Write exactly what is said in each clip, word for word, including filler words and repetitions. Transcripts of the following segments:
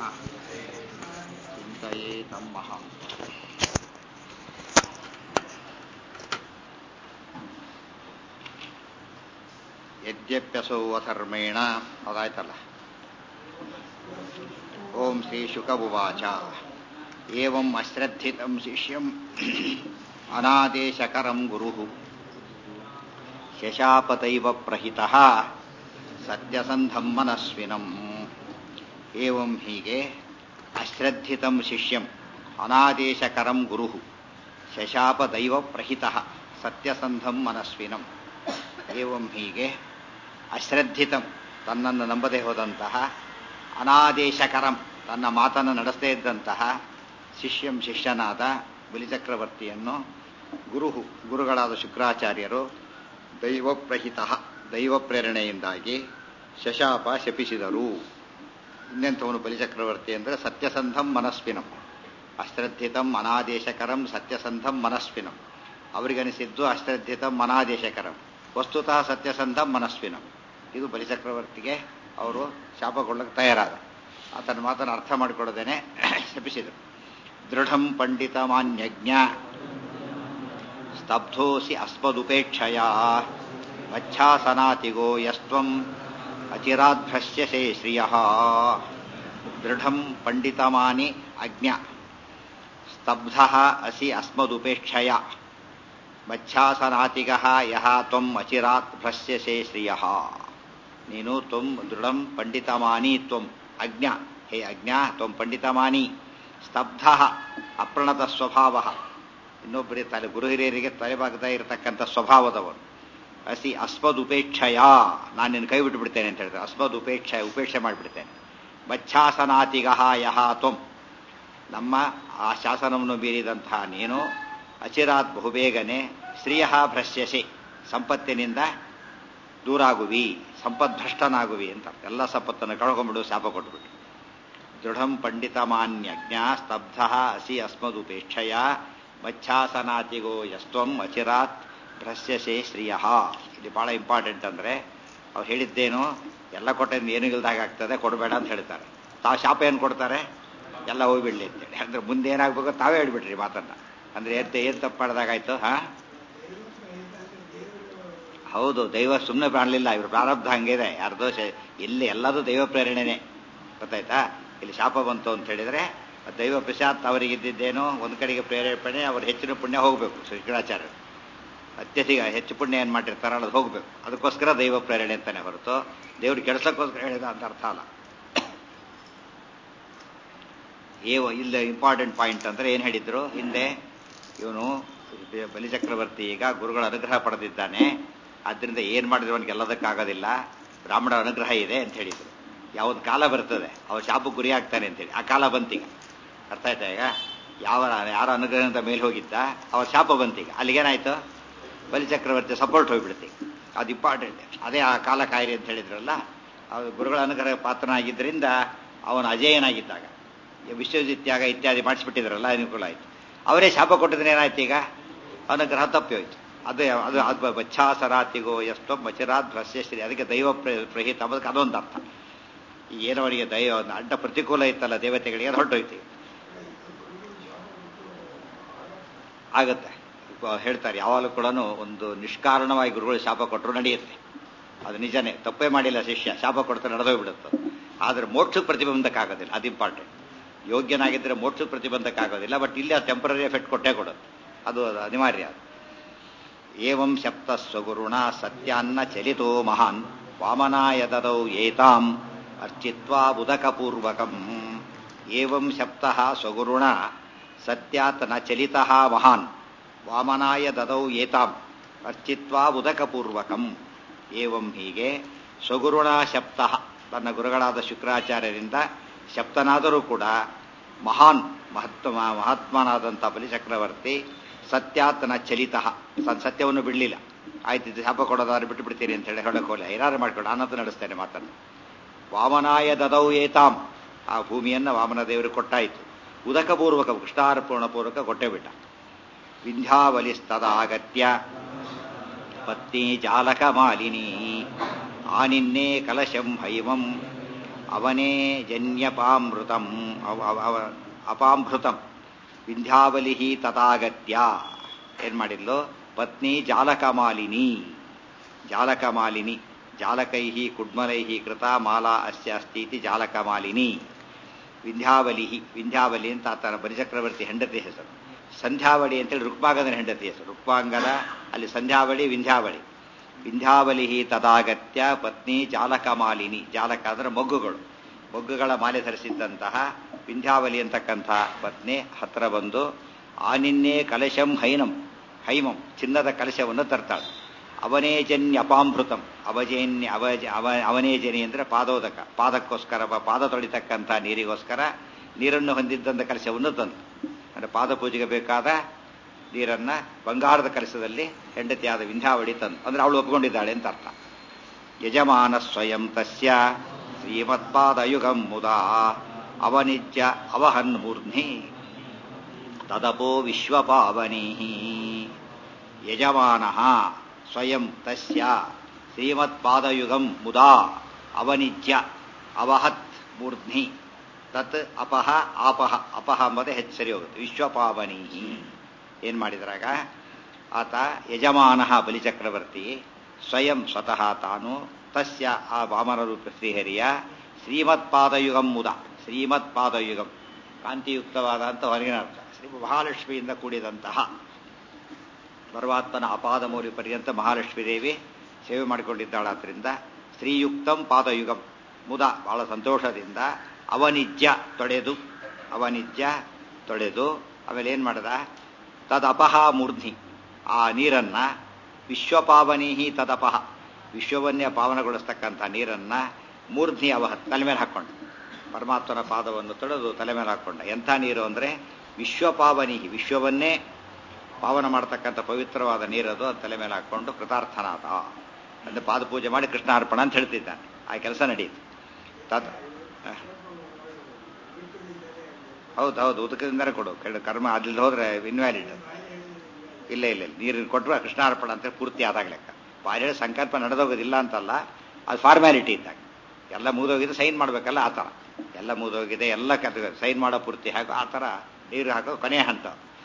ಚಿಂತಯೇತಂ ಮಹಾಂ. ಯದ್ಯಪ್ಯಸೌ ಅಧರ್ಮೇಣ ಅದಾಯ್ತಲ್ಲ. ಓಂ ಶ್ರೀ ಶುಕ ಉವಾಚ ಏವಂ ಅಶ್ರದ್ಧಿತಂ ಶಿಷ್ಯಂ ಅನಾದೇಶಕರಂ ಗುರುಃ ಶಶಾಪತೈವ ಪ್ರಹಿತಃ ಸತ್ಯಸಂಧಂ ಮನಸ್ವಿನಂ. ಏವಂ ಹೀಗೆ ಅಶ್ರದ್ಧಿತಂ ಶಿಷ್ಯಂ ಅನಾದೇಶಕರಂ ಗುರುಃ ಶಶಾಪದೈವ ಪ್ರಹಿತಃ ಸತ್ಯಸಂಧಂ ಮನಸ್ವಿನಂ. ಏವಂ ಹೀಗೆ ಅಶ್ರದ್ಧಿತಂ ತನ್ನನ್ನು ನಂಬದೆ ಹೋದಂತಹ ಅನಾದೇಶಕರಂ ತನ್ನ ಮಾತನ್ನು ನಡೆಸದೇ ಇದ್ದಂತಹ ಶಿಷ್ಯಂ ಶಿಷ್ಯನಾದ ಬಲಿಚಕ್ರವರ್ತಿಯನ್ನು ಗುರುಹು ಗುರುಗಳಾದ ಶುಕ್ರಾಚಾರ್ಯರು ದೈವಪ್ರಹಿತ ದೈವ ಪ್ರೇರಣೆಯಿಂದಾಗಿ ಶಶಾಪ ಶಪಿಸಿದರು. ಇನ್ನೆಂಥವನು ಬಲಿಚಕ್ರವರ್ತಿ ಅಂದರೆ ಸತ್ಯಸಂಧಂ ಮನಸ್ವಿನಂ. ಅಶ್ರದ್ಧಿತಂ ಅನಾದೇಶಕರಂ ಸತ್ಯಸಂಧಂ ಮನಸ್ವಿನಂ. ಅವರಿಗನಿಸಿದ್ದು ಅಶ್ರದ್ಧಿತಂ ಅನಾದೇಶಕರಂ, ವಸ್ತುತಃ ಸತ್ಯಸಂಧಂ ಮನಸ್ವಿನಂ. ಇದು ಬಲಿಚಕ್ರವರ್ತಿಗೆ ಅವರು ಶಾಪಗೊಳ್ಳಕ್ಕೆ ತಯಾರಾದ. ಆತನ ಮಾತನ್ನು ಅರ್ಥ ಮಾಡಿಕೊಳ್ಳದೇನೆ ಶಪಿಸಿದರು. ದೃಢಂ ಪಂಡಿತ ಮಾನ್ಯಜ್ಞ ಸ್ತಬ್ಧೋಸಿ ಅಸ್ಮದುಪೇಕ್ಷಯ ಮಚ್ಛಾಸನಾತಿಗೋ ಯಸ್ತ್ವಂ ಅಚಿರಾದ್ಭ್ರಶ್ಯಸೇ ಶ್ರಿಯಃ. ದೃಢಂ ಪಂಡಿತಮಾನಿ ಅಜ್ಞ ಸ್ತಬ್ಧಃ ಅಸಿ ಅಸ್ಮದುಪೇಕ್ಷಯ ಮಚ್ಛಾಸನಾತಿಗಃ ಯಹ ತ್ವಂ ಅಚಿರಾತ್ ಭ್ರಶ್ಯಸೇ ಶ್ರಿಯಃ. ನೀನು ತ್ವಂ ದೃಢಂ ಪಂಡಿತಮಾನಿ ತ್ವಂ ಅಜ್ಞ, ಹೇ ಅಜ್ಞ ತ್ವಂ ಪಂಡಿತಮಾನಿ ಸ್ತಬ್ಧಃ ಅಪ್ರಣತ ಸ್ವಭಾವ, ಇನ್ನೊಬ್ಬರಿಗೆ ತಲೆ ಗುರು ಹಿರಿಯರಿಗೆ ತಲೆಬಾಗದ ಇರತಕ್ಕಂಥ ಸ್ವಭಾವದವನು. ಅಸಿ ಅಸ್ಮದುಪೇಕ್ಷಯ, ನಾನು ನಿನ್ನ ಕೈ ಬಿಟ್ಟುಬಿಡ್ತೇನೆ ಅಂತ ಹೇಳ್ತಾರೆ. ಅಸ್ಮದುಪೇಕ್ಷ ಉಪೇಕ್ಷೆ ಮಾಡಿಬಿಡ್ತೇನೆ. ಮಚ್ಛಾಸನಾತಿಗಃ ಯಹ ತ್ವಂ, ನಮ್ಮ ಆ ಶಾಸನವನ್ನು ಮೀರಿದಂತಹ ನೀನು ಅಚಿರಾತ್ ಬಹುಬೇಗನೆ ಶ್ರಿಯ ಭ್ರಶ್ಯಸೆ ಸಂಪತ್ತಿನಿಂದ ದೂರಾಗುವಿ, ಸಂಪದ್ಭ್ರಷ್ಟನಾಗುವಿ ಅಂತ. ಎಲ್ಲ ಸಂಪತ್ತನ್ನು ಕಳ್ಕೊಂಡ್ಬಿಡು, ಶಾಪ ಕೊಟ್ಬಿಟ್ಟು. ದೃಢಂ ಪಂಡಿತಮಾನ್ಯಜ್ಞ ಸ್ತಬ್ಧ ಅಸಿ ಅಸ್ಮದುಪೇಕ್ಷಯ ಮಚ್ಛಾಸನಾತಿಗೋ ಯಸ್ತ್ವಂ ಅಚಿರಾತ್ ಭ್ರಶ್ಯಸೆ ಶ್ರಿಯ. ಇಲ್ಲಿ ಬಹಳ ಇಂಪಾರ್ಟೆಂಟ್ ಅಂದರೆ ಅವ್ರು ಹೇಳಿದ್ದೇನು, ಎಲ್ಲ ಕೊಟ್ಟಿದ್ದು ಏನು ಇಲ್ದಾಗ ಆಗ್ತದೆ, ಕೊಡಬೇಡ ಅಂತ ಹೇಳ್ತಾರೆ. ತಾವು ಶಾಪ ಏನು ಕೊಡ್ತಾರೆ, ಎಲ್ಲ ಹೋಗ್ಬಿಡ್ಲಿ ಅಂತೇಳಿ. ಅಂದ್ರೆ ಮುಂದೆ ಏನಾಗಬೇಕು ತಾವೇ ಹೇಳ್ಬಿಟ್ರಿ ಮಾತನ್ನ. ಅಂದ್ರೆ ಏನ್ ಏನ್ ತಪ್ಪು ಮಾಡಿದಾಗಾಯ್ತು. ಹಾ ಹೌದು, ದೈವ ಸುಮ್ಮನೆ ಕಾಣಲಿಲ್ಲ, ಇವ್ರ ಪ್ರಾರಬ್ಧ ಹಂಗಿದೆ. ಯಾರ್ದೋ ಇಲ್ಲಿ ಎಲ್ಲದೂ ದೈವ ಪ್ರೇರಣೆನೇ, ಗೊತ್ತಾಯ್ತಾ. ಇಲ್ಲಿ ಶಾಪ ಬಂತು ಅಂತ ಹೇಳಿದ್ರೆ ದೈವ ಪ್ರಸಾದ್ ಅವರಿಗಿದ್ದೇನೋ ಒಂದು ಕಡೆಗೆ ಪ್ರೇರೇಪಣೆ, ಅವ್ರ ಹೆಚ್ಚಿನ ಪುಣ್ಯ ಹೋಗಬೇಕು. ಶುಕ್ರಾಚಾರ್ಯರು ಅತ್ಯಧಿಕ ಹೆಚ್ಚು ಪುಣ್ಯ ಏನು ಮಾಡಿರ್ತಾರಲ್ಲ ಅದು ಹೋಗ್ಬೇಕು. ಅದಕ್ಕೋಸ್ಕರ ದೈವ ಪ್ರೇರಣೆ ಅಂತಾನೆ ಹೊರತು ದೇವ್ರಿಗೆ ಕೆಡ್ಸಕ್ಕೋಸ್ಕರ ಹೇಳಿದ ಅಂತ ಅರ್ಥ ಅಲ್ಲ. ಏವ ಇಲ್ಲ ಇಂಪಾರ್ಟೆಂಟ್ ಪಾಯಿಂಟ್ ಅಂದ್ರೆ ಏನು ಹೇಳಿದ್ರು ಹಿಂದೆ, ಇವನು ಬಲಿಚಕ್ರವರ್ತಿ ಈಗ ಗುರುಗಳ ಅನುಗ್ರಹ ಪಡೆದಿದ್ದಾನೆ, ಆದ್ದರಿಂದ ಏನು ಮಾಡಿದ್ರು ಅವನಿಗೆ ಎಲ್ಲದಕ್ಕಾಗೋದಿಲ್ಲ, ಬ್ರಾಹ್ಮಣ ಅನುಗ್ರಹ ಇದೆ ಅಂತ ಹೇಳಿದ್ರು. ಯಾವ್ದು ಕಾಲ ಬರ್ತದೆ ಅವ್ರ ಶಾಪಕ್ಕೆ ಗುರಿ ಆಗ್ತಾನೆ ಅಂತೇಳಿ, ಆ ಕಾಲ ಬಂತೀಗ. ಅರ್ಥ ಆಯ್ತಾ? ಈಗ ಯಾವ ಯಾರ ಅನುಗ್ರಹದ ಮೇಲೆ ಹೋಗಿದ್ದ ಅವ್ರ ಶಾಪ ಬಂತೀಗ, ಅಲ್ಲಿಗೇನಾಯ್ತು, ಬಲಿಚಕ್ರವರ್ತಿ ಸಪೋರ್ಟ್ ಹೋಗ್ಬಿಡ್ತಿ. ಅದು ಇಂಪಾರ್ಟೆಂಟ್. ಅದೇ ಆ ಕಾಲ ಕಾಯಿರಿ ಅಂತ ಹೇಳಿದ್ರಲ್ಲ, ಅವ್ರು ಗುರುಗಳ ಅನುಗ್ರಹ ಪಾತ್ರನಾಗಿದ್ದರಿಂದ ಅವನು ಅಜೇಯನಾಗಿದ್ದಾಗ ವಿಶ್ವಜಿತ್ಯಾಗ ಇತ್ಯಾದಿ ಮಾಡಿಸ್ಬಿಟ್ಟಿದ್ರಲ್ಲ, ಅನುಕೂಲ ಆಯ್ತು. ಅವರೇ ಶಾಪ ಕೊಟ್ಟಿದ್ರೆ ಏನಾಯ್ತು, ಈಗ ಅನುಗ್ರಹ ತಪ್ಪಿ ಹೋಯ್ತು. ಅದೇ ಅದು ಅದು ಬಚ್ಛಾಸರಾತಿಗೋ ಎಷ್ಟೋ ಮಚಿರಾತ್ ಭ್ರಶ್ಯಶ್ರೀ, ಅದಕ್ಕೆ ದೈವ ಪ್ರಹಿತ ಅದಕ್ಕೆ ಅದೊಂದು ಅರ್ಥ. ಏನವರಿಗೆ ದೈವ ಅಡ್ಡ ಪ್ರತಿಕೂಲ ಇತ್ತಲ್ಲ ದೇವತೆಗಳಿಗೆ, ಅದು ಹೊರಟೋಯ್ತು. ಆಗತ್ತೆ ಹೇಳ್ತಾರೆ ಯಾವಾಗಲೂ ಕೂಡ ಒಂದು ನಿಷ್ಕಾರಣವಾಗಿ ಗುರುಗಳು ಶಾಪ ಕೊಟ್ಟರು ನಡೆಯುತ್ತೆ, ಅದು ನಿಜನೇ, ತಪ್ಪೇ ಮಾಡಿಲ್ಲ ಶಿಷ್ಯ, ಶಾಪ ಕೊಡ್ತಾರೆ ನಡೆದೋಗ್ಬಿಡುತ್ತೆ. ಆದರೆ ಮೋಕ್ಷಕ್ಕೆ ಪ್ರತಿಬಂಧಕ್ಕಾಗೋದಿಲ್ಲ, ಅದು ಇಂಪಾರ್ಟೆಂಟ್. ಯೋಗ್ಯನಾಗಿದ್ದರೆ ಮೋಕ್ಷಕ್ಕೆ ಪ್ರತಿಬಂಧಕ್ಕಾಗೋದಿಲ್ಲ, ಬಟ್ ಇಲ್ಲಿ ಅದು ಟೆಂಪರರಿ ಎಫೆಕ್ಟ್ ಕೊಟ್ಟೇ ಕೊಡುತ್ತೆ, ಅದು ಅನಿವಾರ್ಯ. ಏವಂ ಶಪ್ತ ಸ್ವಗುರುಣ ಸತ್ಯಾನ್ನ ಚಲಿತೋ ಮಹಾನ್ ವಾಮನಾಯ ದದೌ ಏತಾಂ ಅರ್ಚಿತ್ವಾ ಉದಕಪೂರ್ವಕಂ. ಏವಂ ಶಪ್ತಃ ಸ್ವಗುರುಣ ಸತ್ಯಾತ್ ನ ಚಲಿತಃ ಮಹಾನ್ ವಾಮನಾಯ ದದೌ ಏತಾಂ ಅರ್ಚಿತ್ವಾ ಉದಕಪೂರ್ವಕಂ. ಏವಂ ಹೀಗೆ ಸ್ವಗುರುಣ ಶಪ್ತಃ ತನ್ನ ಗುರುಗಳಾದ ಶುಕ್ರಾಚಾರ್ಯರಿಂದ ಶಪ್ತನಾದರೂ ಕೂಡ ಮಹಾನ್ ಮಹತ್ವ ಮಹಾತ್ಮನಾದಂಥ ಬಲಿಚಕ್ರವರ್ತಿ ಸತ್ಯಾತ್ ನ ಚಲಿತಃ ಸತ್ಯವನ್ನು ಬಿಡಲಿಲ್ಲ. ಆಯ್ತು ಶಾಪ ಕೊಡೋದಾದ್ರೆ ಬಿಟ್ಟು ಬಿಡ್ತೀನಿ ಅಂತ ಹೇಳಿ ಹೊಡಕೋಲೆ ಏನಾರು ಮಾಡ್ಕೊಂಡು ಆನಂದ ನಡೆಸ್ತೇನೆ ಮಾತನ್ನು. ವಾಮನಾಯ ದದೌ ಏತಾಂ, ಆ ಭೂಮಿಯನ್ನು ವಾಮನ ದೇವರು ಕೊಟ್ಟಾಯಿತು. ಉದಕಪೂರ್ವಕ ಕೃಷ್ಣಾರ್ಪಣ ಪೂರ್ವಕ ಕೊಟ್ಟೇ ಬಿಟ್ಟ. ವಿಂಧ್ಯಾವಲಿಸ್ತದಾಗತ್ಯ ಪತ್ನಿ ಜಾಲಕ ಮಾಲಿನಿ ಆನಿನ್ನೇ ಕಲಶಂ ಹೈಮಂ ಅವನೇ ಜನ್ಯಪಾಮೃತಂ ಅಪಾಮೃತಂ ವಿಂಧ್ಯಾವಲಿ ತಥಾಗತ್ಯ ಏನ್ ಮಾಡಿದ್ಲು ಪತ್ನಿ ಜಾಲಕಮಾಲಿನಿ ಜಾಲಕಮಾಲಿನಿ ಜಾಲಕೈ ಕುಡ್ಮಲೈ ಕೃತ ಮಾಲಾ ಅಸ್ಯ ಅಸ್ತೀತಿ ಜಾಲಕಮಾಲಿನಿ ವಿಂಧ್ಯಾವಲಿ ವಿಂಧ್ಯಾವಲಿ ಅಂತ ಆತನ ಬಲಿಚಕ್ರವರ್ತಿ ಹೆಂಡತಿ ಹೆಸರು. ಸಂಧ್ಯಾವಳಿ ಅಂತೇಳಿ ರುಕ್ಮಾಂಗದನ ಹೆಂಡತಿ ಹೆಸರು. ರುಕ್ಮಾಂಗದ ಅಲ್ಲಿ ಸಂಧ್ಯಾವಳಿ ವಿಂಧ್ಯಾವಳಿ ವಿಂಧ್ಯಾವಲಿ ತದಾಗತ್ಯ ಪತ್ನಿ ಜಾಲಕಮಾಲಿನಿ. ಜಾಲಕ ಅಂದ್ರೆ ಮೊಗ್ಗುಗಳು, ಮೊಗ್ಗುಗಳ ಮಾಲೆ ಧರಿಸಿದ್ದಂತಹ ವಿಂಧ್ಯಾವಲಿ ಅಂತಕ್ಕಂಥ ಪತ್ನಿ ಹತ್ರ ಬಂದು ಆನಿನ್ನೇ ಕಲಶಂ ಹೈನಂ ಹೈಮಂ ಚಿನ್ನದ ಕಲಶವನ್ನು ತರ್ತಾಳೆ. ಅವನೇಜನ್ಯ ಅಪಾಮೃತಂ ಅವಜೇನ್ಯ ಅವಜ ಅವ ಅವನೇಜನಿ ಅಂದ್ರೆ ಪಾದೋದಕ, ಪಾದಕ್ಕೋಸ್ಕರ ಪಾದ ತೊಳಿತಕ್ಕಂಥ ನೀರಿಗೋಸ್ಕರ ನೀರನ್ನು ಹೊಂದಿದ್ದಂಥ ಕಲಶವನ್ನು ತಂದು ಅಂದರೆ ಪಾದ ಪೂಜೆಗೆ ಬೇಕಾದ ನೀರನ್ನ ಬಂಗಾರದ ಕಲಶದಲ್ಲಿ ಹೆಂಡತಿಯಾದ ವಿಂಧ್ಯಾವಳಿ ತಂದು ಅಂದ್ರೆ ಅವಳು ಒಪ್ಪಿಕೊಂಡಿದ್ದಾಳೆ ಅಂತ ಅರ್ಥ. ಯಜಮಾನ ಸ್ವಯಂ ತಸ್ಯ ಶ್ರೀಮತ್ಪಾದಯುಗಂ ಮುದಾ ಅವನಿಜ್ಯ ಅವಹನ್ ಮೂರ್ಧ್ನಿ ತದಪೋ ವಿಶ್ವಪಾವನಿ. ಯಜಮಾನ ಸ್ವಯಂ ತಸ್ಯ ಶ್ರೀಮತ್ಪಾದಯುಗಂ ಮುದಾ ಅವನಿಜ್ಯ ಅವಹತ್ ಮೂರ್ಧ್ನಿ ತತ್ ಅಪಹ ಆಪಹ ಅಪಹ ಎಂಬುದೇ ಹೆಚ್ಚು ಸರಿ ಹೋಗುತ್ತೆ. ವಿಶ್ವಪಾವನಿ ಏನ್ ಮಾಡಿದ್ರಾಗ ಆತ ಯಜಮಾನ ಬಲಿಚಕ್ರವರ್ತಿ ಸ್ವಯಂ ಸ್ವತಃ ತಾನು ತಸ್ಯ ಆ ವಾಮನ ರೂಪ ಶ್ರೀಹರಿಯ ಶ್ರೀಮತ್ಪಾದಯುಗಂ ಮುದ ಶ್ರೀಮತ್ಪಾದಯುಗಂ ಕಾಂತಿಯುಕ್ತವಾದ ಅಂತ ಹೊರಗಿನ ಅರ್ಥ. ಶ್ರೀ ಮಹಾಲಕ್ಷ್ಮಿಯಿಂದ ಕೂಡಿದಂತಹ ಪರಮಾತ್ಮನ ಅಪಾದ ಮೌರ್ಯ ಪರ್ಯಂತ ಮಹಾಲಕ್ಷ್ಮೀ ದೇವಿ ಸೇವೆ ಮಾಡಿಕೊಂಡಿದ್ದಾಳಾದ್ರಿಂದ ಶ್ರೀಯುಕ್ತಂ ಪಾದಯುಗಂ ಮುದ ಬಹಳ ಸಂತೋಷದಿಂದ ಅವನಿಜ್ಯ ತೊಳೆದು ಅವನಿಜ್ಯ ತೊಳೆದು ಆಮೇಲೆ ಏನ್ ಮಾಡದ ತದಪಹ ಮೂರ್ಧ್ನಿ ಆ ನೀರನ್ನ ವಿಶ್ವಪಾವನೀಹಿ ತದಪಹ ವಿಶ್ವವನ್ನೇ ಪಾವನಗೊಳಿಸ್ತಕ್ಕಂಥ ನೀರನ್ನ ಮೂರ್ಧ್ನಿ ಅವಹ ತಲೆ ಮೇಲೆ ಹಾಕ್ಕೊಂಡ. ಪರಮಾತ್ಮನ ಪಾದವನ್ನು ತೊಳೆದು ತಲೆ ಮೇಲೆ ಹಾಕ್ಕೊಂಡ. ಎಂಥ ನೀರು ಅಂದ್ರೆ ವಿಶ್ವಪಾವನೀಹಿ ವಿಶ್ವವನ್ನೇ ಪಾವನ ಮಾಡತಕ್ಕಂಥ ಪವಿತ್ರವಾದ ನೀರದು ಅದು ತಲೆ ಮೇಲೆ ಹಾಕೊಂಡು ಕೃತಾರ್ಥನಾದ ಅಂದ್ರೆ ಪಾದಪೂಜೆ ಮಾಡಿ ಕೃಷ್ಣಾರ್ಪಣ ಅಂತ ಹೇಳ್ತಿದ್ದಾನೆ. ಆ ಕೆಲಸ ನಡೆಯಿತು. ತದ್ ಹೌದು ಹೌದು ಉದಕದಿಂದಲೇ ಕೊಡು ಕರ್ಮ ಅದ್ರಲ್ಲಿ ಹೋದ್ರೆ ಇನ್ವ್ಯಾಲಿಡ್. ಇಲ್ಲ ಇಲ್ಲ ನೀರಿನ ಕೊಟ್ಟರು ಕೃಷ್ಣಾರ್ಪಣ ಅಂತ ಪೂರ್ತಿ ಆದಾಗ ಲೆಕ್ಕ. ಬಾಯಲ್ಲಿ ಸಂಕಲ್ಪ ನಡೆದೋಗೋದಿಲ್ಲ ಅಂತಲ್ಲ, ಅದು ಫಾರ್ಮ್ಯಾಲಿಟಿ ಇದ್ದಾಗ ಎಲ್ಲ ಮುಗಿದೋಗಿದೆ ಸೈನ್ ಮಾಡ್ಬೇಕಲ್ಲ ಆ ಥರ ಎಲ್ಲ ಮುಗಿದೋಗಿದೆ ಎಲ್ಲ ಸೈನ್ ಮಾಡೋ ಪೂರ್ತಿ ಹಾಕೋ ಆ ಥರ ನೀರು ಹಾಕೋ ಕೊನೆಯ ಹಂತ.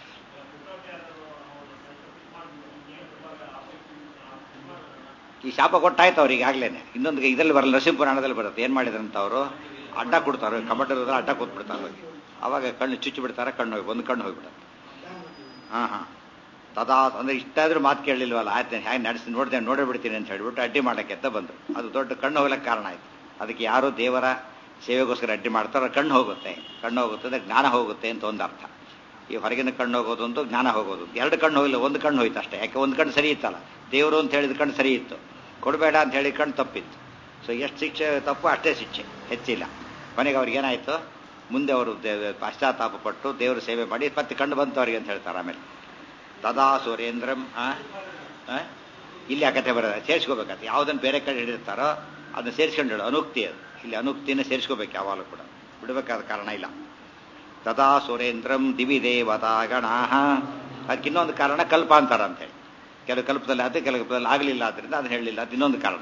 ಈ ಶಾಪ ಕೊಟ್ಟಾಯ್ತು ಅವ್ರಿಗೆ ಆಗ್ಲೇನೆ. ಇನ್ನೊಂದು ಇದರಲ್ಲಿ ಬರಲ್ಲ, ನರಸಿಂಹಪುರಾಣದಲ್ಲಿ ಬರುತ್ತೆ. ಏನ್ ಮಾಡಿದ್ರಂತ ಅವರು ಅಡ್ಡ ಕೊಡ್ತಾರೆ, ಕಬಡ್ಡಿ ಅಡ್ಡ ಕೂತ್ಬಿಡ್ತಾರೆ ಅವ್ರಿಗೆ. ಅವಾಗ ಕಣ್ಣು ಚುಚ್ಚಿ ಬಿಡ್ತಾರೆ, ಕಣ್ಣು ಹೋಗಿ ಒಂದು ಕಣ್ಣು ಹೋಗ್ಬಿಡುತ್ತೆ. ಹಾ ಹಾ ತದಾ ಅಂದ್ರೆ ಇಷ್ಟಾದ್ರೂ ಮಾತು ಕೇಳಲಿಲ್ವಲ್ಲ, ಆಯ್ತು ಹೇಗೆ ನಡೆಸಿ ನೋಡ್ತೇನೆ ನೋಡೇ ಬಿಡ್ತೀನಿ ಅಂತ ಹೇಳ್ಬಿಟ್ಟು ಅಡ್ಡಿ ಮಾಡಕ್ಕೆ ಅಂತ ಬಂದರು. ಅದು ದೊಡ್ಡ ಕಣ್ಣು ಹೋಗ್ಲಿಕ್ಕೆ ಕಾರಣ ಆಯ್ತು. ಅದಕ್ಕೆ ಯಾರು ದೇವರ ಸೇವೆಗೋಸ್ಕರ ಅಡ್ಡಿ ಮಾಡ್ತಾರೋ ಕಣ್ಣು ಹೋಗುತ್ತೆ. ಕಣ್ಣು ಹೋಗುತ್ತೆ ಅಂದ್ರೆ ಜ್ಞಾನ ಹೋಗುತ್ತೆ ಅಂತ ಒಂದು ಅರ್ಥ. ಈ ಹೊರಗಿನ ಕಣ್ಣು ಹೋಗೋದೊಂದು, ಜ್ಞಾನ ಹೋಗೋದು ಎರಡು ಕಣ್ಣು ಹೋಗಿಲ್ಲ, ಒಂದು ಕಣ್ಣು ಹೋಯ್ತು ಅಷ್ಟೇ. ಯಾಕೆ ಒಂದು ಕಣ್ಣು ಸರಿ ಇತ್ತಲ್ಲ, ದೇವರು ಅಂತ ಹೇಳಿದ ಕಣ್ಣು ಸರಿ ಇತ್ತು, ಕೊಡಬೇಡ ಅಂತ ಹೇಳಿ ಕಣ್ಣು ತಪ್ಪಿತ್ತು. ಸೊ ಎಷ್ಟು ಶಿಕ್ಷೆ ತಪ್ಪು ಅಷ್ಟೇ ಶಿಕ್ಷೆ, ಹೆಚ್ಚಿಲ್ಲ. ಕೊನೆಗೆ ಅವ್ರಿಗೆ ಏನಾಯ್ತು, ಮುಂದೆ ಅವರು ಪಶ್ಚಾತ್ತಾಪ ಪಟ್ಟು ದೇವರು ಸೇವೆ ಮಾಡಿ ಮತ್ತೆ ಕಣ್ಣು ಬಂತು ಅವರಿಗೆ ಅಂತ ಹೇಳ್ತಾರೆ. ಆಮೇಲೆ ತದಾ ಸುರೇಂದ್ರಂ ಇಲ್ಲಿ ಆ ಕಥೆ ಬರೋದ ಸೇರಿಸ್ಕೋಬೇಕಂತ. ಯಾವುದನ್ನು ಬೇರೆ ಕಡೆ ಹಿಡಿದಿರ್ತಾರೋ ಅದನ್ನ ಸೇರಿಸ್ಕೊಂಡು ಹೇಳು, ಅನುಕ್ತಿ ಅದು. ಇಲ್ಲಿ ಅನುಕ್ತಿನ ಸೇರಿಸ್ಕೋಬೇಕು ಯಾವಾಗಲೂ ಕೂಡ, ಬಿಡಬೇಕಾದ ಕಾರಣ ಇಲ್ಲ. ತದಾ ಸುರೇಂದ್ರಂ ದಿವಿ ದೇವತಾ ಗಣಾಹ. ಅದಕ್ಕೆ ಇನ್ನೊಂದು ಕಾರಣ ಕಲ್ಪಾಂತರ ಅಂತೇಳಿ. ಕೆಲವು ಕಲ್ಪದಲ್ಲಿ ಅದು ಕೆಲವು ಕಲ್ಪದಲ್ಲಿ ಆಗಲಿಲ್ಲ, ಆದ್ರಿಂದ ಅದನ್ನ ಹೇಳಲಿಲ್ಲ. ಅದು ಇನ್ನೊಂದು ಕಾರಣ.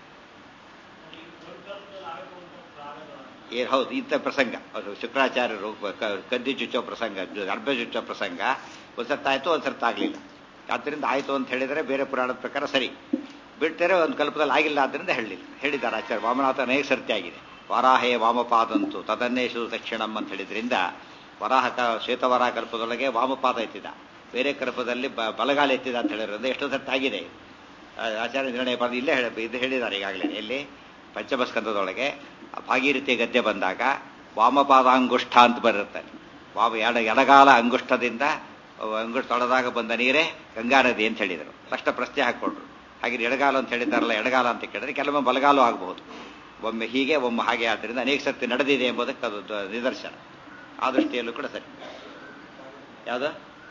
ಏ ಹೌದು, ಇಂಥ ಪ್ರಸಂಗ ಅದು ಶುಕ್ರಾಚಾರ್ಯರು ಕದ್ದಿ ಚುಚ್ಚೋ ಪ್ರಸಂಗ, ಅರ್ಬೆ ಚುಚ್ಚೋ ಪ್ರಸಂಗ ಒಂದ್ಸತ್ತಾಯ್ತು ಒಂದ್ಸರ್ತಾಗಲಿಲ್ಲ. ಆದ್ದರಿಂದ ಆಯ್ತು ಅಂತ ಹೇಳಿದರೆ ಬೇರೆ ಪುರಾಣದ ಪ್ರಕಾರ ಸರಿ, ಬಿಡ್ತಾರೆ ಒಂದು ಕಲ್ಪದಲ್ಲಿ ಆಗಿಲ್ಲ, ಆದ್ದರಿಂದ ಹೇಳಲಿಲ್ಲ. ಹೇಳಿದ್ದಾರೆ ಆಚಾರ್ಯ. ವಾಮನಾಥ ಅನೇಕ ಸರ್ತಿ ಆಗಿದೆ. ವರಾಹೇ ವಾಮಪಾದಂತು ತದನ್ನೇಶು ದಕ್ಷಿಣಂ ಅಂತ ಹೇಳಿದ್ರಿಂದ ವರಾಹ ಶ್ವೇತವರಾಹ ಕಲ್ಪದೊಳಗೆ ವಾಮಪಾದ ಎತ್ತಿದ, ಬೇರೆ ಕಲ್ಪದಲ್ಲಿ ಬಲಗಾಲ ಎತ್ತಿದ ಅಂತ ಹೇಳಿರೋದ್ರಿಂದ ಎಷ್ಟೋ ಸರ್ತಿ ಆಗಿದೆ. ಆಚಾರ್ಯ ನಿರ್ಣಯ ಬರೆದು ಇಲ್ಲೇ ಇದು ಹೇಳಿದ್ದಾರೆ ಈಗಾಗಲೇ. ಎಲ್ಲಿ ಪಂಚಮಸ್ಕಂದದೊಳಗೆ ಭಾಗೀರಥಿ ಗದ್ದೆ ಬಂದಾಗ ವಾಮಪಾದಾಂಗುಷ್ಠ ಅಂತ ಬರುತ್ತೆ. ವಾಮ ಎಡ ಎಡಗಾಲ ಅಂಗುಷ್ಠದಿಂದ ಅಂಗುಷ್ಠ ತೊಳೆದಾಗ ಬಂದ ನೀರೇ ಗಂಗಾ ನದಿ ಅಂತ ಹೇಳಿದರು. ತಕ್ಷಣ ಪ್ರಶ್ನೆ ಹಾಕ್ಕೊಂಡ್ರು, ಹಾಗೆ ಎಡಗಾಲ ಅಂತ ಹೇಳಿದಾರಲ್ಲ, ಎಡಗಾಲ ಅಂತ ಕೇಳಿದ್ರೆ ಕೆಲವೊಮ್ಮೆ ಬಲಗಾಲು ಆಗಬಹುದು, ಒಮ್ಮೆ ಹೀಗೆ ಒಮ್ಮೆ ಹಾಗೆ. ಆದ್ದರಿಂದ ಅನೇಕ ಸರ್ತಿ ನಡೆದಿದೆ ಎಂಬುದಕ್ಕೆ ಅದು ನಿದರ್ಶನ. ಆ ದೃಷ್ಟಿಯಲ್ಲೂ ಕೂಡ ಸರಿ. ಯಾವುದು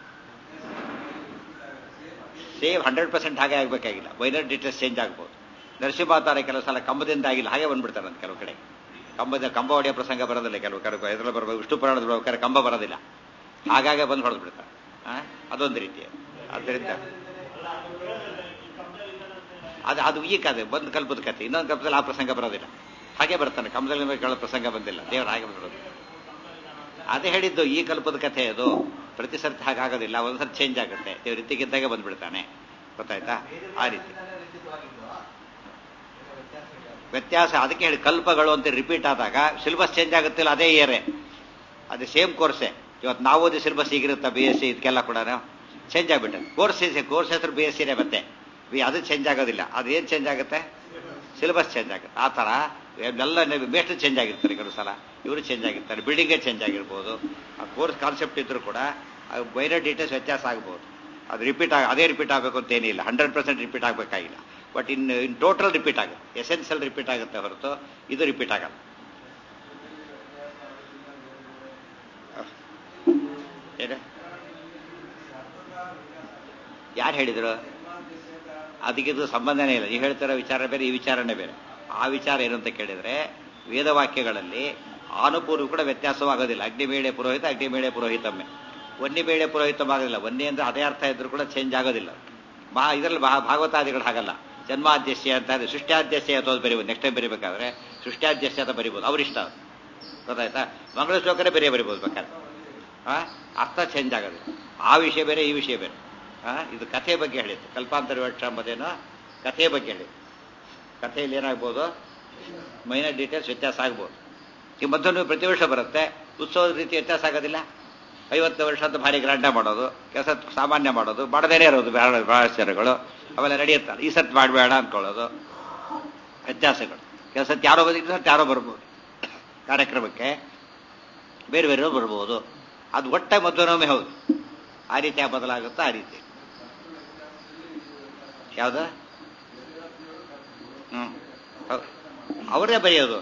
ಸೇಮ್ ಹಂಡ್ರೆಡ್ ಪರ್ಸೆಂಟ್ ಹಾಗೆ ಆಗಬೇಕಾಗಿಲ್ಲ, ಮೈನರ್ ಡೀಟೇಲ್ಸ್ ಚೇಂಜ್ ಆಗ್ಬೋದು. ನರಸಿಂಹಾವತಾರ ಕೆಲವು ಸಲ ಕಂಬದಿಂದ ಆಗಿಲ್ಲ, ಹಾಗೆ ಬಂದ್ಬಿಡ್ತಾರೆ ಅಂತ ಕೆಲವು ಕಡೆ. ಕಂಬದ ಕಂಬ ಹೊಡೆಯೋ ಪ್ರಸಂಗ ಬರೋದಿಲ್ಲ ಕೆಲವು ಕಡೆ, ಎದುರಲ್ಲಿ ಬರಬೇಕು. ವಿಷ್ಣು ಪುರಾಣದ ಬರ್ಬೇಕಾದ್ರೆ ಕಂಬ ಬರೋದಿಲ್ಲ, ಹಾಗಾಗಿ ಬಂದು ಹೊಡೆದು ಬಿಡ್ತಾರೆ. ಅದೊಂದು ರೀತಿ. ಆದ್ದರಿಂದ ಅದು ಅದು ಈ ಕತೆ ಒಂದು ಕಲ್ಪದ ಕತೆ, ಇನ್ನೊಂದು ಕಲ್ಪದಲ್ಲಿ ಆ ಪ್ರಸಂಗ ಬರೋದಿಲ್ಲ. ಹಾಗೆ ಬರ್ತಾನೆ. ಕಮಲದಲ್ಲಿ ಮೇಲೆ ಕೇಳೋ ಪ್ರಸಂಗ ಬಂದಿಲ್ಲ, ದೇವರು ಹಾಗೆ ಬರೋದು. ಅದೇ ಹೇಳಿದ್ದು ಈ ಕಲ್ಪದ ಕಥೆ ಅದು. ಪ್ರತಿ ಸರ್ತಿ ಹಾಗಾಗೋದಿಲ್ಲ, ಒಂದ್ಸರ್ತಿ ಚೇಂಜ್ ಆಗುತ್ತೆ. ದೇವ್ರ ರೀತಿಗಿದ್ದಾಗ ಬಂದ್ಬಿಡ್ತಾನೆ. ಗೊತ್ತಾಯ್ತಾ? ಆ ರೀತಿ ವ್ಯತ್ಯಾಸ. ಅದಕ್ಕೆ ಹೇಳಿ ಕಲ್ಪಗಳು ಅಂತ ರಿಪೀಟ್ ಆದಾಗ ಸಿಲೆಬಸ್ ಚೇಂಜ್ ಆಗುತ್ತಿಲ್ಲ, ಅದೇ ಇಯರೇ, ಅದೇ ಸೇಮ್ ಕೋರ್ಸೆ. ಇವತ್ತು ನಾವು ಓದಿ ಸಿಲೆಬಸ್ ಈಗಿರುತ್ತಾ ಬಿ ಎಸ್ ಸಿ ಇದಕ್ಕೆಲ್ಲ ಕೂಡ ಚೇಂಜ್ ಆಗಿಬಿಟ್ಟೆ. ಕೋರ್ಸ್ ಕೋರ್ಸ್ ಹೆಸರು ಬಿ ಎಸ್ ಸಿನೇ ಮತ್ತೆ ಅದು ಚೇಂಜ್ ಆಗೋದಿಲ್ಲ. ಅದು ಏನು ಚೇಂಜ್ ಆಗುತ್ತೆ? ಸಿಲೆಬಸ್ ಚೇಂಜ್ ಆಗುತ್ತೆ. ಆ ಥರ ಎಲ್ಲ ಬೇಸ್ಟ್ ಚೇಂಜ್ ಆಗಿರ್ತಾರೆ. ಕೆಲವು ಸಲ ಇವರು ಚೇಂಜ್ ಆಗಿರ್ತಾರೆ, ಬಿಲ್ಡಿಂಗೇ ಚೇಂಜ್ ಆಗಿರ್ಬೋದು. ಆ ಕೋರ್ಸ್ ಕಾನ್ಸೆಪ್ಟ್ ಇದ್ರೂ ಕೂಡ ಮೈನರ್ ಡೀಟೇಲ್ಸ್ ವ್ಯತ್ಯಾಸ ಆಗ್ಬೋದು. ಅದು ರಿಪೀಟ್ ಆಗ ಅದೇ ರಿಪೀಟ್ ಆಗಬೇಕು ಅಂತ ಏನಿಲ್ಲ, ಹಂಡ್ರೆಡ್ ಪರ್ಸೆಂಟ್ ರಿಪೀಟ್ ಆಗಬೇಕಾಗಿಲ್ಲ. But in in total repeat ಆಗುತ್ತೆ, ಎಸೆನ್ಷಿಯಲ್ ರಿಪೀಟ್ ಆಗುತ್ತೆ ಹೊರತು ಇದು ರಿಪೀಟ್ ಆಗಲ್ಲ. ಏನ ಯಾರು ಹೇಳಿದ್ರು? ಅದಕ್ಕಿದು ಸಂಬಂಧನೇ ಇಲ್ಲ. ನೀವು ಹೇಳ್ತಿರೋ ವಿಚಾರ ಬೇರೆ, ಈ ವಿಚಾರನೇ ಬೇರೆ. ಆ ವಿಚಾರ ಏನು ಅಂತ ಕೇಳಿದ್ರೆ, ವೇದವಾಕ್ಯಗಳಲ್ಲಿ ಆನುಪೂರ್ವ ಕೂಡ ವ್ಯತ್ಯಾಸವಾಗೋದಿಲ್ಲ. ಅಗ್ನಿಬೇಳೆ ಪುರೋಹಿತ ಅಗ್ನಿಬೇಳೆ ಪುರೋಹಿತಮ್ಮೆ, ವನ್ನಿ ಬೇಳೆ ಪುರೋಹಿತಮ್ ಆಗೋದಿಲ್ಲ. ವನ್ನಿ ಅಂದ್ರೆ ಅದೇ ಅರ್ಥ ಇದ್ರೂ ಕೂಡ ಚೇಂಜ್ ಆಗೋದಿಲ್ಲ. ಮಹಾ ಇದರಲ್ಲಿ ಭಾಗವತಾದಿಗಳು ಹಾಗಲ್ಲ. ಜನ್ಮಾದ್ಯಸ್ಯ ಅಂತ ಸೃಷ್ಟ್ಯಾದ್ಯಸ್ಯ ಅಥವಾ ಬರೀಬೋದು. ನೆಕ್ಸ್ಟ್ ಟೈಮ್ ಬರೀಬೇಕಾದ್ರೆ ಸೃಷ್ಟ್ಯಾದ್ಯಸ್ಯ ಅಂತ ಬರೀಬೋದು, ಅವರಿಷ್ಟ. ಗೊತ್ತಾಯ್ತಾ? ಮಂಗಳ ಶ್ಲೋಕನೇ ಬೇರೆ ಬರೀಬೋದು ಬೇಕಾದ್ರೆ. ಆ ಅರ್ಥ ಚೇಂಜ್ ಆಗೋದಿಲ್ಲ. ಆ ವಿಷಯ ಬೇರೆ, ಈ ವಿಷಯ ಬೇರೆ. ಆ ಇದು ಕಥೆ ಬಗ್ಗೆ ಹೇಳಿದ್ದು. ಕಲ್ಪಾಂತರ ವಿವಕ್ಷ ಎಂಬುದೇನೋ ಕಥೆ ಬಗ್ಗೆ ಹೇಳಿದ್ದು. ಕಥೆಯಲ್ಲಿ ಏನಾಗ್ಬೋದು? ಮೈನರ್ ಡೀಟೇಲ್ಸ್ ವ್ಯತ್ಯಾಸ ಆಗ್ಬೋದು. ಈ ಮತ್ತೊಂದು ಪ್ರತಿ ವರ್ಷ ಬರುತ್ತೆ, ಉತ್ಸವದ ರೀತಿ ವ್ಯತ್ಯಾಸ ಆಗೋದಿಲ್ಲ. ಐವತ್ತು ವರ್ಷ ಅಂತ ಭಾರಿ ಗ್ರಾಂಡ ಮಾಡೋದು, ಕೆಲಸ ಸಾಮಾನ್ಯ ಮಾಡೋದು, ಮಾಡದೇನೆ ಇರೋದು ಬಹಳಷ್ಟು ಜನಗಳು. ಅವೆಲ್ಲ ನಡೆಯುತ್ತಾರೆ. ಈ ಸತ್ ಮಾಡಬೇಡ ಅಂದ್ಕೊಳ್ಳೋದು, ವ್ಯತ್ಯಾಸಗಳು. ಕೆಲಸಕ್ಕೆ ಯಾರೋ ಬದುಕಿದ್ರೆ ಯಾರೋ ಬರ್ಬೋದು, ಕಾರ್ಯಕ್ರಮಕ್ಕೆ ಬೇರೆ ಬೇರೆ ಬರ್ಬೋದು. ಅದು ಒಟ್ಟ ಮಧ್ವನೊಮ್ಮೆ ಹೌದು. ಆ ರೀತಿ ಬದಲಾಗುತ್ತಾ? ಆ ರೀತಿ ಯಾವುದು? ಹ್ಮ್ ಅವರೇ ಬರೆಯೋದು.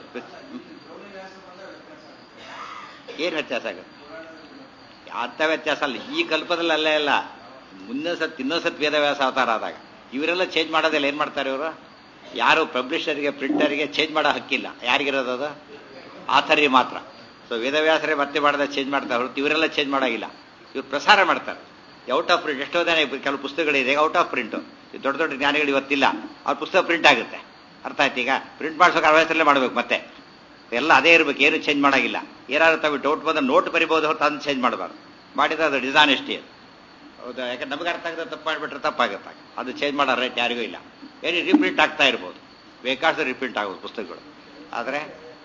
ಏನು ವ್ಯತ್ಯಾಸ ಆಗುತ್ತೆ? ಅಂಥ ವ್ಯತ್ಯಾಸ ಅಲ್ಲ. ಈ ಕಲ್ಪದಲ್ಲಿ ಅಲ್ಲೇ ಇಲ್ಲ. ಮುಂದೆ ಸತ್ ಇನ್ನೊಂದು ಸತ್ ವೇದವ್ಯಾಸ ಅವತಾರ ಆದಾಗ ಇವರೆಲ್ಲ ಚೇಂಜ್ ಮಾಡೋದಿಲ್ಲ. ಏನು ಮಾಡ್ತಾರೆ ಇವರು? ಯಾರು ಪಬ್ಲಿಷರಿಗೆ, ಪ್ರಿಂಟರಿಗೆ ಚೇಂಜ್ ಮಾಡೋ ಹಕ್ಕಿಲ್ಲ. ಯಾರಿಗಿರೋದು ಅದು? ಆಥರಿಗೆ ಮಾತ್ರ. ಸೊ ವೇದವ್ಯಾಸರೇ ಮತ್ತೆ ಮಾಡಿದ ಚೇಂಜ್ ಮಾಡ್ತಾರೆ ಹೊರತು ಇವರೆಲ್ಲ ಚೇಂಜ್ ಮಾಡೋಗಿಲ್ಲ. ಇವ್ರು ಪ್ರಸಾರ ಮಾಡ್ತಾರೆ. ಔಟ್ ಆಫ್ ಪ್ರಿಂಟ್ ಎಷ್ಟೋ ಜನ ಕೆಲವು ಪುಸ್ತಕಗಳಿದೆ ಔಟ್ ಆಫ್ ಪ್ರಿಂಟು. ದೊಡ್ಡ ದೊಡ್ಡ ಜ್ಞಾನಿಗಳು ಇವತ್ತಿಲ್ಲ, ಅವ್ರ ಪುಸ್ತಕ ಪ್ರಿಂಟ್ ಆಗುತ್ತೆ. ಅರ್ಥ ಆಯ್ತು? ಈಗ ಪ್ರಿಂಟ್ ಮಾಡಿಸೋಕೆ ಅವಶ್ಯಕತೆ ಮಾಡಬೇಕು. ಮತ್ತೆ ಎಲ್ಲ ಅದೇ ಇರಬೇಕು, ಏನು ಚೇಂಜ್ ಮಾಡೋಗಿಲ್ಲ. ಏನಾದ್ರು ತಾವು ಡೌಟ್ ಬಂದ್ರೆ ನೋಟ್ ಬರಿಬೋದು ಹೊರತು ಅದನ್ನು ಚೇಂಜ್ ಮಾಡಬಾರ್ದು. ಮಾಡಿದ್ರೆ ಅದು ಡಿಸಾನೆಸ್ಟಿ ಅದು. ಹೌದಾ? ಯಾಕಂದ್ರೆ ನಮಗೆ ಅರ್ಥ ಆಗುತ್ತೆ, ತಪ್ಪು ಮಾಡಿಬಿಟ್ರೆ ತಪ್ಪಾಗುತ್ತೆ. ಅದು ಚೇಂಜ್ ಮಾಡೋ ರೈಟ್ ಯಾರಿಗೂ ಇಲ್ಲ. ಏನು ರೀಪ್ರಿಂಟ್ ಆಗ್ತಾ ಇರ್ಬೋದು, ಬೇಕಾದಷ್ಟು ರೀಪ್ರಿಂಟ್ ಆಗೋದು ಪುಸ್ತಕಗಳು. ಆದರೆ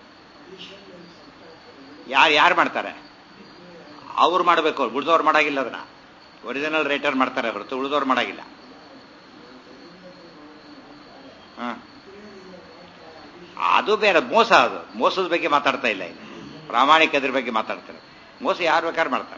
ಯಾರು ಯಾರು ಮಾಡ್ತಾರೆ? ಅವ್ರು ಮಾಡಬೇಕು, ಉಳಿದವ್ರು ಮಾಡೋಗಿಲ್ಲ. ಅದನ್ನ ಒರಿಜಿನಲ್ ರೈಟರ್ ಮಾಡ್ತಾರೆ ಹೊರತು ಉಳಿದವ್ರು ಮಾಡೋಗಿಲ್ಲ. ಹಾಂ, ಅದು ಬೇರೆ. ಮೋಸ, ಅದು ಮೋಸದ ಬಗ್ಗೆ ಮಾತಾಡ್ತಾ ಇಲ್ಲ ಇಲ್ಲಿ. ಪ್ರಾಮಾಣಿಕದ್ರ ಬಗ್ಗೆ ಮಾತಾಡ್ತಾರೆ. ಮೋಸ ಯಾರು ಬೇಕಾದ್ರೆ ಮಾಡ್ತಾರೆ.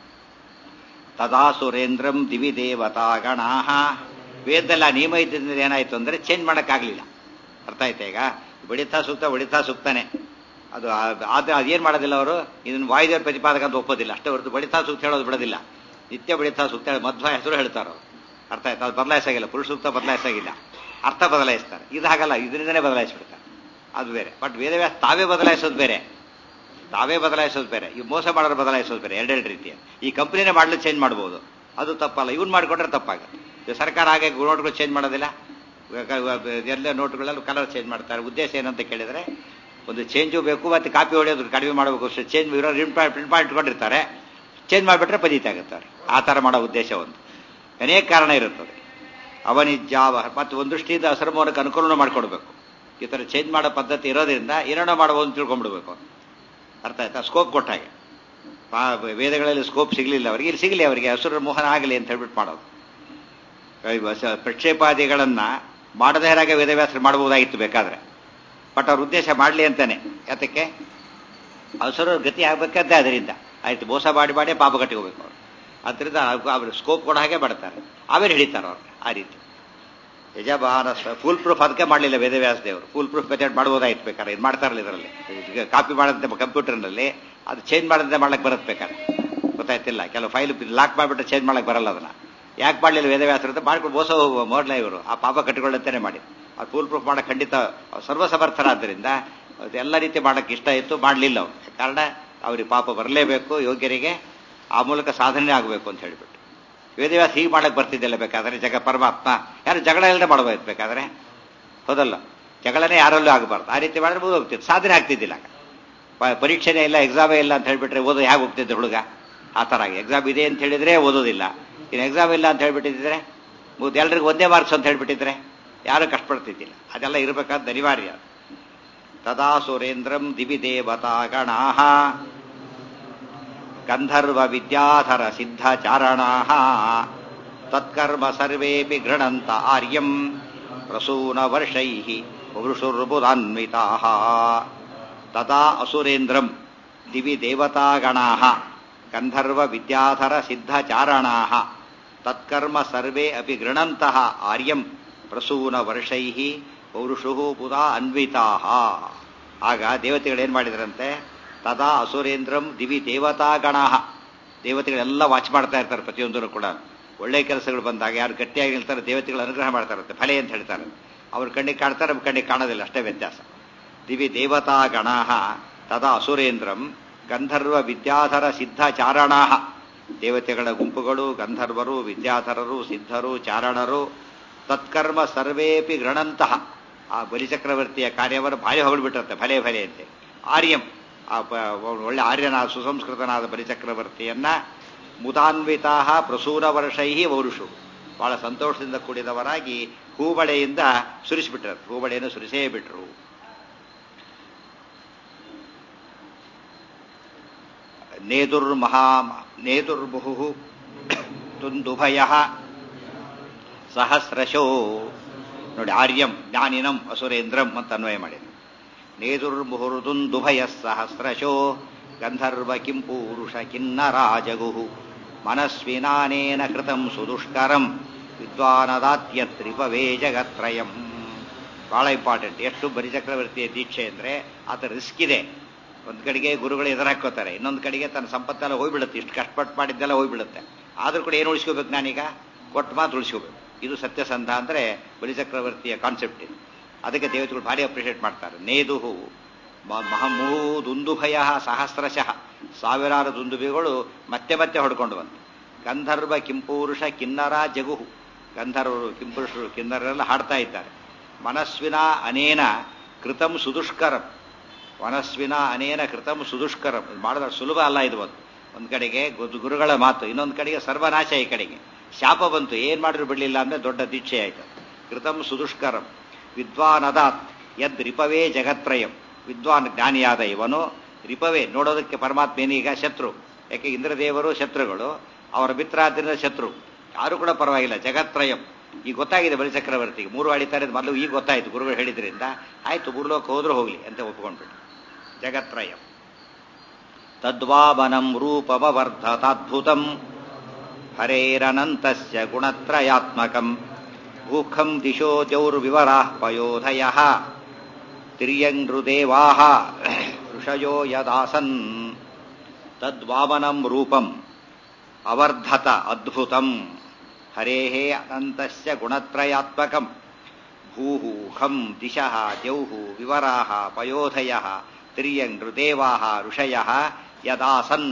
ತದಾ ಸುರೇಂದ್ರಂ ದಿವಿ ದೇವತಾ ಗಣಾಹ. ವೇದಲ್ಲ ನಿಯಮ ಇದ್ದಿಂದ ಏನಾಯ್ತು ಅಂದ್ರೆ ಚೇಂಜ್ ಮಾಡೋಕ್ಕಾಗಲಿಲ್ಲ. ಅರ್ಥ ಆಯ್ತಾ? ಈಗ ಬಡಿತಾ ಸೂಕ್ತ ಬಡಿತಾ ಸೂಕ್ತಾನೆ ಅದು. ಆದ್ರೆ ಅದೇನು ಮಾಡೋದಿಲ್ಲ ಅವರು, ಇದನ್ನು ವಾಯುದೇವ್ರ ಪ್ರತಿಪಾದಕ ಅಂತ ಒಪ್ಪೋದಿಲ್ಲ ಅಷ್ಟೇ ಹೊರತು ಬಡಿತಾ ಸೂಕ್ತ ಹೇಳೋದು ಬಿಡೋದಿಲ್ಲ. ನಿತ್ಯ ಬಡಿತಾ ಸೂಕ್ತ ಮಧ್ವ ಹೆಸರು ಹೇಳ್ತಾರೆ ಅವರು. ಅರ್ಥ ಆಯ್ತು? ಅದು ಬದಲಾಯಿಸಾಗಿಲ್ಲ. ಪುರುಷ ಸೂಕ್ತ ಬದಲಾಯಿಸಾಗಿಲ್ಲ, ಅರ್ಥ ಬದಲಾಯಿಸ್ತಾರೆ. ಇದು ಹಾಗಲ್ಲ, ಇದರಿಂದನೇ ಬದಲಾಯಿಸ್ಬಿಡ್ತಾರೆ. ಅದು ಬೇರೆ. ಬಟ್ ವೇದವ್ಯಾಸ ತಾವೇ ಬದಲಾಯಿಸೋದು ಬೇರೆ, ತಾವೇ ಬದಲಾಯಿಸೋದು ಬೇರೆ. ಈ ಮೋಸ ಮಾಡೋರು ಬದಲಾಯಿಸೋದು ಬೇರೆ. ಎರಡೆರಡು ರೀತಿಯ. ಈ ಕಂಪ್ನಿನೇ ಮಾಡಲು ಚೇಂಜ್ ಮಾಡ್ಬೋದು, ಅದು ತಪ್ಪಲ್ಲ. ಇವ್ನು ಮಾಡಿಕೊಂಡ್ರೆ ತಪ್ಪಾಗುತ್ತೆ. ಸರ್ಕಾರ ಹಾಗೆ ನೋಟ್ಗಳು ಚೇಂಜ್ ಮಾಡೋದಿಲ್ಲ. ಎಲ್ಲ ನೋಟ್ಗಳಲ್ಲಿ ಕಲರ್ ಚೇಂಜ್ ಮಾಡ್ತಾರೆ. ಉದ್ದೇಶ ಏನಂತ ಕೇಳಿದರೆ, ಒಂದು ಚೇಂಜು ಬೇಕು, ಮತ್ತು ಕಾಪಿ ಹೊಡೆಯೋದು ಕಡಿಮೆ ಮಾಡಬೇಕು ಅಷ್ಟೇ. ಚೇಂಜ್ ಇರೋ ಪ್ರಿಂಟ್ ಪ್ರಿಂಟ್ ಮಾಡಿ ಇಟ್ಕೊಂಡಿರ್ತಾರೆ, ಚೇಂಜ್ ಮಾಡಿಬಿಟ್ರೆ ಪದೀತಿ ಆಗುತ್ತಾರೆ. ಆ ಥರ ಮಾಡೋ ಉದ್ದೇಶ ಒಂದು. ಅನೇಕ ಕಾರಣ ಇರುತ್ತದೆ. ಅವನಿಜ್ಜಾವ ಮತ್ತು ಒಂದು ದೃಷ್ಟಿಯಿಂದ ಅಸರ್ಮೋನಕ್ಕೆ ಅನುಕೂಲನೂ ಮಾಡಿಕೊಡ್ಬೇಕು. ಈ ಥರ ಚೇಂಜ್ ಮಾಡೋ ಪದ್ಧತಿ ಇರೋದ್ರಿಂದ ಏನೇನೋ ಮಾಡಬಹುದು ಅಂತ ತಿಳ್ಕೊಂಡ್ಬಿಡ್ಬೇಕು. ಅರ್ಥ ಆಯ್ತಾ? ಸ್ಕೋಪ್ ಕೊಟ್ಟಾಗೆ. ವೇದಗಳಲ್ಲಿ ಸ್ಕೋಪ್ ಸಿಗಲಿಲ್ಲ ಅವರಿಗೆ, ಇಲ್ಲಿ ಸಿಗಲಿ ಅವರಿಗೆ, ಅಸುರ ಮೋಹನ ಆಗಲಿ ಅಂತ ಹೇಳ್ಬಿಟ್ಟು ಮಾಡೋದು. ಪ್ರಕ್ಷೇಪಾದಿಗಳನ್ನ ಮಾಡದೇ ಹಾಗೆ ವೇದವ್ಯಾಸರು ಮಾಡಬಹುದಾಗಿತ್ತು ಬೇಕಾದ್ರೆ. ಬಟ್ ಅವ್ರ ಉದ್ದೇಶ ಮಾಡಲಿ ಅಂತಾನೆ. ಯಾತಕ್ಕೆ? ಅಸುರರ ಗತಿ ಆಗ್ಬೇಕಂತೆ. ಅದರಿಂದ ಆಯ್ತು, ಮೋಸ ಮಾಡಿ ಮಾಡಿ ಪಾಪ ಕಟ್ಟಿಕೋಬೇಕು ಅವರು. ಅದರಿಂದ ಅವ್ರು ಸ್ಕೋಪ್ ಕೊಡೋ ಹಾಗೆ ಮಾಡ್ತಾರೆ. ಆಮೇಲೆ ಹಿಡಿತಾರೆ ಅವ್ರು. ಆ ರೀತಿ ಯಜಮಾನ ಫುಲ್ ಪ್ರೂಫ್ ಅದಕ್ಕೆ ಮಾಡಲಿಲ್ಲ ವೇದವ್ಯಾಸ ದೇವರು. ಫುಲ್ ಪ್ರೂಫ್ ಮೆಥಡ್ ಮಾಡ್ಬೋದಾಯ್ತು ಬೇಕಾದ್ರೆ. ಇದು ಮಾಡ್ತಾರಲ್ಲ ಇದರಲ್ಲಿ, ಕಾಪಿ ಮಾಡದಂತೆ ಕಂಪ್ಯೂಟರ್ನಲ್ಲಿ ಅದು ಚೇಂಜ್ ಮಾಡದಂತೆ ಮಾಡ್ಲಿಕ್ಕೆ ಬರುತ್ತೆ ಬೇಕಾದ್ರೆ. ಗೊತ್ತಾಯ್ತಿಲ್ಲ? ಕೆಲವು ಫೈಲ್ ಲಾಕ್ ಮಾಡಿಬಿಟ್ರೆ ಚೇಂಜ್ ಮಾಡಕ್ಕೆ ಬರಲ್ಲ. ಅದನ್ನ ಯಾಕೆ ಮಾಡಲಿಲ್ಲ ವೇದವ್ಯಾಸರು ಅಂತ ಮಾಡ್ಕೊಂಡು ಮೋಸ ಮೋಡ್ಲ ಇವರು ಆ ಪಾಪ ಕಟ್ಟಿಕೊಳ್ಳುತ್ತೇನೆ ಮಾಡಿ. ಅದು ಫುಲ್ ಪ್ರೂಫ್ ಮಾಡಕ್ಕೆ ಖಂಡಿತ ಸರ್ವಸಮರ್ಥರಾದ್ದರಿಂದ ಎಲ್ಲ ರೀತಿ ಮಾಡಕ್ಕೆ ಇಷ್ಟ ಇತ್ತು, ಮಾಡಲಿಲ್ಲ ಅವರು. ಕಾರಣ ಅವ್ರಿಗೆ ಪಾಪ ಬರಲೇಬೇಕು, ಯೋಗ್ಯರಿಗೆ ಆ ಮೂಲಕ ಸಾಧನೆ ಆಗಬೇಕು ಅಂತ ಹೇಳಿಬಿಟ್ಟು. ವೇದವ್ಯಾಸ ಹೀಗೆ ಮಾಡಕ್ಕೆ ಬರ್ತಿದ್ದಿಲ್ಲ ಬೇಕಾದ್ರೆ. ಜಗ ಪರಮಾತ್ಮ ಯಾರು ಜಗಳ ಇಲ್ಲದೆ ಮಾಡಬೇಕು ಬೇಕಾದ್ರೆ, ಹೌದಲ್ಲ? ಜಗಳನೇ ಯಾರಲ್ಲೂ ಆಗಬಾರ್ದು. ಆ ರೀತಿ ಮಾಡಿದ್ರೆ ಓದ್ ಹೋಗ್ತಿತ್ತು, ಸಾಧನೆ ಆಗ್ತಿದ್ದಿಲ್ಲ. ಪರೀಕ್ಷೆನೇ ಇಲ್ಲ, ಎಕ್ಸಾಮೇ ಇಲ್ಲ ಅಂತ ಹೇಳ್ಬಿಟ್ರೆ ಓದೋ ಹೇಗೆ ಹೋಗ್ತಿದ್ದೆ ಹುಡುಗ? ಆ ಥರ ಎಕ್ಸಾಮ್ ಇದೆ ಅಂತ ಹೇಳಿದ್ರೆ ಓದೋದಿಲ್ಲ. ಇನ್ನು ಎಕ್ಸಾಮ್ ಇಲ್ಲ ಅಂತ ಹೇಳ್ಬಿಟ್ಟಿದ್ರೆ ಎಲ್ರಿಗೂ ಒಂದೇ ಮಾರ್ಕ್ಸ್ ಅಂತ ಹೇಳ್ಬಿಟ್ಟಿದ್ರೆ ಯಾರು ಕಷ್ಟಪಡ್ತಿದ್ದಿಲ್ಲ. ಅದೆಲ್ಲ ಇರಬೇಕಾದ ಅನಿವಾರ್ಯ. ತದಾ ಸುರೇಂದ್ರಂ ದಿವಿ ದೇವತಾ ಗಣಾಃ ಗಂಧರ್ವ ವಿದ್ಯಾಧರ ಸಿದ್ಧ ಚಾರಣಾಃ ತತ್ಕರ್ಮ ಸರ್ವೇಪಿ ಗೃಣಂತ ಆರ್ಯಂ ಪ್ರಸೂನ ವರ್ಷೈಃ ಪೌರುಷುರ್ಬುಧಾನ್ವಿತಾಃ. ತದಾ ಅಸುರೇಂದ್ರಂ ದಿವಿ ದೇವತಾ ಗಣಾಃ ಗಂಧರ್ವ ವಿದ್ಯಾಧರ ಸಿದ್ಧ ಚಾರಣಾಃ ತತ್ಕರ್ಮ ಸರ್ವೇ ಅಪಿ ಗೃಣಂತಃ ಆರ್ಯಂ ಪ್ರಸೂನ ವರ್ಷೈಃ ಪೌರುಷು ಬುಧಾ ಅನ್ವಿತಾಃ. ಆಗ ದೇವತೆಗಳೇನ್ ಮಾಡಿದ್ರಂತೆ, ತದಾ ಅಸುರೇಂದ್ರಂ ದಿವಿ ದೇವತಾ ಗಣಾಃ, ದೇವತೆಗಳೆಲ್ಲ ವಾಚ್ ಮಾಡ್ತಾ ಇರ್ತಾರೆ ಪ್ರತಿಯೊಂದನ್ನು ಕೂಡ. ಒಳ್ಳೆ ಕೆಲಸಗಳು ಬಂದಾಗ ಯಾರು ಗಟ್ಟಿಯಾಗಿ ನಿಲ್ತಾರೆ ದೇವತೆಗಳು ಅನುಗ್ರಹ ಮಾಡ್ತಾರಂತೆ, ಫಲೆ ಅಂತ ಹೇಳ್ತಾರೆ. ಅವ್ರ ಕಣ್ಣಿಗೆ ಕಾಣ್ತಾರೆ, ನಮ್ಮ ಕಣ್ಣಿಗೆ ಕಾಣೋದಿಲ್ಲ, ಅಷ್ಟೇ ವ್ಯತ್ಯಾಸ. ದಿವಿ ದೇವತಾ ಗಣಾಃ ತದಾ ಅಸುರೇಂದ್ರಂ ಗಂಧರ್ವ ವಿದ್ಯಾಧರ ಸಿದ್ಧ ಚಾರಣಾಃ, ದೇವತೆಗಳ ಗುಂಪುಗಳು, ಗಂಧರ್ವರು, ವಿದ್ಯಾಧರರು, ಸಿದ್ಧರು, ಚಾರಣರು, ತತ್ಕರ್ಮ ಸರ್ವೇಪಿ ಗೃಣಂತಹ, ಆ ಬಲಿಚಕ್ರವರ್ತಿಯ ಕಾರ್ಯವನ್ನು ಭಾರಿ ಹೊಗಳ್ಬಿಟ್ಟಿರುತ್ತೆ, ಭಲೆ ಭಲೆ ಅಂತೆ. ಆರ್ಯಂ, ಆ ಒಳ್ಳೆ ಆರ್ಯನಾದ ಸುಸಂಸ್ಕೃತನಾದ ಬಲಿಚಕ್ರವರ್ತಿಯನ್ನ ಮುದಾನ್ವಿತಾ ಪ್ರಸೂರ ವರ್ಷೈ ವೌರುಷು, ಬಹಳ ಸಂತೋಷದಿಂದ ಕೂಡಿದವರಾಗಿ ಹೂಬಳೆಯಿಂದ ಸುರಿಸಿಬಿಟ್ರು, ಹೂಬಳೆಯನ್ನು ಸುರಿಸೇ ಬಿಟ್ರು. ನೇದುರ್ಮಹಾ ನೇದುರ್ಬಹು ತುಂದುಭಯ ಸಹಸ್ರಶೋ. ನೋಡಿ, ಆರ್ಯಂ ಜ್ಞಾನಿನಂ ಅಸುರೇಂದ್ರಂ ಅಂತ ಅನ್ವಯ ಮಾಡಿದ್ರು. ನೇದುರ್ಮುಹುರ್ದುಂದುಭಯ ಸಹಸ್ರಶೋ ಗಂಧರ್ವ ಕಿಂಪೂರುಷ ಕಿನ್ನರಾಜಗುಹು ಮನಸ್ವಿನಾನೇನ ಕೃತಂ ಸುದುಷ್ಕರಂ ವಿದ್ವಾನದಾತ್ಯತ್ರಿಪವೇ ಜಗತ್ರಯಂ. ಬಹಳ ಇಂಪಾರ್ಟೆಂಟ್. ಎಷ್ಟು ಬಲಿಚಕ್ರವರ್ತಿಯ ದೀಕ್ಷೆ ಅಂದ್ರೆ ಆತ ರಿಸ್ಕ್ ಇದೆ. ಒಂದ್ ಕಡೆಗೆ ಗುರುಗಳು ಎದುರಾಕೋತಾರೆ, ಇನ್ನೊಂದು ಕಡೆಗೆ ತನ್ನ ಸಂಪತ್ತೆಲ್ಲ ಹೋಗ್ಬಿಡುತ್ತೆ, ಇಷ್ಟು ಕಷ್ಟಪಟ್ಟು ಮಾಡಿದ್ದೆಲ್ಲ ಹೋಗ್ಬಿಡುತ್ತೆ. ಆದ್ರೂ ಕೂಡ ಏನು ಉಳಿಸ್ಕೋಬೇಕು, ನಾನೀಗ ಕೊಟ್ಟು ಮಾತ್ರ ಉಳಿಸ್ಕೋಬೇಕು. ಇದು ಸತ್ಯಸಂಧ ಅಂದ್ರೆ ಬಲಿಚಕ್ರವರ್ತಿಯ ಕಾನ್ಸೆಪ್ಟ್ ಇದು. ಅದಕ್ಕೆ ದೇವತೆಗಳು ಭಾರಿ ಅಪ್ರಿಷಿಯೇಟ್ ಮಾಡ್ತಾರೆ. ನೇದುಹು ಮಹಮೂದುಂದುಭಯ ಸಹಸ್ರಶಃ, ಸಾವಿರಾರು ದುಂದುಬಿಗಳು ಮತ್ತೆ ಮತ್ತೆ ಹೊಡ್ಕೊಂಡು ಬಂತು. ಗಂಧರ್ವ ಕಿಂಪುರುಷ ಕಿನ್ನರ ಜಗುಹು, ಗಂಧರ್ವರು ಕಿಂಪುರುಷರು ಕಿನ್ನರೆಲ್ಲ ಹಾಡ್ತಾ ಇದ್ದಾರೆ. ಮನಸ್ವಿನ ಅನೇನ ಕೃತಂ ಸುದುಷ್ಕರಂ, ಮನಸ್ವಿನ ಅನೇನ ಕೃತಂ ಸುದುಷ್ಕರಂ, ಮಾಡಿದ ಸುಲಭ ಅಲ್ಲ ಇದು. ಒಂದು ಒಂದ್ ಕಡೆಗೆ ಗುರುಗಳ ಮಾತು, ಇನ್ನೊಂದು ಕಡೆಗೆ ಸರ್ವನಾಶ, ಈ ಕಡೆಗೆ ಶಾಪ ಬಂತು, ಏನ್ ಮಾಡಿದ್ರು ಬಿಡ್ಲಿಲ್ಲ ಅಂದ್ರೆ ದೊಡ್ಡ ದೀಕ್ಷೆ ಆಯ್ತು. ಕೃತಂ ಸುದುಷ್ಕರಂ ವಿದ್ವಾನ್ ಅದಾತ್ ಯದ್ ರಿಪವೇ ಜಗತ್ರಯಂ, ವಿದ್ವಾನ್ ಜ್ಞಾನಿಯಾದ ಇವನು ರಿಪವೇ, ನೋಡೋದಕ್ಕೆ ಪರಮಾತ್ಮ ಏನೀಗ ಶತ್ರು, ಯಾಕೆ ಇಂದ್ರದೇವರು ಶತ್ರುಗಳು, ಅವರ ಮಿತ್ರಾದ್ರಿಂದ ಶತ್ರು, ಯಾರು ಕೂಡ ಪರವಾಗಿಲ್ಲ, ಜಗತ್ರಯಂ. ಈಗ ಗೊತ್ತಾಗಿದೆ ಬಲಿಚಕ್ರವರ್ತಿಗೆ, ಮೂರು ಅಳಿತಾರೆ ಮೊದಲು ಈಗ ಗೊತ್ತಾಯ್ತು, ಗುರುಗಳು ಹೇಳಿದ್ರಿಂದ ಆಯ್ತು, ಮೂರ್ಲೋಕ ಹೋದ್ರೂ ಹೋಗ್ಲಿ ಅಂತ ಒಪ್ಕೊಂಡ್ಬಿಟ್ಟು. ಜಗತ್ರಯಂ ತದ್ವಾಮನಂ ರೂಪಮವರ್ಧತಾದ್ಭುತಂ ಹರೇರನಂತಸ್ಯ ಗುಣತ್ರಯಾತ್ಮಕಂ ಭೂಖಂ ದಿಶೋ ದ್ಯೌರ್ವಿವರಾಃ ಪಯೋಧಯಃ ತಿರ್ಯಂಗೃದೇವಾಃ ಋಷಯೋ ಯದಾಸನ್. ತದ್ವಾಮನಂ ರೂಪಂ ಅವರ್ಧತ ಅದ್ಭುತಂ ಹರೇಃ ಅನಂತಸ್ಯ ಗುಣತ್ರಯಾತ್ಮಕಂ ಭೂಃ ಖಂ ದಿಶಃ ದ್ಯೌಃ ವಿವರಾಃ ಪಯೋಧಯಃ ತಿರ್ಯಂಗೃದೇವಾಃ ಋಷಯಃ ಯದಾಸನ್.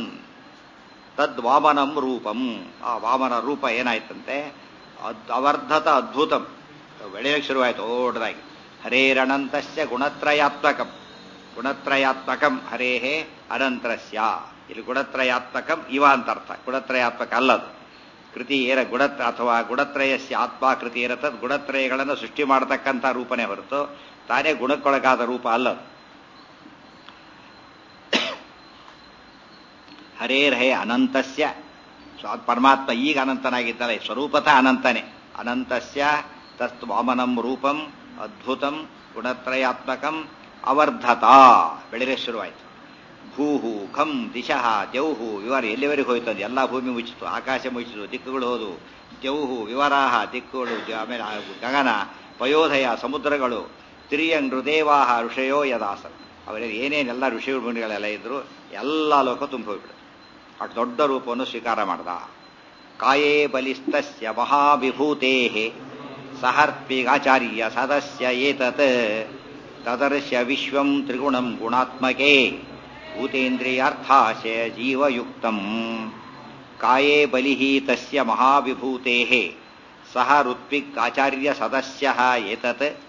ತದ್ವಾಮನಂ ರೂಪಂ, ಆ ವಾಮನ ರೂಪ ಏನಾಯ್ತಂತೆ, ಅವರ್ಧತ ಅದ್ಭುತಂ, ಬೆಳೆಯಕ್ಕೆ ಶುರುವಾಯಿತು ಓಡ್ದಾಗಿ. ಹರೇರನಂತಸ್ಯ ಗುಣತ್ರಯಾತ್ಮಕಂ, ಗುಣತ್ರಯಾತ್ಮಕಂ ಹರೇಹೇ ಅನಂತರಸ್ಯ. ಇಲ್ಲಿ ಗುಣತ್ರಯಾತ್ಮಕಂ ಇವ ಅಂತ ಅರ್ಥ, ಗುಣತ್ರಯಾತ್ಮಕ ಅಲ್ಲದು. ಕೃತಿ ಏನ ಗುಣತ್ರ ಅಥವಾ ಗುಣತ್ರಯಸ್ಯ ಆತ್ಮ ಕೃತಿ ಇರತ್ತದ, ಗುಣತ್ರಯಗಳನ್ನು ಸೃಷ್ಟಿ ಮಾಡತಕ್ಕಂಥ ರೂಪನೇ ಹೊರತು ತಾನೇ ಗುಣಕ್ಕೊಳಗಾದ ರೂಪ ಅಲ್ಲದು. ಹರೇರ್ಹೇ ಅನಂತಸ್ಯ, ಪರಮಾತ್ಮ ಈಗ ಅನಂತನಾಗಿದ್ದಾನೆ, ಸ್ವರೂಪತಃ ಅನಂತನೇ. ಅನಂತಸ್ಯ ತತ್ ವಾಮನಂ ರೂಪಂ ಅದ್ಭುತಂ ಗುಣತ್ರಯಾತ್ಮಕಂ ಅವರ್ಧತ, ಬೆಳೆರೆ ಶುರುವಾಯಿತು. ಭೂಹು ಖಂ ದಿಶಃ ದ್ಯೌಹು ವಿವರ, ಎಲ್ಲಿವರೆಗೆ ಹೋಯ್ತು ಅದು, ಎಲ್ಲ ಭೂಮಿ ಮುಚ್ಚಿತು, ಆಕಾಶ ಮುಚ್ಚಿತು, ದಿಕ್ಕುಗಳು ಹೋದವು. ದ್ಯೌಹು ವಿವರಾಹ ದಿಕ್ಕುಗಳು, ಆಮೇಲೆ ಗಗನ, ಪಯೋಧಯ ಸಮುದ್ರಗಳು, ತಿರಿಯಂಗ್ ನೃದೇವಾಹ ಋಷಯೋ ಯದಾಸ, ಅವರಲ್ಲಿ ಏನೇನೆಲ್ಲ ಋಷಿ ಮುನಿಗಳೆಲ್ಲ ಇದ್ರು ಎಲ್ಲ ಲೋಕ ತುಂಬ ಹೋಗ್ಬಿಡುತ್ತೆ. ಅಷ್ಟು ದೊಡ್ಡ ರೂಪವನ್ನು ಸ್ವೀಕಾರ ಮಾಡ್ದ. ಕಾಯೇ ಬಲಿಸ್ತಸ್ಯ ಮಹಾವಿಭೂತೇ ಸಹರ್ಪಿಗಾಚಾರ್ಯ ಸದಸ್ಯ ಏತತ್ ತದರ್ಶ್ಯ ವಿಶ್ವಂ ತ್ರಿಗುಣಂ ಗುಣಾತ್ಮಕೆ ಭೂತೇಂದ್ರಿಯಾರ್ಥಾಶಯ ಜೀವಯುಕ್ತಂ. ಕಾಯೇ ಬಲಿಃ ತಸ್ಯ ಮಹಾವಿಭೂತೇಃ ಸಹ ಋತ್ವಿಕ್ ಆಚಾರ್ಯ ಸದಸ್ಯಃ ಏತತ್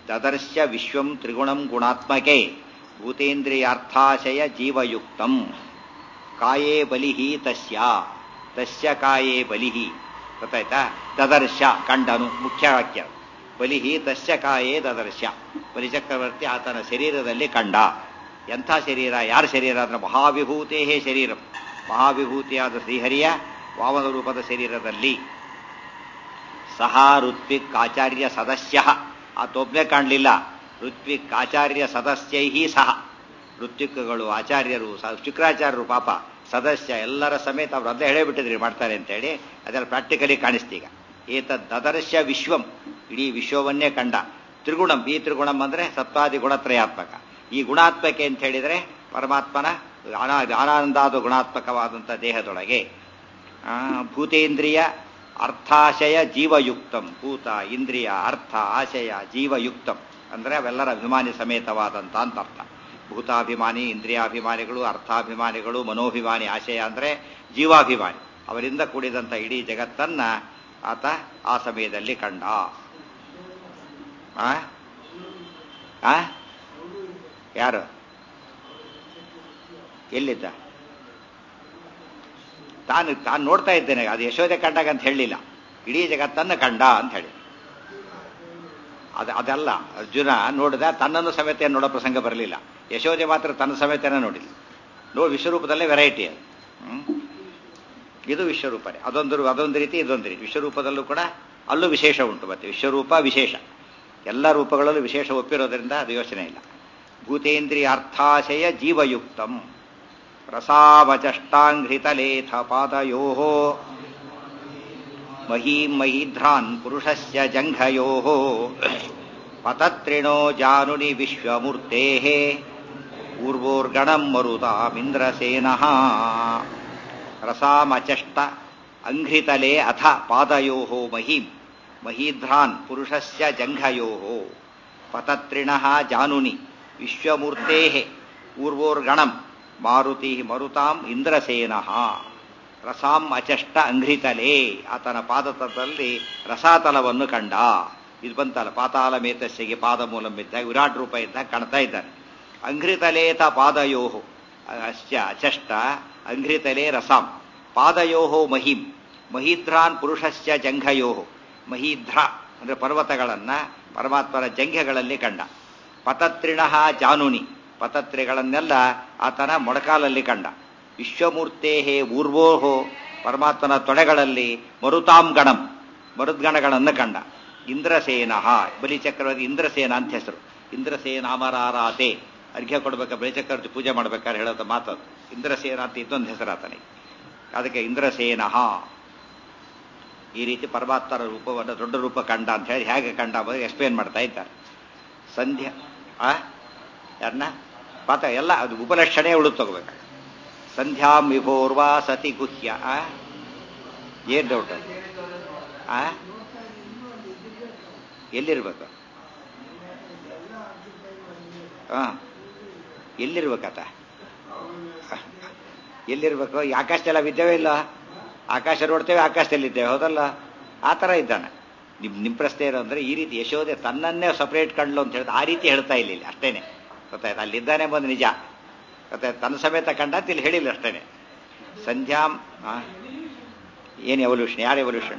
ದದರ್ಶ್ಯ ವಿಶ್ವಂ ತ್ರಿಗುಣಂ ಗುಣಾತ್ಮಕೆ ಭೂತೇಂದ್ರಿಯಾರ್ಥಾಶಯ ಜೀವಯುಕ್ತಂ ಕಾಯೇ ಬಲಿಹಿ ತಸ್ಯ ತಸ್ಯ ಕಾಯೇ ಬಲಿಹಿ ಗೊತ್ತಾಯ್ತಾ. ದದರ್ಶ ಕಂಡನು ಮುಖ್ಯ ವಾಕ್ಯ. ಬಲಿಹಿ ತಸ್ಯ ಕಾಯೇ ದದರ್ಶ, ಬಲಿಚಕ್ರವರ್ತಿ ಆತನ ಶರೀರದಲ್ಲಿ ಕಂಡ. ಎಂಥ ಶರೀರ, ಯಾರ ಶರೀರ ಅಂದ್ರೆ ಮಹಾವಿಭೂತೇ ಶರೀರ, ಮಹಾವಿಭೂತಿಯಾದ ಶ್ರೀಹರಿಯ ವಾಮನ ರೂಪದ ಶರೀರದಲ್ಲಿ. ಸಹ ಋತ್ವಿಕ್ ಆಚಾರ್ಯ ಸದಸ್ಯ, ಆತೊಬ್ಬನೇ ಕಾಣಲಿಲ್ಲ, ಋತ್ವಿಕ್ ಆಚಾರ್ಯ ಸದಸ್ಯೈ ಸಹ, ಋತ್ವಿಕ್ಗಳು ಆಚಾರ್ಯರು ಶುಕ್ರಾಚಾರ್ಯರು ಪಾಪ ಸದಸ್ಯ ಎಲ್ಲರ ಸಮೇತ ಅವ್ರು ಅದೇ ಹೇಳೇಬಿಟ್ಟಿದ್ರಿ ಮಾಡ್ತಾರೆ ಅಂತೇಳಿ ಅದೆಲ್ಲ ಪ್ರಾಕ್ಟಿಕಲಿ ಕಾಣಿಸ್ತೀಗ. ಏತದ್ ದದರ್ಶ್ಯ ವಿಶ್ವಂ, ಇಡೀ ವಿಶ್ವವನ್ನೇ ಕಂಡ. ತ್ರಿಗುಣಂ, ಈ ತ್ರಿಗುಣಂ ಅಂದ್ರೆ ಸತ್ವಾದಿ ಗುಣತ್ರಯಾತ್ಮಕ. ಈ ಗುಣಾತ್ಮಕೆ ಅಂತ ಹೇಳಿದ್ರೆ ಪರಮಾತ್ಮನ ಆನಂದಾದ ಗುಣಾತ್ಮಕವಾದಂಥ ದೇಹದೊಳಗೆ. ಭೂತೇಂದ್ರಿಯ ಅರ್ಥಾಶಯ ಜೀವಯುಕ್ತಂ, ಭೂತ ಇಂದ್ರಿಯ ಅರ್ಥ ಆಶಯ ಜೀವಯುಕ್ತಂ ಅಂದ್ರೆ ಅವೆಲ್ಲರ ಅಭಿಮಾನಿ ಸಮೇತವಾದಂಥ ಅಂತ ಅರ್ಥ. ಭೂತಾಭಿಮಾನಿ, ಇಂದ್ರಿಯಾಭಿಮಾನಿಗಳು, ಅರ್ಥಾಭಿಮಾನಿಗಳು, ಮನೋಭಿಮಾನಿ, ಆಶಯ ಅಂದ್ರೆ ಜೀವಾಭಿಮಾನಿ, ಅವರಿಂದ ಕೂಡಿದಂಥ ಇಡೀ ಜಗತ್ತನ್ನ ಆತ ಆ ಸಮಯದಲ್ಲಿ ಕಂಡ. ಆ ಆ ಯಾರು ಎಲ್ಲಿದ್ದ? ತಾನು ತಾನು ನೋಡ್ತಾ ಇದ್ದೇನೆ, ಅದು ಯಶೋದೆ ಕಂಡಾಗ ಅಂತ ಹೇಳಲಿಲ್ಲ, ಇಡೀ ಜಗತ್ತನ್ನು ಕಂಡ ಅಂತ ಹೇಳಿ. ಅದು ಅದಲ್ಲ, ಅರ್ಜುನ ನೋಡಿದ, ತನ್ನನ್ನು ಸಮೇತ ನೋಡೋ ಪ್ರಸಂಗ ಬರಲಿಲ್ಲ. ಯಶೋದೆ ಮಾತ್ರ ತನ್ನ ಸಮೇತನೇ ನೋಡಿಲ್ಲ. ನೋಡಿ ವಿಶ್ವರೂಪದಲ್ಲೇ ವೆರೈಟಿ ಅದು. ಹ್ಮ್ ಇದು ವಿಶ್ವರೂಪನೇ, ಅದೊಂದು ಅದೊಂದು ರೀತಿ ಇದೊಂದು ರೀತಿ. ವಿಶ್ವರೂಪದಲ್ಲೂ ಕೂಡ ಅಲ್ಲೂ ವಿಶೇಷ ಉಂಟು. ಮತ್ತೆ ವಿಶ್ವರೂಪ ವಿಶೇಷ, ಎಲ್ಲ ರೂಪಗಳಲ್ಲೂ ವಿಶೇಷ ಒಪ್ಪಿರೋದ್ರಿಂದ ಅದು ಯೋಚನೆ ಇಲ್ಲ. ಭೂತೇಂದ್ರಿಯಾರ್ಥಾಶಯ ಜೀವಯುಕ್ತಂ ರಸಾವಚಷ್ಟಾಂಘ್ರಿತಲೇಥ ಪಾದಯೋ ಮಹೀಂ ಮಹೀಧ್ರಾನ್ ಪುರುಷಸ್ಯ ಜಂಘಯೋ ಪತತ್ರಿಣೋ ಜಾನುನಿ ವಿಶ್ವಮೂರ್ತೆ ಊರ್ವೋರ್ಗಣಂ ಮರುತಾಮಿಂದ್ರಸೇನಃ. ರಸಾಮಚಷ್ಟ ಅಂಘ್ರಿತಲೆ ಅಥ ಪಾದಯೋ ಮಹೀಂ ಮಹೀಧ್ರಾನ್ ಪುರುಷಸ್ಯ ಜಂಘಯೋ ಪತತ್ರಿಣಃ ಜಾನುನಿ ವಿಶ್ವಮೂರ್ತೆ ಊರ್ವೋರ್ಗಣಂ ಮಾರುತಿ ಮರುತಾಂ ಇಂದ್ರಸೇನಃ. ರಸಾಂ ಅಚಷ್ಟ ಅಂಘ್ರಿತಲೆ, ಆತನ ಪಾದತಲದಲ್ಲಿ ರಸಾತಲವನ್ನು ಕಂಡ. ಇದು ಬಂತಲ್ಲ, ಪಾತಾಳ ಮೇತಸ್ಸಿಗೆ ಪಾದ ಮೂಲಂ ಇದ್ದಾಗ ವಿರಾಟ್ ರೂಪ ಇದ್ದಾಗ ಕಾಣ್ತಾ ಇದ್ದಾನೆ. ಅಂಘ್ರಿತಲೇತ ಪಾದಯೋ ಅಶ್ಯ ಅಚಷ್ಟ ಅಂಘ್ರಿತಲೆ ರಸಾಂ ಪಾದಯೋ ಮಹೀಂ ಮಹೀಧ್ರಾನ್ ಪುರುಷಸ್ಯ ಜಂಘಯೋ. ಮಹೀಧ್ರ ಅಂದ್ರೆ ಪರ್ವತಗಳನ್ನ ಪರಮಾತ್ಮನ ಜಂಘಗಳಲ್ಲಿ ಕಂಡ. ಪತತ್ರಿಣಃ ಜಾನುನಿ, ಪತತ್ರಿಗಳನ್ನೆಲ್ಲ ಆತನ ಮೊಡಕಾಲಲ್ಲಿ ಕಂಡ. ವಿಶ್ವಮೂರ್ತೆ ಊರ್ವೋಹೋ, ಪರಮಾತ್ಮನ ತೊಡೆಗಳಲ್ಲಿ ಮರುತಾಂ ಗಣಂ, ಮರುದ್ಗಣಗಳನ್ನು ಕಂಡ. ಇಂದ್ರಸೇನಃ, ಬಲಿಚಕ್ರವರ್ತಿ ಇಂದ್ರಸೇನ ಅಂತ ಹೆಸರು. ಇಂದ್ರಸೇನ ಅಮರಾರಾತೆ, ಅರ್ಘ್ಯ ಕೊಡ್ಬೇಕ ಬಲಿಚಕ್ರವರ್ತಿ ಪೂಜೆ ಮಾಡ್ಬೇಕಾದ್ರೆ ಹೇಳೋದ ಮಾತದು. ಇಂದ್ರಸೇನ ಅಂತ ಇದೊಂದು ಹೆಸರು ಆತನಿಗೆ, ಅದಕ್ಕೆ ಇಂದ್ರಸೇನಃ. ಈ ರೀತಿ ಪರಮಾತ್ಮರ ರೂಪವನ್ನು ದೊಡ್ಡ ರೂಪ ಕಂಡ ಅಂತ ಹೇಳಿ ಹೇಗೆ ಕಂಡ ಬಗ್ಗೆ ಎಕ್ಸ್ಪ್ಲೇನ್ ಮಾಡ್ತಾ ಇದ್ದಾರೆ. ಸಂಧ್ಯಾ ಆ ಯಾರನ್ನ ಪಾತ ಎಲ್ಲ ಅದು ಉಪಲಕ್ಷಣೆ ಉಳಿದು ತಗೋಬೇಕು. ಸಂಧ್ಯಾಂ ವಿಭೋರ್ವಾ ಸತಿ ಗುಹ್ಯ. ಏನ್ ಡೌಟ್ ಅದು? ಆ ಎಲ್ಲಿರ್ಬೇಕು? ಹಾ ಎಲ್ಲಿರ್ಬೇಕತ್ತ? ಎಲ್ಲಿರ್ಬೇಕು? ಈ ಆಕಾಶದೆಲ್ಲ ವಿದ್ಯವೇ ಇಲ್ಲ. ಆಕಾಶ ನೋಡ್ತೇವೆ, ಆಕಾಶದಲ್ಲಿದ್ದೇವೆ, ಹೌದಲ್ಲ? ಆ ಥರ ಇದ್ದಾನೆ. ನಿಮ್ ನಿಮ್ ಪ್ರಶ್ನೆ ಏನು ಅಂದ್ರೆ, ಈ ರೀತಿ ಯಶೋದೆ ತನ್ನನ್ನೇ ಸಪರೇಟ್ ಕಂಡ್ಲು ಅಂತ ಹೇಳಿದ್ರೆ ಆ ರೀತಿ ಹೇಳ್ತಾ ಇಲ್ಲ ಇಲ್ಲಿ, ಅಷ್ಟೇನೆ. ಗೊತ್ತಾಯ್ತು? ಅಲ್ಲಿದ್ದಾನೆ ಬಂದು ನಿಜ ಗೊತ್ತಾಯ್ತು, ತನ್ನ ಸಮೇತ ಕಂಡ ಅಂತ ಇಲ್ಲಿ ಹೇಳಿಲ್ಲ ಅಷ್ಟೇನೆ. ಸಂಧ್ಯಾಂ ಏನು ಎವಲ್ಯೂಷನ್? ಯಾರು ಎವಲ್ಯೂಷನ್?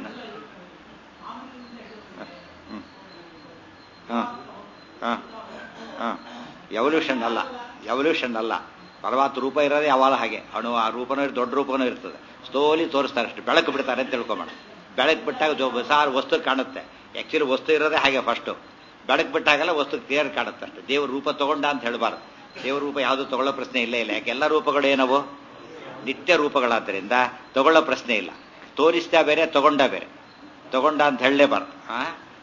ಹ್ಮ್ ಹಾ ಹಾ ಹಾ ಎವಲ್ಯೂಷನ್ ಅಲ್ಲ, ಎವಲ್ಯೂಷನ್ ಅಲ್ಲ. ಪರಮಾತ್ಮ ರೂಪ ಇರೋದೇ ಯಾವಾಗ ಹಾಗೆ, ಅಣು ಆ ರೂಪನೂ ದೊಡ್ಡ ರೂಪನೂ ಇರ್ತದೆ. ಸ್ಲೋಲಿ ತೋರಿಸ್ತಾರೆ ಅಷ್ಟು, ಬೆಳಕು ಬಿಡ್ತಾರೆ ಅಂತ ತಿಳ್ಕೊಂಬೇಡ. ಬೆಳಕು ಬಿಟ್ಟಾಗ ಸಾರು ವಸ್ತು ಕಾಣುತ್ತೆ. ಆಕ್ಚುಲಿ ವಸ್ತು ಇರೋದೇ ಹಾಗೆ, ಫಸ್ಟು ಬೆಳಕು ಬಿಟ್ಟಾಗೆಲ್ಲ ವಸ್ತು ಕ್ಲಿಯರ್ ಕಾಣುತ್ತೆ ಅಷ್ಟೆ. ದೇವ್ರ ರೂಪ ತಗೊಂಡ ಅಂತ ಹೇಳಬಾರ್ದು. ದೇವ್ರ ರೂಪ ಯಾವುದು ತಗೊಳ್ಳೋ ಪ್ರಶ್ನೆ ಇಲ್ಲ ಇಲ್ಲ ಯಾಕೆ ಎಲ್ಲ ರೂಪಗಳು ಏನವು ನಿತ್ಯ ರೂಪಗಳಾದ್ದರಿಂದ ತಗೊಳ್ಳೋ ಪ್ರಶ್ನೆ ಇಲ್ಲ. ತೋರಿಸ್ತಾ ಬೇರೆ, ತಗೊಂಡ ಬೇರೆ. ತಗೊಂಡ ಅಂತ ಹೇಳಲೇಬಾರ್ದು. ಆ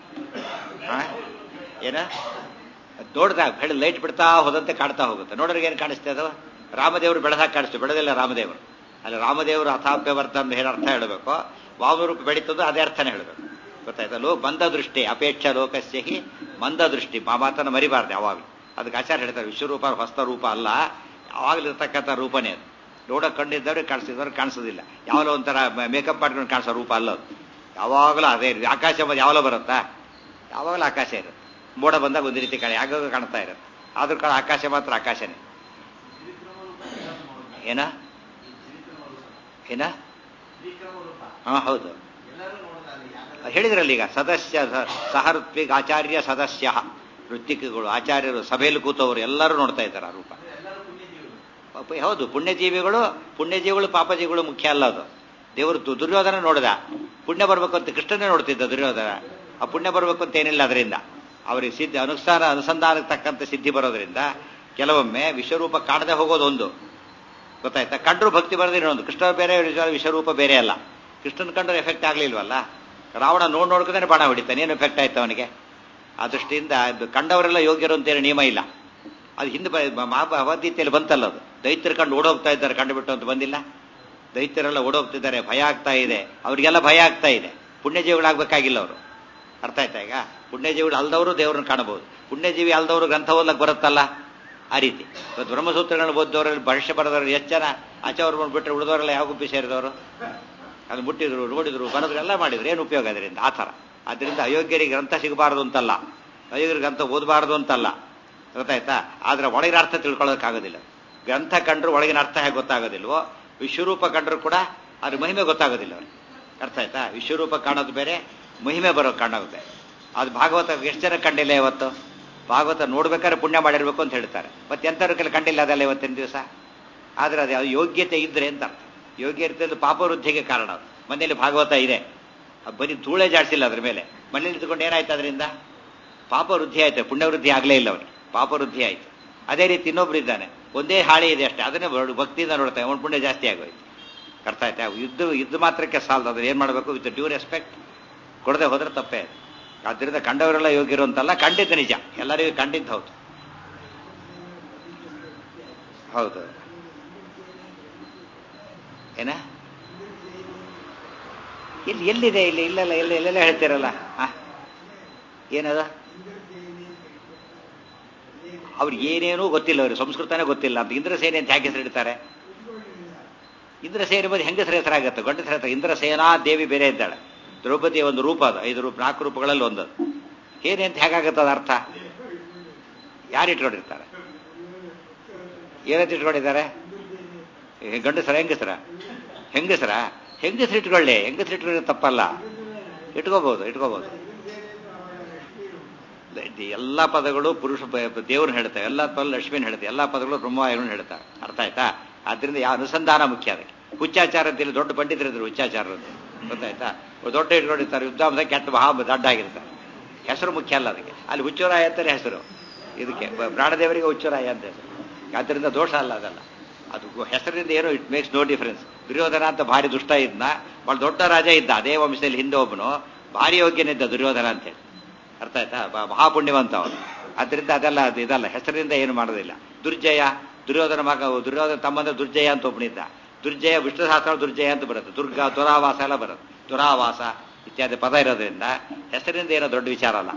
ಏನ ನೋಡ್ದಾಗ ಹೇಳಿ ಲೈಟ್ ಬಿಡ್ತಾ ಹೋದಂತೆ ಕಾಡ್ತಾ ಹೋಗುತ್ತೆ. ನೋಡ್ರಿಗೆ ಏನು ಕಾಣಿಸ್ತದೆ ಅದು? ರಾಮದೇವರು ಬೆಳೆದಾಗ ಕಾಣಿಸ್ತು, ಬೆಳೆದಿಲ್ಲ ರಾಮದೇವರು. ಅಲ್ಲಿ ರಾಮದೇವರು ಅಥಾಪ್ಯವರ್ತ ಅಂತ ಹೇಳಿ ಅರ್ಥ ಹೇಳಬೇಕು. ವಾಮರೂಪ ಬೆಳೀತದ್ದು ಅದೇ ಅರ್ಥನೇ ಹೇಳಬೇಕು. ಗೊತ್ತಾಯ್ತಾ? ಲೋ ಮಂದ ದೃಷ್ಟಿ ಅಪೇಕ್ಷ ಲೋಕಸ್ಯ ಹಿ ಮಂದ ದೃಷ್ಟಿ. ಆ ಮಾತನ್ನು ಮರಿಬಾರ್ದು ಯಾವಾಗಲೂ. ಅದಕ್ಕೆ ಆಚಾರ್ಯ ಹೇಳ್ತಾರೆ, ವಿಶ್ವರೂಪ ಹೊಸ್ತ ರೂಪ ಅಲ್ಲ, ಯಾವಾಗಲಿರ್ತಕ್ಕಂಥ ರೂಪನೇ ಅದು. ನೋಡೋಕೆ ಕಂಡಿದ್ದವ್ರಿಗೆ ಕಾಣಿಸಿದವ್ರಿಗೆ ಕಾಣಿಸೋದಿಲ್ಲ. ಯಾವಾಗಲೂ ಒಂಥರ ಮೇಕಪ್ ಮಾಡ್ಕೊಂಡು ಕಾಣಿಸೋ ರೂಪ ಅಲ್ಲ ಅದು. ಯಾವಾಗಲೂ ಅದೇ ಆಕಾಶ ಯಾವಾಗಲೂ ಬರುತ್ತಾ? ಯಾವಾಗಲೂ ಆಕಾಶ ಇರುತ್ತೆ. ಮೋಡ ಬಂದಾಗ ಒಂದು ರೀತಿ ಕಾಣೆ ಆಗಾಗ ಕಾಣ್ತಾ ಇರುತ್ತೆ. ಆದ್ರೂ ಕಾಣ ಆಕಾಶ ಮಾತ್ರ ಆಕಾಶನೇ. ಏನ ಏನ ಹಾ ಹೌದು ಹೇಳಿದ್ರಲ್ಲಿ ಈಗ ಸದಸ್ಯ ಸಹ ಋತ್ವಿಕ್ ಆಚಾರ್ಯ ಸದಸ್ಯ ಋತ್ವಿಕಗಳು ಆಚಾರ್ಯರು ಸಭೆಯಲ್ಲಿ ಕೂತವರು ಎಲ್ಲರೂ ನೋಡ್ತಾ ಇದ್ದಾರೆ ಆ ರೂಪ. ಹೌದು ಪುಣ್ಯಜೀವಿಗಳು ಪುಣ್ಯಜೀವಿಗಳು ಪಾಪಜೀವಿಗಳು ಮುಖ್ಯ ಅಲ್ಲ. ಅದು ದೇವರು ದುರ್ಯೋಧನ ನೋಡಿದ ಪುಣ್ಯ ಬರ್ಬೇಕು ಅಂತ ಕೃಷ್ಣನೇ ನೋಡ್ತಿದ್ದ ದುರ್ಯೋಧನ. ಆ ಪುಣ್ಯ ಬರ್ಬೇಕು ಅಂತ ಏನಿಲ್ಲ ಅದರಿಂದ ಅವರಿಗೆ ಸಿದ್ಧಿ ಅನುಷ್ಠಾನ ಅನುಸಂಧಾನಕ್ಕೆ ತಕ್ಕಂತೆ ಸಿದ್ಧಿ ಬರೋದ್ರಿಂದ ಕೆಲವೊಮ್ಮೆ ವಿಶ್ವರೂಪ ಕಾಣದೆ ಹೋಗೋದೊಂದು ಗೊತ್ತಾಯ್ತಾ. ಕಂಡ್ರು ಭಕ್ತಿ ಬರೋದೇ ಇನ್ನೊಂದು. ಕೃಷ್ಣ ಬೇರೆ ವಿಶ್ವರೂಪ ಬೇರೆ ಅಲ್ಲ. ಕೃಷ್ಣನ್ ಕಂಡ್ರೆ ಎಫೆಕ್ಟ್ ಆಗ್ಲಿಲ್ವಲ್ಲ. ರಾವಣ ನೋಡ್ ನೋಡ್ಕೊಂಡ್ರೆ ಬಾಣ ಹೊಡಿತಾನೆ, ಏನು ಎಫೆಕ್ಟ್ ಆಯ್ತು ಅವನಿಗೆ. ಆ ದೃಷ್ಟಿಯಿಂದ ಕಂಡವರೆಲ್ಲ ಯೋಗ್ಯರು ಅಂತೇನು ನಿಯಮ ಇಲ್ಲ. ಅದು ಹಿಂದೆ ಭಗವದ್ಗೀತೆಯಲ್ಲಿ ಬಂತಲ್ಲ, ಅದು ದೈತ್ಯರು ಕಂಡು ಓಡೋಗ್ತಾ ಇದ್ದಾರೆ, ಕಂಡು ಬಿಟ್ಟು ಅಂತ ಬಂದಿಲ್ಲ. ದೈತ್ಯರೆಲ್ಲ ಓಡೋಗ್ತಿದ್ದಾರೆ, ಭಯ ಆಗ್ತಾ ಇದೆ, ಅವರಿಗೆಲ್ಲ ಭಯ ಆಗ್ತಾ ಇದೆ. ಪುಣ್ಯಜೀವಿಗಳಾಗಬೇಕಾಗಿಲ್ಲ ಅವರು. ಅರ್ಥ ಆಯ್ತಾ ಈಗ? ಪುಣ್ಯಜೀವಿಗಳು ಅಲ್ದವರು ದೇವ್ರನ್ನ ಕಾಣಬಹುದು, ಪುಣ್ಯಜೀವಿ ಅಲ್ದವರು ಗ್ರಂಥ ಓದಕ್ಕೆ ಬರುತ್ತಲ್ಲ ಆ ರೀತಿ. ಇವತ್ತು ಬ್ರಹ್ಮಸೂತ್ರಗಳನ್ನು ಓದ್ದವರಲ್ಲಿ ಭವಿಷ್ಯ ಬರೆದವರು ಎಷ್ಟು ಜನ ಆಚೆಯವ್ರು ಬಂದ್ಬಿಟ್ರೆ ಉಳಿದವರೆಲ್ಲ ಯಾವ ಗುಂಪಿ ಸೇರಿದವರು? ಅದು ಮುಟ್ಟಿದ್ರು, ನೋಡಿದ್ರು, ಬರೆದ್ರು, ಎಲ್ಲ ಮಾಡಿದ್ರು, ಏನು ಉಪಯೋಗ ಅದರಿಂದ? ಆ ಥರ. ಅದರಿಂದ ಅಯೋಗ್ಯರಿಗೆ ಗ್ರಂಥ ಸಿಗಬಾರದು ಅಂತಲ್ಲ, ಅಯೋಗ್ಯರಿಗೆ ಗ್ರಂಥ ಓದಬಾರದು ಅಂತಲ್ಲ, ಗೊತ್ತಾಯ್ತಾ? ಆದ್ರೆ ಒಳಗಿನ ಅರ್ಥ ತಿಳ್ಕೊಳ್ಳೋದಕ್ಕಾಗೋದಿಲ್ಲ. ಗ್ರಂಥ ಕಂಡ್ರು ಒಳಗಿನ ಅರ್ಥ ಹೇಗೆ ಗೊತ್ತಾಗೋದಿಲ್ವೋ, ವಿಶ್ವರೂಪ ಕಂಡ್ರು ಕೂಡ ಅದ್ರ ಮಹಿಮೆ ಗೊತ್ತಾಗೋದಿಲ್ಲ ಅವ್ರಿಗೆ. ಅರ್ಥ ಆಯ್ತಾ? ವಿಶ್ವರೂಪ ಕಾಣೋದು ಬೇರೆ, ಮಹಿಮೆ ಬರೋ ಕಾಣೋದು ಬೇರೆ. ಅದು ಭಾಗವತ ಎಷ್ಟು ಜನ ಕಂಡಿಲ್ಲ ಇವತ್ತು? ಭಾಗವತ ನೋಡ್ಬೇಕಾದ್ರೆ ಪುಣ್ಯ ಮಾಡಿರ್ಬೇಕು ಅಂತ ಹೇಳ್ತಾರೆ, ಮತ್ತೆ ಎಂಥವ್ರ ಕೆಲ ಕಂಡಿಲ್ಲ ಅದಲ್ಲ ಇವತ್ತಿನ ದಿವಸ. ಆದ್ರೆ ಅದು ಯೋಗ್ಯತೆ ಇದ್ರೆ ಅಂತ ಅರ್ಥ. ಯೋಗ್ಯತೆ ಪಾಪವೃದ್ಧಿಗೆ ಕಾರಣ. ಅದು ಮನೆಯಲ್ಲಿ ಭಾಗವತ ಇದೆ, ಬರೀ ಧೂಳೆ ಜಾಡಿಸಿಲ್ಲ ಅದ್ರ ಮೇಲೆ, ಮನೇಲಿ ಇದ್ಕೊಂಡು ಏನಾಯ್ತು ಅದರಿಂದ? ಪಾಪ ವೃದ್ಧಿ ಆಯ್ತು, ಪುಣ್ಯವೃದ್ಧಿ ಆಗಲೇ ಇಲ್ಲ ಅವನಿಗೆ, ಪಾಪ ವೃದ್ಧಿ ಆಯ್ತು. ಅದೇ ರೀತಿ ಇನ್ನೊಬ್ರು ಇದ್ದಾನೆ, ಒಂದೇ ಹಾಳಿ ಇದೆ ಅಷ್ಟೇ, ಅದನ್ನೇ ಭಕ್ತಿಯಿಂದ ನೋಡ್ತಾನೆ, ಅವನ ಪುಣ್ಯ ಜಾಸ್ತಿ ಆಗೋಯ್ತು. ಅರ್ಥ ಆಯ್ತಾ? ಯುದ್ಧ ಯುದ್ಧ ಮಾತ್ರಕ್ಕೆ ಸಾಲದು, ಅದ್ರ ಏನ್ ಮಾಡಬೇಕು? ವಿತ್ ಡ್ಯೂ ರೆಸ್ಪೆಕ್ಟ್ ಕೊಡದೆ ಹೋದ್ರೆ ತಪ್ಪೇ. ಆದ್ದರಿಂದ ಕಂಡವರೆಲ್ಲ ಯೋಗ್ಯರು ಅಂತಲ್ಲ, ಕಂಡಿದ್ದು ನಿಜ, ಎಲ್ಲರಿಗೂ ಕಂಡಿದ್ದು ಹೌದು. ಹೌದು ಏನ ಇಲ್ಲಿ ಎಲ್ಲಿದೆ? ಇಲ್ಲಿ ಇಲ್ಲೆಲ್ಲ ಎಲ್ಲ ಎಲ್ಲೆಲ್ಲ ಹೇಳ್ತೀರಲ್ಲ. ಆ ಏನದ? ಅವ್ರಿಗೆ ಏನೇನೂ ಗೊತ್ತಿಲ್ಲ, ಅವ್ರಿಗೆ ಸಂಸ್ಕೃತನೇ ಗೊತ್ತಿಲ್ಲ ಅಂತ ಇಂದ್ರಸೇನೆ ಅಂತ ಯಾಕೆ ಹೆಸರಿಡ್ತಾರೆ? ಇಂದ್ರಸೇನೆ ಬಗ್ಗೆ ಹೆಂಗಸರ ಹೆಸರಾಗತ್ತೆ? ಗಂಡಸರ ಹೆಸರು. ಇಂದ್ರಸೇನಾ ದೇವಿ ಬೇರೆ ಇದ್ದಾಳೆ, ದ್ರೌಪದಿಯ ಒಂದು ರೂಪ ಅದು, ಐದು ರೂಪ ನಾಲ್ಕು ರೂಪಗಳಲ್ಲಿ ಒಂದು. ಏನೇ ಅಂತ ಹೇಗಾಗತ್ತೆ ಅದು ಅರ್ಥ? ಯಾರು ಇಟ್ಕೊಂಡಿರ್ತಾರೆ? ಏನಂತ ಇಟ್ಕೊಂಡಿದ್ದಾರೆ? ಗಂಡಸರ ಹೆಂಗಸರ? ಹೆಂಗಸರ ಹೆಂಗಸರು ಇಟ್ಕೊಳ್ಳಿ, ಹೆಂಗಸರು ಇಟ್ಕೊಳ್ಳಿ ತಪ್ಪಲ್ಲ, ಇಟ್ಕೋಬಹುದು ಇಟ್ಕೋಬಹುದು. ಎಲ್ಲ ಪದಗಳು ಪುರುಷ ದೇವ್ರನ್ನ ಹೇಳ್ತಾರೆ, ಎಲ್ಲ ಪದ ಲಕ್ಷ್ಮಿನ ಹೇಳ್ತಾರೆ, ಎಲ್ಲ ಪದಗಳು ಬ್ರಹ್ಮವಾಯುಗಳನ್ನ ಹೇಳ್ತಾರೆ. ಅರ್ಥ ಆಯ್ತಾ? ಆದ್ರಿಂದ ಯಾವ ಅನುಸಂಧಾನ ಮುಖ್ಯ. ಅದಕ್ಕೆ ಹುಚ್ಚಾಚಾರ ಅಂತೇಳಿ ದೊಡ್ಡ ಪಂಡಿತರಿದ್ರು ಹುಚ್ಚಾಚಾರ ಅಂತ, ಗೊತ್ತಾಯ್ತಾ? ದೊಡ್ಡ ಇಟ್ಕೊಂಡಿರ್ತಾರೆ, ಯುದ್ಧಾಂಶ ಕೆಟ್ಟ ಮಹಾ ದಡ್ಡ ಆಗಿರ್ತಾರೆ. ಹೆಸರು ಮುಖ್ಯ ಅಲ್ಲ ಅದಕ್ಕೆ. ಅಲ್ಲಿ ಹುಚ್ಚುರಾಯ ಅಂತಾನೆ ಹೆಸರು, ಇದಕ್ಕೆ ಪ್ರಾಣದೇವರಿಗೆ ಹುಚ್ಚುರಾಯ ಅಂತ ಹೆಸರು. ಆದ್ರಿಂದ ದೋಷ ಅಲ್ಲ ಅದಲ್ಲ, ಅದು ಹೆಸರಿಂದ ಏನು it makes no difference. Duryodhana ಅಂತ ಭಾರಿ ದುಷ್ಟ ಇದ್ನ, ಬಹಳ ದೊಡ್ಡ ರಾಜ ಇದ್ದ, ಅದೇ ವಂಶದಲ್ಲಿ ಹಿಂದೆ ಒಬ್ಬನು ಭಾರಿ ಯೋಗ್ಯನಿದ್ದ ದುರ್ಯೋಧನ ಅಂತೇಳಿ. ಅರ್ಥ ಆಯ್ತಾ? ಮಹಾಪುಣ್ಯವಂತ ಅವನು. ಅದರಿಂದ ಅದೆಲ್ಲ ಅದು ಇದಲ್ಲ, ಹೆಸರಿಂದ ಏನು ಮಾಡೋದಿಲ್ಲ. ದುರ್ಜಯ, ದುರ್ಯೋಧನ ಮಗ, ದುರ್ಯೋಧನ ತಮ್ಮಂದ ದುರ್ಜಯ ಅಂತ ಒಬ್ಬನಿದ್ದ. ದುರ್ಜಯ ವಿಷ್ಣು ಸಹಸ್ರ ದುರ್ಜಯ ಅಂತ ಬರುತ್ತೆ, ದುರ್ಗಾ ದುರಾವಾಸ ಎಲ್ಲ ಬರುತ್ತೆ, ದುರಾವಾಸ ಇತ್ಯಾದಿ ಪದ ಇರೋದ್ರಿಂದ ಹೆಸರಿಂದ ಏನೋ ದೊಡ್ಡ ವಿಚಾರ ಅಲ್ಲ.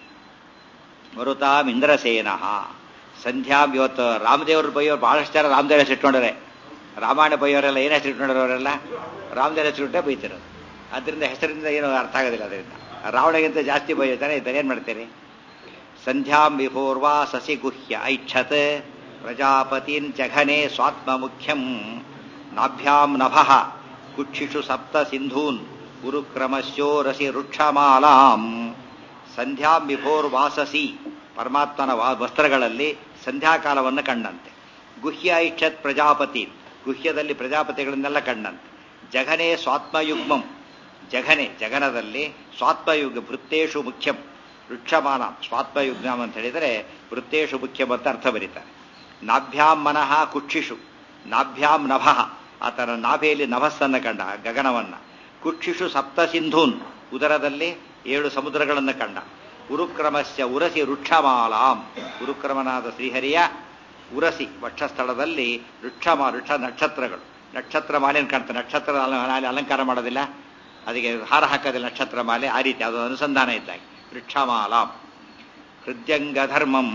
ಮರುತಾಂ ಇಂದ್ರಸೇನ ಸಂಧ್ಯಾ. ಇವತ್ತು ರಾಮದೇವ್ರ ಬೈಯೋರು ಬಹಳಷ್ಟು ಜನ ರಾಮದೇವ್ರ ಹೆಸರು ಇಟ್ಕೊಂಡ್ರೆ, ರಾಮಾಯಣ ಬೈಯೋರೆಲ್ಲ ಏನ್ ಹೆಸರು ಇಟ್ಕೊಂಡ್ರೆ ಅವರೆಲ್ಲ ರಾಮದೇವ್ರ ಹೆಸರು ಇಟ್ಟೆ ಬೈತಿರೋದು. ಅದರಿಂದ ಹೆಸರಿಂದ ಏನು ಅರ್ಥ ಆಗೋದಿಲ್ಲ. ಅದರಿಂದ ರಾವಣಗಿಂತ ಜಾಸ್ತಿ ಬೈತಾನೆ ಇದ್ದಾನೆ, ಏನ್ ಮಾಡ್ತೇನೆ? ಸಂಧ್ಯಾಂ ವಿಭೋರ್ವಾ ಸಸಿ ಗುಹ್ಯ ಐಚ್ಛತ್ ಪ್ರಜಾಪತಿನ್ ಜಘನೆ ಸ್ವಾತ್ಮ ಮುಖ್ಯಂ ನಾಭ್ಯಾಂ ನಭಃ ಕುಕ್ಷಿಷು ಸಪ್ತ ಸಿಂಧೂನ್ ಗುರುಕ್ರಮಸ್ಯೋ ರಸಿ ವೃಕ್ಷಮಾಲಾಂ. ಸಂಧ್ಯಾಂ ವಿಭೋರ್ವಾಸಸಿ, ಪರಮಾತ್ಮನ ವಸ್ತ್ರಗಳಲ್ಲಿ ಸಂಧ್ಯಾಕಾಲವನ್ನು ಕಂಡಂತೆ. ಗುಹ್ಯ ಐಚ್ಛತ್ ಪ್ರಜಾಪತಿ, ಗುಹ್ಯದಲ್ಲಿ ಪ್ರಜಾಪತಿಗಳನ್ನೆಲ್ಲ ಕಂಡಂತೆ. ಜಘನೆ ಸ್ವಾತ್ಮಯುಗ್ಮಂ, ಜಘನೆ ಜಗನದಲ್ಲಿ ಸ್ವಾತ್ಮಯುಗ್ ವೃತ್ತೇಶು ಮುಖ್ಯಂ ವೃಕ್ಷಮಾನ. ಸ್ವಾತ್ಮಯುಗ್ಮಂ ಅಂತ ಹೇಳಿದರೆ ವೃತ್ತೇಶು ಮುಖ್ಯಂ ಅಂತ ಅರ್ಥ ಬರೀತಾರೆ. ನಾಭ್ಯಾಂ ಮನಃ ಕುಕ್ಷಿಷು, ನಾಭ್ಯಾಂ ನಭಃ, ಆತನ ನಾಭೆಯಲ್ಲಿ ನಭಸ್ಸನ್ನು ಕಂಡ ಗಗನವನ್ನ. ಕುಕ್ಷಿಷು ಸಪ್ತ ಸಿಂಧೂನ್, ಉದರದಲ್ಲಿ ಏಳು ಸಮುದ್ರಗಳನ್ನು ಕಂಡ. ಉರುಕ್ರಮಸ್ಯ ಉರಸಿ ವೃಕ್ಷಮಾಲಾಂ, ಉರುಕ್ರಮನಾದ ಶ್ರೀಹರಿಯ ಉರಸಿ ವಕ್ಷಸ್ಥಳದಲ್ಲಿ ವೃಕ್ಷಮಾ ವೃಕ್ಷ ನಕ್ಷತ್ರಗಳು, ನಕ್ಷತ್ರ ಮಾಲೆಯನ್ನು ಕಾಣ್ತಾರೆ. ನಕ್ಷತ್ರ ಮಾಲೆ ಅಲಂಕಾರ ಮಾಡೋದಿಲ್ಲ, ಅದಕ್ಕೆ ಹಾರ ಹಾಕೋದಿಲ್ಲ ನಕ್ಷತ್ರ ಮಾಲೆ, ಆ ರೀತಿ ಅದು ಅನುಸಂಧಾನ ಇದ್ದಾಗ ವೃಕ್ಷಮಾಲಾಂ. ಹೃದ್ಯಂಗ ಧರ್ಮಂ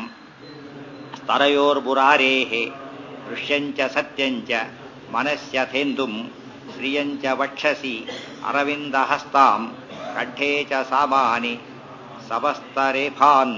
ಸ್ತರಯೋರ್ಬುರಾರೇಹೇ ದೃಶ್ಯಂಚ ಸತ್ಯಂಚ ಮನಸ್ಯಥೇಂದುಂ ಶ್ರಿಯಂಚ ವಕ್ಷಸಿ ಅರವಿಂದ ಹಸ್ತಾಂ ಕಂಠೇ ಚ ಸಾಮಾನಿ ಸಮಸ್ತರೇಫಾನ್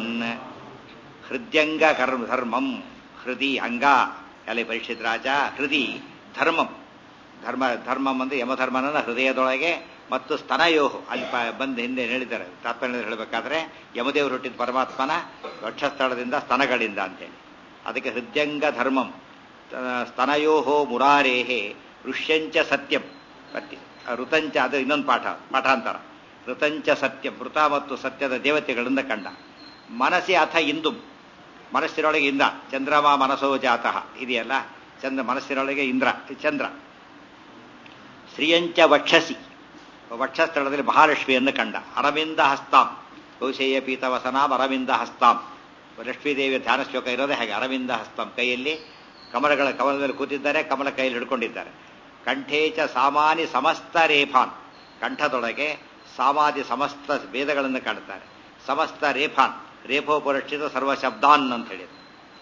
ಹೃದ್ಯಂಗ ಕರ್ಮ ಧರ್ಮಂ ಹೃದಿ ಅಂಗ ಅಲ್ಲಿ ಪರೀಕ್ಷಿತ್ ರಾಜ ಹೃದಿ ಧರ್ಮಂ ಧರ್ಮ ಧರ್ಮಂ ಅಂದ್ರೆ ಯಮಧರ್ಮನ ಹೃದಯದೊಳಗೆ ಮತ್ತು ಸ್ತನಯೋ ಅಲ್ಲಿ ಬಂದು ಹಿಂದೆ ಹೇಳಿದ್ದಾರೆ ತಾತ್ಪರ್ಯ ಹೇಳಬೇಕಾದ್ರೆ ಯಮದೇವರು ಹುಟ್ಟಿದ ಪರಮಾತ್ಮನ ವಕ್ಷಸ್ಥಳದಿಂದ ಸ್ತನಗಳಿಂದ ಅಂತೇಳಿ ಅದಕ್ಕೆ ಹೃದ್ಯಂಗ ಧರ್ಮಂ ಸ್ತನಯೋ ಮುರಾರೇಹೇ ಋಷ್ಯಂಚ ಸತ್ಯಂ ಪತ್ತಿ ಋತಂಚ ಅದು ಇನ್ನೊಂದು ಪಾಠ ಪಾಠಾಂತರ ಋತಂಚ ಸತ್ಯಂ ಋತ ಮತ್ತು ಸತ್ಯದ ದೇವತೆಗಳಿಂದ ಕಂಡ ಮನಸ್ಸಿ ಅಥ ಇಂದು ಮನಸ್ಸಿನೊಳಗೆ ಇಂದ್ರ ಚಂದ್ರಮ ಮನಸೋ ಜಾತಃ ಇದೆಯಲ್ಲ ಚಂದ್ರ ಮನಸ್ಸಿನೊಳಗೆ ಇಂದ್ರ ಚಂದ್ರ ಶ್ರೀಯಂಚ ವಕ್ಷಸಿ ವಕ್ಷಸ್ಥಳದಲ್ಲಿ ಮಹಾಲಕ್ಷ್ಮಿಯನ್ನು ಕಂಡ ಅರವಿಂದ ಹಸ್ತಾಂ ಕೌಶೇಯ ಪೀತವಸನಾಂ ಅರವಿಂದ ಹಸ್ತಾಂ ಲಕ್ಷ್ಮೀದೇವಿಯ ಧ್ಯಾನ ಶ್ಲೋಕ ಇರೋದೇ ಹಾಗೆ ಅರವಿಂದ ಹಸ್ತಾಂ ಕೈಯಲ್ಲಿ ಕಮಲಗಳ ಕಮಲದಲ್ಲಿ ಕೂತಿದ್ದಾರೆ ಕಮಲ ಕೈಯಲ್ಲಿ ಹಿಡ್ಕೊಂಡಿದ್ದಾರೆ ಕಂಠೇಚ ಸಾಮಾನಿ ಸಮಸ್ತ ರೇಫಾನ್ ಕಂಠದೊಳಗೆ ಸಾಮಾಧಿ ಸಮಸ್ತ ವೇದಗಳನ್ನು ಕಾಣುತ್ತಾರೆ ಸಮಸ್ತ ರೇಫಾನ್ ರೇಫೋಪರಕ್ಷಿತ ಸರ್ವಶಬ್ದಾನ್ ಅಂತ ಹೇಳಿದ್ರು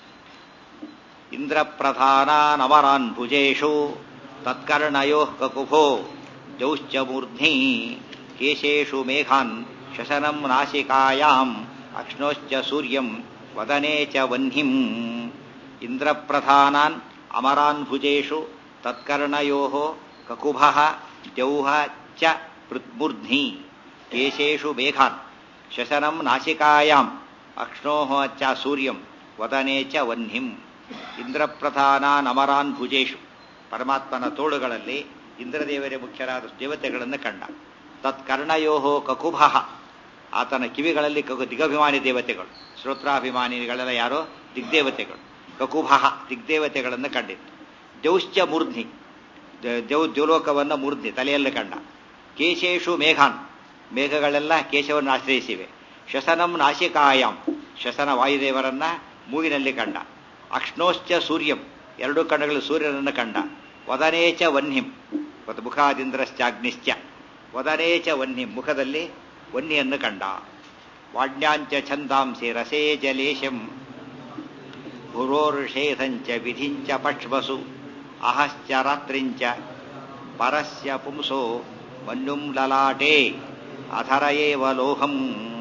ಇಂದ್ರ ಪ್ರಧಾನಾನ್ ಅಮರಾನ್ ಭುಜೇಶು ತತ್ಕರ್ಣಯೋ ಕಕುಭೋ ಜೌಶ್ಚ ಮೂರ್ಧ್ನಿ ಕೇಶೇಷು ಮೇಘಾನ್ ಶಶನಂ ನಾಸಿಕಾಯಾಂ ಅಕ್ಷ್ಣೋಶ್ಚ ಸೂರ್ಯಂ ವದನೆ ಚ ವಹ್ನಿಂ ಇಂದ್ರಪ್ರಧಾನಾನ್ ಅಮರಾನ್ ಭುಜೇಷು ತತ್ಕರ್ಣಯೋ ಕಕುಭ ಜೌಹ ಚ ಮೂರ್ಧ್ನಿ ಕೇಶೇಷು ಮೇಘಾನ್ ಶಶನಂ ನಾಸಿಕಾಯಾಂ ಅಕ್ಷ್ಣೋ ಚ ಸೂರ್ಯಂ ವದನೆ ಚ ವಹ್ನಿಂ ಇಂದ್ರಪ್ರಧಾನಾನ್ ಅಮರಾನ್ ಭುಜೇಷು ಪರಮಾತ್ಮನ ತೋಳುಗಳಲ್ಲಿ ಇಂದ್ರದೇವರೇ ಮುಖ್ಯರಾದ ದೇವತೆಗಳನ್ನು ಕಂಡ ತತ್ಕರ್ಣಯೋ ಕಕುಭ ಆತನ ಕಿವಿಗಳಲ್ಲಿ ಕಕು ದಿಗಭಿಮಾನಿ ದೇವತೆಗಳು ಶ್ರೋತ್ರಾಭಿಮಾನಿಗಳೆಲ್ಲ ಯಾರೋ ದಿಗ್ದೇವತೆಗಳು ಕಕುಭ ದಿಗ್ದೇವತೆಗಳನ್ನು ಕಂಡಿತ್ತು ಜೌಶ್ಚ ಮೂರ್ಧ್ನಿ ದೇವ್ ದ್ಯೋಲೋಕವನ್ನು ಮೂರ್ಧ್ನಿ ತಲೆಯಲ್ಲಿ ಕಂಡ ಕೇಶೇಷು ಮೇಘಾನ್ ಮೇಘಗಳೆಲ್ಲ ಕೇಶವನ್ನು ಆಶ್ರಯಿಸಿವೆ ಶಸನಂ ನಾಸಿಕಾಯಾಮ್ ಶಸನ ವಾಯುದೇವರನ್ನ ಮೂಗಿನಲ್ಲಿ ಕಂಡ ಅಕ್ಷ್ಣೋಶ್ಚ ಸೂರ್ಯಂ ಎರಡೂ ಕಣ್ಣಗಳು ಸೂರ್ಯನನ್ನು ಕಂಡ ವದನೇಚ ವಹ್ನಿಂ ಮತ್ತು ಮುಖಾದಿಂದ್ರಶ್ಚಾಗ್ನಿಶ್ಚ ವದನೇಚ ವಹ್ನಿಂ ಮುಖದಲ್ಲಿ ವನ್ನಿಯನ್ನು ಕಂಡ ವಾಡ್ಯಾಂಚ ಛಂದಾಂಸಿ ರಸೇ ಜಲೇಶಂ ಭುರೋರ್ಷೇಧಂಚ ವಿಧಿಂಚ ಪಕ್ಷ್ಮಸು ಅಹಶ್ಚ ರಾತ್ರಿಂಚ ಪರಸ್ಯ ಪುಂಸೋ ಮನ್ಯುಂ ಲಲಾಟೆ ಅಧರ ಏವ ಲೋಹಂ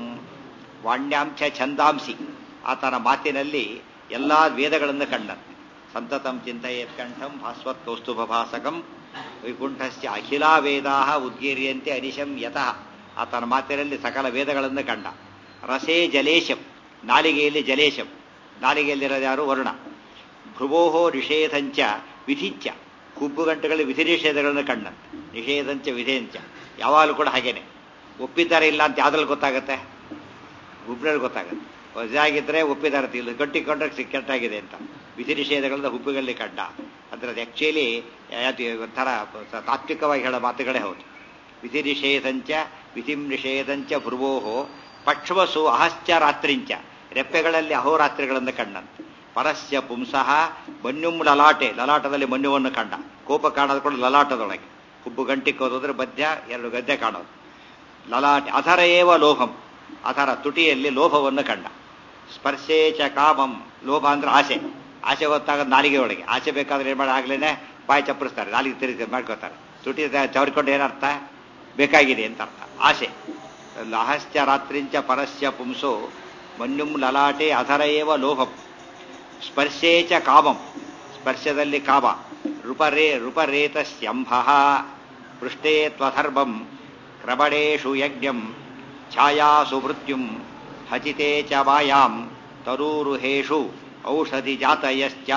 ವಾಣ್ಯಾಂಚ ಛಂದಾಂಸಿ ಆತನ ಮಾತಿನಲ್ಲಿ ಎಲ್ಲಾ ವೇದಗಳನ್ನು ಕಂಡಂತೆ ಸಂತತಂ ಚಿಂತೆಯೇತ್ ಕಂಠಂ ಭಾಸ್ವತ್ ಕೌಸ್ತುಭಭಾಸಕಂ ವೈಕುಂಠಸ್ಯ ಅಖಿಲಾ ವೇದಾ ಉದ್ಗೀರ್ಯಂತೆ ಅನಿಶಂ ಯತಃ ಆತನ ಮಾತಿನಲ್ಲಿ ಸಕಲ ವೇದಗಳನ್ನು ಕಂಡ ರಸೇ ಜಲೇಶಂ ನಾಲಿಗೆಯಲ್ಲಿ ಜಲೇಶಂ ನಾಲಿಗೆಯಲ್ಲಿರೋದು ಯಾರು ವರುಣ ಭ್ರುವೋಹೋ ನಿಷೇಧಂಚ ವಿಧಿಂಚ ಕುಬ್ಬು ಗಂಟೆಗಳಲ್ಲಿ ವಿಧಿ ನಿಷೇಧಗಳನ್ನು ಕಂಡಂತೆ ನಿಷೇಧಂಚ ವಿಧೇಂಚ ಯಾವಾಗಲೂ ಕೂಡ ಹಾಗೇನೆ ಒಪ್ಪಿದ್ದಾರೆ ಇಲ್ಲ ಅಂತ ಯಾವ್ದ್ರಲ್ಲಿ ಗೊತ್ತಾಗತ್ತೆ ಹುಬ್ರಲ್ಲಿ ಗೊತ್ತಾಗತ್ತೆ ಇದಾಗಿದ್ರೆ ಒಪ್ಪಿದಾರ ಇಲ್ಲ ಕಟ್ಟಿಕೊಂಡ್ರೆ ಕೆಟ್ಟಾಗಿದೆ ಅಂತ ವಿಧಿ ನಿಷೇಧಗಳನ್ನ ಹುಬ್ಬುಗಳಲ್ಲಿ ಕಂಡ ಅಂದ್ರೆ ಅದು ಆಕ್ಚುಲಿ ಒಂಥರ ತಾತ್ವಿಕವಾಗಿ ಹೇಳೋ ಮಾತುಗಳೇ ಹೌದು ವಿಧಿ ನಿಷೇಧಂಚ ವಿಧಿಂ ನಿಷೇಧಂಚ ಭ್ರುವೋಹೋ ಪಕ್ಷ್ಮಸು ಅಹಶ್ಚ ರಾತ್ರಿಂಚ ರೆಪ್ಪೆಗಳಲ್ಲಿ ಅಹೋರಾತ್ರಿಗಳನ್ನು ಕಂಡಂತೆ ಪರಸ್ಯ ಪುಂಸಃ ಮನ್ಯುಂ ಲಲಾಟೆ ಲಲಾಟದಲ್ಲಿ ಮನ್ಯುವನ್ನು ಕಂಡ ಕೋಪ ಕಾಣೋದು ಕೂಡ ಲಲಾಟದೊಳಗೆ ಹುಬ್ಬು ಗಂಟಿಕ್ಕೋದ್ರೆ ಮಧ್ಯ ಎರಡು ಗದ್ದೆ ಕಾಣೋದು ಲಲಾಟೆ ಅಧರ ಏವ ಲೋಹಂ ಅಧರ ತುಟಿಯಲ್ಲಿ ಲೋಭವನ್ನು ಕಂಡ ಸ್ಪರ್ಶೇ ಚ ಕಾಮಂ ಲೋಭ ಅಂದ್ರೆ ಆಸೆ ಆಸೆ ಗೊತ್ತಾಗೋದು ನಾಲಿಗೆ ಒಳಗೆ ಆಸೆ ಬೇಕಾದ್ರೆ ಏನು ಮಾಡಿ ಆಗ್ಲೇನೆ ಬಾಯಿ ಚಪ್ಪರಿಸ್ತಾರೆ ನಾಲಿಗೆ ತಿರುಗಿ ಮಾಡ್ಕೋತಾರೆ ತುಟಿ ಚವರಿಕೊಂಡು ಏನರ್ಥ ಬೇಕಾಗಿದೆ ಅಂತ ಅರ್ಥ ಆಸೆ ಲಹಶ್ಚ ರಾತ್ರಿಂಚ ಪರಸ್ಯ ಪುಂಸೋ ಮನ್ಯುಂ ಲಲಾಟೆ ಅಧರ ಏವ ಲೋಹಂ ಸ್ಪರ್ಶೇ ಚ ಕಾಮಂ ಸ್ಪರ್ಶದಲ್ಲಿ ಕಾಮ ರೂಪರೇ ರೂಪರೇತಸ್ಯಂಭ ಪೃಷ್ಠೇ ತ್ವಧರ್ಮಂ ಕ್ರಮಣೇಷು ಯಜ್ಞಂ ಛಾಯಾಸು ಮೃತ್ಯುಂ ಹಚಿತೆ ಚ ಮಾಯಾಂ ತರೂರುಹೇಷು ಔಷಧಿ ಜಾತಯಶ್ಚ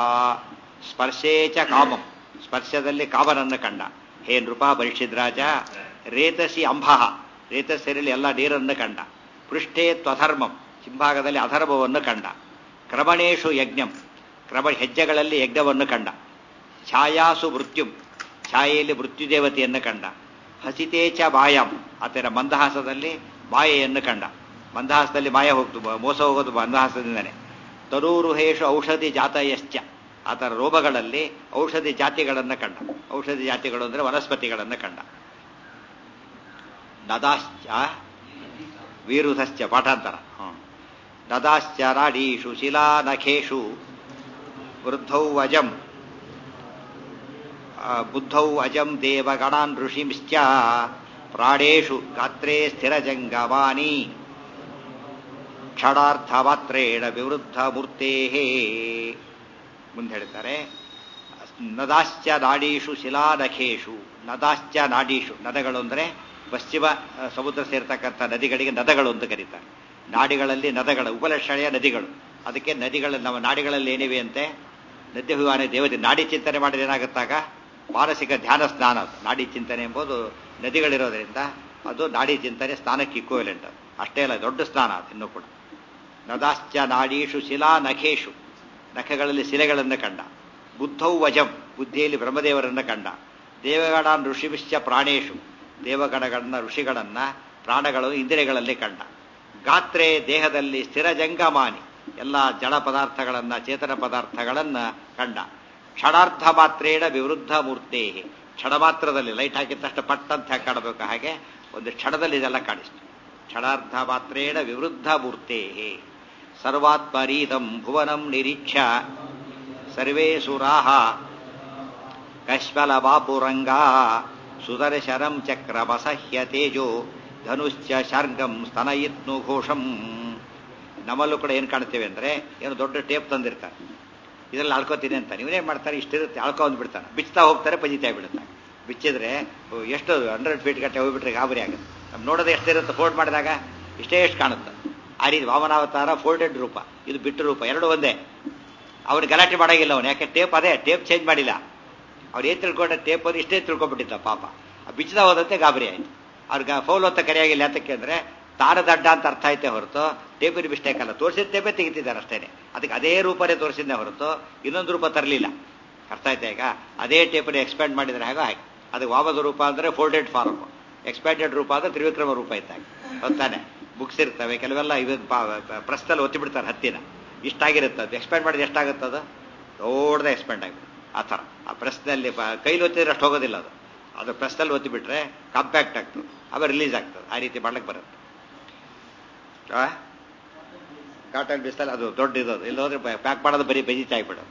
ಸ್ಪರ್ಶೇ ಚ ಕಾಮಂ ಸ್ಪರ್ಶದಲ್ಲಿ ಕಾಮನನ್ನು ಕಂಡ ಹೇ ನೃಪ ಪರೀಕ್ಷಿದ್ರಾಜ ರೇತಸಿ ಅಂಬಃ ರೇತಸ್ಸರಲ್ಲಿ ಎಲ್ಲ ನೀರನ್ನು ಕಂಡ ಪೃಷ್ಠೇ ತ್ವಧರ್ಮಂ ಹಿಂಭಾಗದಲ್ಲಿ ಅಧರ್ಮವನ್ನು ಕಂಡ ಕ್ರಮಣೇಶು ಯಜ್ಞಂ ಕ್ರಮ ಹೆಜ್ಜೆಗಳಲ್ಲಿ ಯಜ್ಞವನ್ನು ಕಂಡ ಛಾಯಾಸು ಮೃತ್ಯುಂ ಛಾಯೆಯಲ್ಲಿ ಮೃತ್ಯುದೇವತೆಯನ್ನು ಕಂಡ ಹಸಿತೇ ಚ ಮಾಯಾಂ ಆತನ ಮಂದಹಾಸದಲ್ಲಿ ಮಾಯೆಯನ್ನು ಕಂಡ ಮಂದಹಾಸದಲ್ಲಿ ಮಾಯ ಹೋಗ್ತು ಮೋಸ ಹೋಗೋದು ಮಂದಹಾಸದಿಂದನೇ ತರೂರುಹೇಶು ಔಷಧಿ ಜಾತಯಶ್ಚ ಆತನ ರೋಗಗಳಲ್ಲಿ ಔಷಧಿ ಜಾತಿಗಳನ್ನು ಕಂಡ ಔಷಧಿ ಜಾತಿಗಳು ಅಂದರೆ ವನಸ್ಪತಿಗಳನ್ನು ಕಂಡ ನದಾಶ್ಚ ವೀರುಧಶ್ಚ ಪಾಠಾಂತರ ನದಾಶ್ಚ ರಾಡೀಷು ಶಿಲಾನಖೇಷು ವೃದ್ಧೌ ಅಜಂ ಬುದ್ಧೌ ಅಜಂ ದೇವಗಣಾನ್ ಋಷಿಂಶ್ಚ ಪ್ರಾಣೇಷು ಗಾತ್ರೇ ಸ್ಥಿರಜಂಗಮಾನಿ ಕ್ಷಣಾರ್ಧ ಮಾತ್ರೇಣ ವಿವೃದ್ಧ ಮೂರ್ತೇ ಮುಂದೆ ಹೇಳ್ತಾರೆ ನದಾಶ್ಚ ನಾಡೀಷು ಶಿಲಾನಖೇಶು ನದಾಶ್ಚ ನಾಡೀಷು ನದಗಳು ಅಂದರೆ ಪಶ್ಚಿಮ ಸಮುದ್ರ ಸೇರ್ತಕ್ಕಂಥ ನದಿಗಳಿಗೆ ನದಗಳು ಅಂತ ಕರೀತಾರೆ. ನಾಡಿಗಳಲ್ಲಿ ನದಗಳ ಉಪಲಕ್ಷಣೆಯ ನದಿಗಳು. ಅದಕ್ಕೆ ನದಿಗಳ ನಮ್ಮ ನಾಡಿಗಳಲ್ಲಿ ಏನಿವೆ ಅಂತೆ ನದ್ಯಭಿಮಾನ ದೇವತೆ. ನಾಡಿ ಚಿಂತನೆ ಮಾಡಿದ್ರೆ ಏನಾಗುತ್ತಾಗ ಮಾನಸಿಕ ಧ್ಯಾನ ಸ್ನಾನ. ಅದು ನಾಡಿ ಚಿಂತನೆ ಎಂಬುದು ನದಿಗಳಿರೋದ್ರಿಂದ ಅದು ನಾಡಿ ಚಿಂತನೆ ಸ್ನಾನಕ್ಕೆ ಇಕ್ವಲೆಂಟ್. ಅಷ್ಟೇ ಅಲ್ಲ, ದೊಡ್ಡ ಸ್ನಾನ ಅದು ಇನ್ನೂ ಕೂಡ. ನದಾಶ್ಚ ನಾಡೀಷು ಶಿಲಾ ನಖೇಶು ನಖಗಳಲ್ಲಿ ಶಿಲೆಗಳನ್ನು ಕಂಡ. ಬುದ್ಧೌ ವಜಂ ಬುದ್ಧಿಯಲ್ಲಿ ಬ್ರಹ್ಮದೇವರನ್ನು ಕಂಡ. ದೇವಗಣಾನ್ ಋಷಿವಿಶ್ಚ ಪ್ರಾಣೇಶು ದೇವಗಣಗಳನ್ನ ಋಷಿಗಳನ್ನ ಪ್ರಾಣಗಳು ಇಂದ್ರಿಯಗಳಲ್ಲಿ ಕಂಡ. ಗಾತ್ರೆ ದೇಹದಲ್ಲಿ ಸ್ಥಿರ ಜಂಗಮಾನಿ ಎಲ್ಲ ಜಡ ಪದಾರ್ಥಗಳನ್ನ ಚೇತನ ಪದಾರ್ಥಗಳನ್ನ ಕಂಡ. ಕ್ಷಣಾರ್ಧ ಮಾತ್ರೇಣ ವಿವೃದ್ಧ ಮೂರ್ತೆ ಕ್ಷಣ ಮಾತ್ರದಲ್ಲಿ ಲೈಟ್ ಹಾಕಿದ ತಕ್ಷಣ ಪಟ್ಟಂತ ಹೇಗೆ ಕಾಣಬೇಕು ಹಾಗೆ ಒಂದು ಕ್ಷಣದಲ್ಲಿ ಇದೆಲ್ಲ ಕಾಣಿಸ್ತು. ಕ್ಷಣಾರ್ಧ ಮಾತ್ರೇಣ ವಿವೃದ್ಧ ಮೂರ್ತೆ ಸರ್ವಾತ್ಮರೀದಂ ಭುವನಂ ನಿರೀಕ್ಷ ಸರ್ವೇ ಸುರಾಹ ಕಶ್ಮಲ ಬಾಪುರಂಗ ಸುದರ್ಶನಂ ಚಕ್ರಮಸಹ್ಯ ತೇಜೋ ಧನುಶ್ಚ ಶಾರ್ಗಂ ಸ್ತನಯಿತ್ನು ಘೋಷಂ. ನಮ್ಮಲ್ಲೂ ಕೂಡ ಏನು ಕಾಣ್ತೇವೆ ಅಂದ್ರೆ ಏನು ದೊಡ್ಡ ಟೇಪ್ ತಂದಿರ್ತಾರೆ, ಇದರಲ್ಲಿ ಆಳ್ಕೋತೀನಿ ಅಂತ. ಇವನೇನ್ ಮಾಡ್ತಾರೆ, ಇಷ್ಟಿರುತ್ತೆ ಆಳ್ಕೊ ಅಂದ್ಬಿಡ್ತಾನೆ. ಬಿಚ್ತಾ ಹೋಗ್ತಾರೆ, ಪಜಿತಾ ಬಿಡುತ್ತಾರೆ. ಬಿಚ್ಚಿದ್ರೆ ಎಷ್ಟು ಹಂಡ್ರೆಡ್ ಫೀಟ್ ಗಟ್ಟೆ ಹೋಗ್ಬಿಟ್ರೆ ಗಾಬರಿ ಆಗುತ್ತೆ. ನಮ್ ನೋಡೋದು ಎಷ್ಟಿರುತ್ತೆ ಫೋಲ್ಡ್ ಮಾಡಿದಾಗ ಇಷ್ಟೇ ಎಷ್ಟು ಕಾಣುತ್ತೆ. ಆ ರೀತಿ ವಾಮನಾವತಾರ ಫೋಲ್ಡೆಡ್ ರೂಪ, ಇದು ಬಿಟ್ಟು ರೂಪ, ಎರಡು ಒಂದೇ. ಅವ್ನು ಗಲಾಟೆ ಮಾಡಾಗಿಲ್ಲ ಅವನು, ಯಾಕೆ ಟೇಪ್ ಅದೇ ಟೇಪ್ ಚೇಂಜ್ ಮಾಡಿಲ್ಲ. ಅವ್ರು ಏನ್ ತಿಳ್ಕೊಂಡ ಟೇಪ್ ಅದು ಇಷ್ಟೇ ತಿಳ್ಕೊಂಡ್ಬಿಟ್ಟಿದ್ದ ಪಾಪ. ಬಿಚ್ಚದ ಹೋದಂತೆ ಗಾಬರಿ ಆಯ್ತು. ಅವ್ರಿಗೆ ಫೌಲ್ ಅಂತ ಕರೆಯಾಗಿಲ್ಲ. ಯಾತಕ್ಕೆ ಅಂದ್ರೆ ತಾರದಡ್ಡ ಅಂತ ಅರ್ಥ ಐತೆ ಹೊರತು ಟೇಪಿನ ಮಿಸ್ಟೇಕ್ ಅಲ್ಲ. ತೋರಿಸಿದ ಟೇಪೇ ತೆಗಿತಿದ್ದಾರೆ ಅಷ್ಟೇನೆ. ಅದಕ್ಕೆ ಅದೇ ರೂಪನೇ ತೋರಿಸಿದ್ದೆ ಹೊರತು ಇನ್ನೊಂದು ರೂಪ ತರಲಿಲ್ಲ. ಅರ್ಥ ಆಯ್ತಾ ಈಗ? ಅದೇ ಟೇಪನ್ನು ಎಕ್ಸ್ಪ್ಯಾಂಡ್ ಮಾಡಿದ್ರೆ ಹಾಗೆ ಹಾಗೆ. ಅದಕ್ಕೆ ವಾಮದ ರೂಪ ಅಂದ್ರೆ ಫೋಲ್ಡೆಡ್ ಫಾರ್ಮ್, ಎಕ್ಸ್ಪ್ಯಾಂಡೆಡ್ ರೂಪ ಅಂದ್ರೆ ತ್ರಿವಿಕ್ರಮ ರೂಪ ಇದ್ದಾಗ ಗೊತ್ತಾನೆ. ಬುಕ್ಸ್ ಇರ್ತವೆ ಕೆಲವೆಲ್ಲ ಇವ ಪ್ರಸ್ತಲ್ಲಿ ಒತ್ತಿ ಬಿಡ್ತಾರೆ ಹತ್ತಿನ, ಇಷ್ಟಾಗಿರುತ್ತೆ. ಅದು ಎಕ್ಸ್ಪ್ಯಾಂಡ್ ಮಾಡಿದ್ರೆ ಎಷ್ಟಾಗುತ್ತದು, ದೊಡ್ಡದ ಎಕ್ಸ್ಪ್ಯಾಂಡ್ ಆಗುತ್ತೆ. ಆ ಥರ ಆ ಪ್ರೆಸ್ನಲ್ಲಿ ಕೈಲಿ ಒತ್ತಿದ್ರೆ ಅಷ್ಟು ಹೋಗೋದಿಲ್ಲ. ಅದು ಅದು ಪ್ರೆಸ್ನಲ್ಲಿ ಒತ್ತಿ ಬಿಟ್ರೆ ಕಾಂಪ್ಯಾಕ್ಟ್ ಆಗ್ತದೆ, ಆಮೇಲೆ ರಿಲೀಸ್ ಆಗ್ತದೆ. ಆ ರೀತಿ ಮಾಡ್ಲಿಕ್ಕೆ ಬರುತ್ತೆ. ಕಾಟನ್ ಬಿಸ್ತಲ್ಲಿ ಅದು ದೊಡ್ಡ ಇರೋದು, ಇಲ್ಲಿ ಹೋದ್ರೆ ಪ್ಯಾಕ್ ಮಾಡೋದು ಬರೀ ಬೆಜಿತಾ ಆಗ್ಬಿಡೋದು.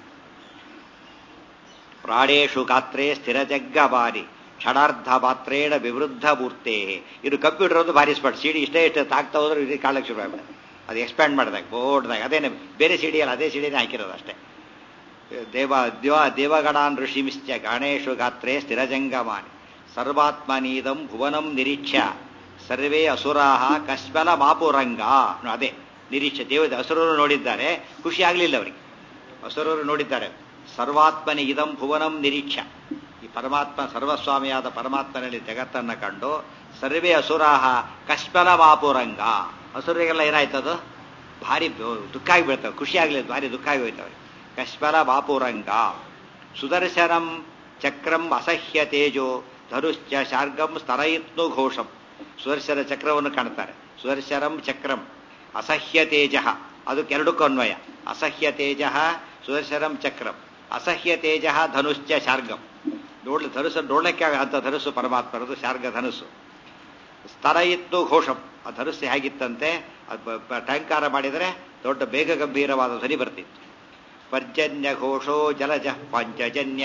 ಪ್ರಾಣೇಶು ಗಾತ್ರೇ ಸ್ಥಿರ ಜಗ್ಗಬಾರಿ ಕ್ಷಣಾರ್ಧ ಮಾತ್ರೇಣ ವಿವೃದ್ಧ ಮೂರ್ತೆ. ಇದು ಕಂಪ್ಯೂಟರ್ ಒಂದು ಭಾರಿ ಸ್ಪಟ್. ಸಿಡಿ ಇಷ್ಟೇ ಇಷ್ಟು ತಾಗ್ತಾ ಹೋದ್ರೆ ಇದು ಕಾಣಕ್ಕೆ ಶುರು ಆಗ್ಬಿಡುತ್ತೆ. ಅದು ಎಕ್ಸ್ಪ್ಯಾಂಡ್ ಮಾಡಿದಾಗ ಬೋರ್ಡ್ದಾಗ ಅದೇನೆ ಬೇರೆ ಸಿಡಿ ಅಲ್ಲ, ಅದೇ ಸಿಡಿನೇ ಹಾಕಿರೋದು ಅಷ್ಟೇ. ದೇವ ದೇವ ದೇವಗಣಾನ್ ಋಷಿಮಿಶ್ಚ ಗಣೇಶು ಗಾತ್ರೇ ಸ್ಥಿರಜಂಗಮಾನಿ ಸರ್ವಾತ್ಮನೀದಂ ಭುವನಂ ನಿರೀಕ್ಷ ಸರ್ವೇ ಅಸುರಾಹ ಕಶ್ಮಲ ಮಾಪುರಂಗ. ಅದೇ ನಿರೀಕ್ಷೆ. ದೇವದ ಅಸುರರು ನೋಡಿದ್ದಾರೆ, ಖುಷಿ ಆಗಲಿಲ್ಲ ಅವರಿಗೆ. ಅಸುರರು ನೋಡಿದ್ದಾರೆ. ಸರ್ವಾತ್ಮನಿ ಇದಂ ಭುವನಂ ನಿರೀಕ್ಷ, ಈ ಪರಮಾತ್ಮ ಸರ್ವಸ್ವಾಮಿಯಾದ ಪರಮಾತ್ಮನಲ್ಲಿ ಜಗತ್ತನ್ನ ಕಂಡು ಸರ್ವೇ ಅಸುರಾಹ ಕಶ್ಮಲ ಮಾಪುರಂಗ. ಅಸುರರಿಗೆಲ್ಲ ಏನಾಯ್ತದು, ಭಾರಿ ದುಃಖ ಆಗಿ ಬೀಳ್ತವೆ. ಖುಷಿ ಆಗಲಿಲ್ಲ, ಭಾರಿ ದುಃಖ ಆಗಿ ಹೋಯ್ತವೆ. ಕಶ್ಮಲ ಬಾಪುರಂಗ ಸುದರ್ಶನಂ ಚಕ್ರಂ ಅಸಹ್ಯ ತೇಜೋ ಧನುಶ್ಚ ಶಾರ್ಗಂ ಸ್ತರಯಿತ್ನು ಘೋಷಂ. ಸುದರ್ಶನ ಚಕ್ರವನ್ನು ಕಾಣ್ತಾರೆ. ಸುದರ್ಶನಂ ಚಕ್ರಂ ಅಸಹ್ಯ ತೇಜ, ಅದಕ್ಕೆ ಎರಡಕ್ಕೂ ಅನ್ವಯ. ಅಸಹ್ಯ ತೇಜ ಸುದರ್ಶನಂ ಚಕ್ರಂ, ಅಸಹ್ಯ ತೇಜ ಧನುಶ್ಚ ಶಾರ್ಗಂ. ನೋಡ್ಲಿ ಧನುಸ್ಸು ನೋಡ್ಲಿಕ್ಕೆ ಅಂತ ಧನುಸ್ಸು ಪರಮಾತ್ಮರದು, ಶಾರ್ಗ ಧನುಸ್ಸು. ಸ್ತರಯಿತ್ನು ಘೋಷಂ, ಆ ಧನುಸ್ಸು ಹೇಗಿತ್ತಂತೆ, ಟಂಕಾರ ಮಾಡಿದರೆ ದೊಡ್ಡ ಬೇಗ ಗಂಭೀರವಾದ ಧ್ವನಿ ಬರ್ತಿತ್ತು. ಪರ್ಜನ್ಯ ಘೋಷೋ ಜಲಜ ಪಂಚಜನ್ಯ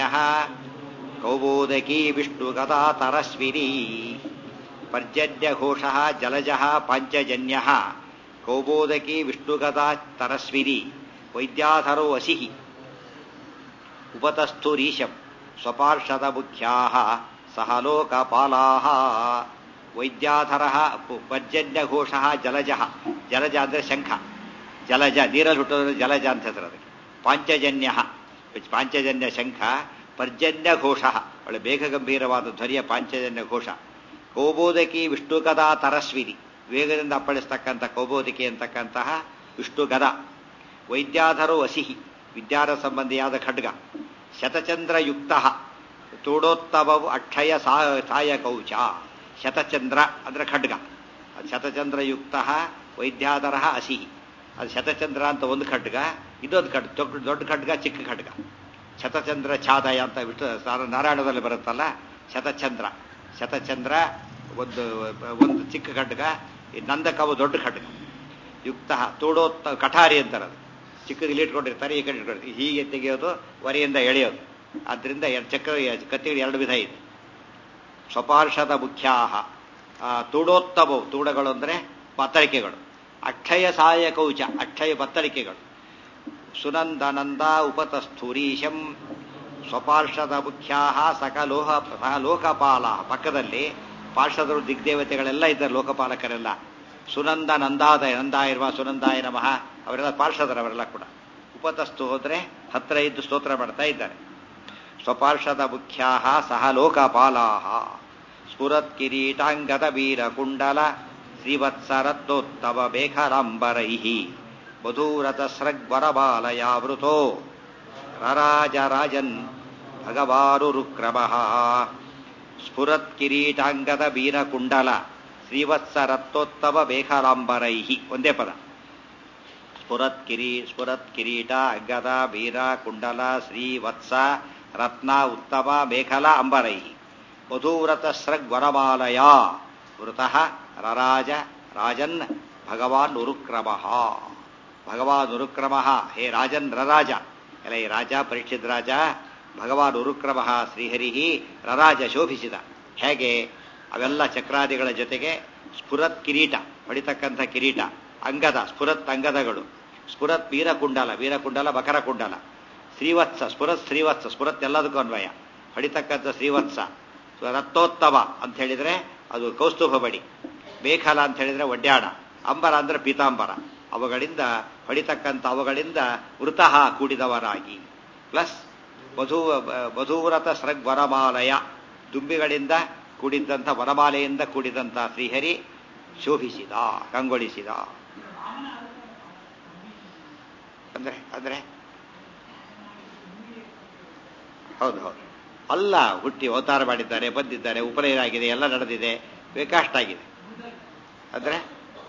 ಕೌಬೋದಕಿ ವಿಷ್ಣು ಗದಾ ತರಸ್ವಿನಿ. ಪರ್ಜನ್ಯ ಘೋಷ ಜಲಜ ಪಂಚಜನ್ಯ ಕೌಬೋದಕಿ ವಿಷ್ಣು ಗದಾ ತರಸ್ವಿನಿ ವೈದ್ಯಾಧರೋ ಅಸಿಹಿ ಉಪತಸ್ಥುರೀಶಂ ಸ್ವಪಾರ್ಷದ ಮುಖ್ಯಾ ಸಹ ಲೋಕಪಾಲಾ. ವೈದ್ಯಾಧರ ಪರ್ಜನ್ಯ ಘೋಷ ಜಲಜ, ಜಲಜ ಅಂದ್ರೆ ಶಂಖ. ಜಲಜ ನೀರಲ್ಲಿ ಹುಟ್ಟೋದ್ರೆ ಜಲಜ ಅಂತ ಹೆಸರು ಅದಕ್ಕೆ. ಪಾಂಚಜನ್ಯ ಪಾಂಚಜನ್ಯ ಶಂಖ, ಪರ್ಜನ್ಯ ಘೋಷ ಒಳ್ಳೆ ಬೇಗ ಗಂಭೀರವಾದ ಧ್ವನಿಯ ಪಾಂಚಜನ್ಯ ಘೋಷ. ಕೌಬೋದಕಿ ವಿಷ್ಣು ಗದಾ ತರಸ್ವಿನಿ, ವೇಗದಿಂದ ಅಪ್ಪಳಿಸ್ತಕ್ಕಂಥ ಕೌಬೋದಕಿ ಅಂತಕ್ಕಂತಹ ವಿಷ್ಣು ಗದ. ವೈದ್ಯಾಧರೋ ಅಸಿಹಿ, ವಿದ್ಯಾರ ಸಂಬಂಧಿಯಾದ ಖಡ್ಗ. ಶತಚಂದ್ರಯುಕ್ತ ತೂಡೋತ್ತಮವು ಅಕ್ಷಯ ಸಾಯ ಕೌಚ. ಶತಚಂದ್ರ ಅಂದ್ರೆ ಖಡ್ಗ, ಅದು ಶತಚಂದ್ರಯುಕ್ತ ವೈದ್ಯಾಧರ ಅಸಿಹಿ. ಅದು ಶತಚಂದ್ರ ಅಂತ ಒಂದು ಖಡ್ಗ, ಇದೊಂದು ಖಡ್ಗ, ದೊಡ್ಡ ಖಡ್ಗ ಚಿಕ್ಕ ಖಡ್ಗ. ಶತಚಂದ್ರ ಛಾದಯ ಅಂತ ವಿಷ್ಣು ನಾರಾಯಣದಲ್ಲಿ ಬರುತ್ತಲ್ಲ, ಶತಚಂದ್ರ. ಶತಚಂದ್ರ ಒಂದು ಒಂದು ಚಿಕ್ಕ ಖಡ್ಗ, ನಂದಕವು ದೊಡ್ಡ ಖಡ್ಗ. ಯುಕ್ತ ತೋಡೋತ್ತ ಕಠಾರಿ ಅಂತಾರೆ. ಅದು ಚಿಕ್ಕದು ಇಲ್ಲಿ ಇಟ್ಕೊಂಡಿರ್ತಾರೆ, ಈ ಕಡೆ ಇಟ್ಕೊಂಡಿರ್ತಾರೆ. ಹೀಗೆ ತೆಗೆಯೋದು, ವರೆಯಿಂದ ಎಳೆಯೋದು. ಆದ್ದರಿಂದ ಚಕ್ರ ಕತ್ತಿಗಳು ಎರಡು ವಿಧ ಇದೆ. ಸ್ವಪಾರ್ಷದ ಮುಖ್ಯಾಹ ತೂಡೋತ್ತಮವು, ತೂಡಗಳು ಅಂದರೆ ಪತ್ತರಿಕೆಗಳು. ಅಕ್ಷಯ ಸಹಾಯ ಕೌಚ ಅಕ್ಷಯ ಬತ್ತಳಿಕೆಗಳು. ಸುನಂದನಂದ ಉಪತಸ್ಥುರೀಶಂ ಸ್ವಪಾರ್ಷದ ಮುಖ್ಯಾ ಸಕಲೋಹ ಲೋಕಪಾಲ. ಪಕ್ಕದಲ್ಲಿ ಪಾರ್ಷದರು ದಿಗ್ದೇವತೆಗಳೆಲ್ಲ ಇದ್ದಾರೆ, ಲೋಕಪಾಲಕರೆಲ್ಲ. ಸುನಂದ ನಂದಾದಯ ನಂದ ಇರುವ ಸುನಂದಾಯ ನಮಃ ಅವರೆಲ್ಲ ಪಾರ್ಷದರವರೆಲ್ಲ ಕೂಡ. ಉಪತಸ್ತು ಹೋದ್ರೆ ಹತ್ರ ಇದ್ದು ಸ್ತೋತ್ರ ಮಾಡ್ತಾ ಇದ್ದಾರೆ. ಸ್ವಪಾರ್ಷದ ಮುಖ್ಯಾ ಸಹ ಲೋಕಪಾಲಾ ಸ್ಫುರತ್ ಕಿರೀಟಾಂಗದ ವೀರ ಕುಂಡಲ ಶ್ರೀವತ್ಸರತ್ನೋತ್ತಮ ಬೇಖರಾಂಬರೈ ಮಧುರಥ ಸ್ರಗ್ವರಬಾಲಯಾವೃತೋ ರರಾಜರಾಜನ್ ಭಗವಾರುರುಕ್ರಮಃ. ಸ್ಫುರತ್ ಕಿರೀಟಾಂಗದ ವೀರ ಕುಂಡಲ ಶ್ರೀವತ್ಸರತ್ನೋತ್ತಮ ಬೇಖರಾಂಬರೈ. ಒಂದೇ ಪದ. ಸ್ಫುರತ್ ಕಿರೀ ಸ್ಫುರತ್ ಕಿರೀಟ ಅಂಗದ ವೀರ ಕುಂಡಲ ಶ್ರೀವತ್ಸ ರತ್ನ ಉತ್ತಮ ಮೇಖಲ ಅಂಬರೈ ಮಧುವ್ರತ ಸ್ರಗ್ವರಮಾಲಯ ವೃತಃ ರರಾಜ ರಾಜನ್ ಭಗವಾನ್ ಉರುಕ್ರಮಃ. ಭಗವಾನ್ ಉರುಕ್ರಮಃ, ಹೇ ರಾಜನ್ ರರಾಜ, ಎಲ್ಲ ಈ ರಾಜ ಪರೀಕ್ಷಿತ್ ರಾಜ ಭಗವಾನ್ ಉರುಕ್ರಮಃ ಶ್ರೀಹರಿ ರರಾಜ ಶೋಭಿಸಿದ. ಹೇಗೆ? ಅವೆಲ್ಲ ಚಕ್ರಾದಿಗಳ ಜೊತೆಗೆ ಸ್ಫುರತ್ ಕಿರೀಟ ಹೊಡಿತಕ್ಕಂಥ ಕಿರೀಟ, ಅಂಗದ ಸ್ಫುರತ್ ಅಂಗದಗಳು, ಸ್ಫುರತ್ ವೀರಕುಂಡಲ ವೀರಕುಂಡಲ ಮಕರಕುಂಡಲ, ಶ್ರೀವತ್ಸ ಸ್ಫುರತ್ ಶ್ರೀವತ್ಸ ಸ್ಫುರತ್ ಎಲ್ಲದಕ್ಕೂ ಅನ್ವಯ, ಹೊಡಿತಕ್ಕಂಥ ಶ್ರೀವತ್ಸ. ರತ್ನೋತ್ತಮ ಅಂತ ಹೇಳಿದ್ರೆ ಅದು ಕೌಸ್ತುಭ ಬಡಿ, ಮೇಖಲ ಅಂತ ಹೇಳಿದ್ರೆ ಒಡ್ಯಾಣ, ಅಂಬರ ಅಂದ್ರೆ ಪೀತಾಂಬರ. ಅವುಗಳಿಂದ ಹೊಡಿತಕ್ಕಂಥ ಅವುಗಳಿಂದ ವೃತಃ ಕೂಡಿದವರಾಗಿ, ಪ್ಲಸ್ ಮಧು ಮಧುವ್ರತ ಸ್ರಗ್ ವರಮಾಲಯ ದುಂಬಿಗಳಿಂದ ಕೂಡಿದ್ದಂಥ ವರಮಾಲೆಯಿಂದ ಕೂಡಿದಂಥ ಶ್ರೀಹರಿ ಶೋಭಿಸಿದ, ಕಂಗೊಳಿಸಿದ. ಅಂದ್ರೆ ಅಂದ್ರೆ ಹೌದು ಹೌದು ಅಲ್ಲ, ಹುಟ್ಟಿ ಅವತಾರ ಮಾಡಿದ್ದಾರೆ, ಬಂದಿದ್ದಾರೆ, ಉಪನಯನ ಆಗಿದೆ, ಎಲ್ಲ ನಡೆದಿದೆ, ಬೇಕಾಷ್ಟಾಗಿದೆ. ಅಂದ್ರೆ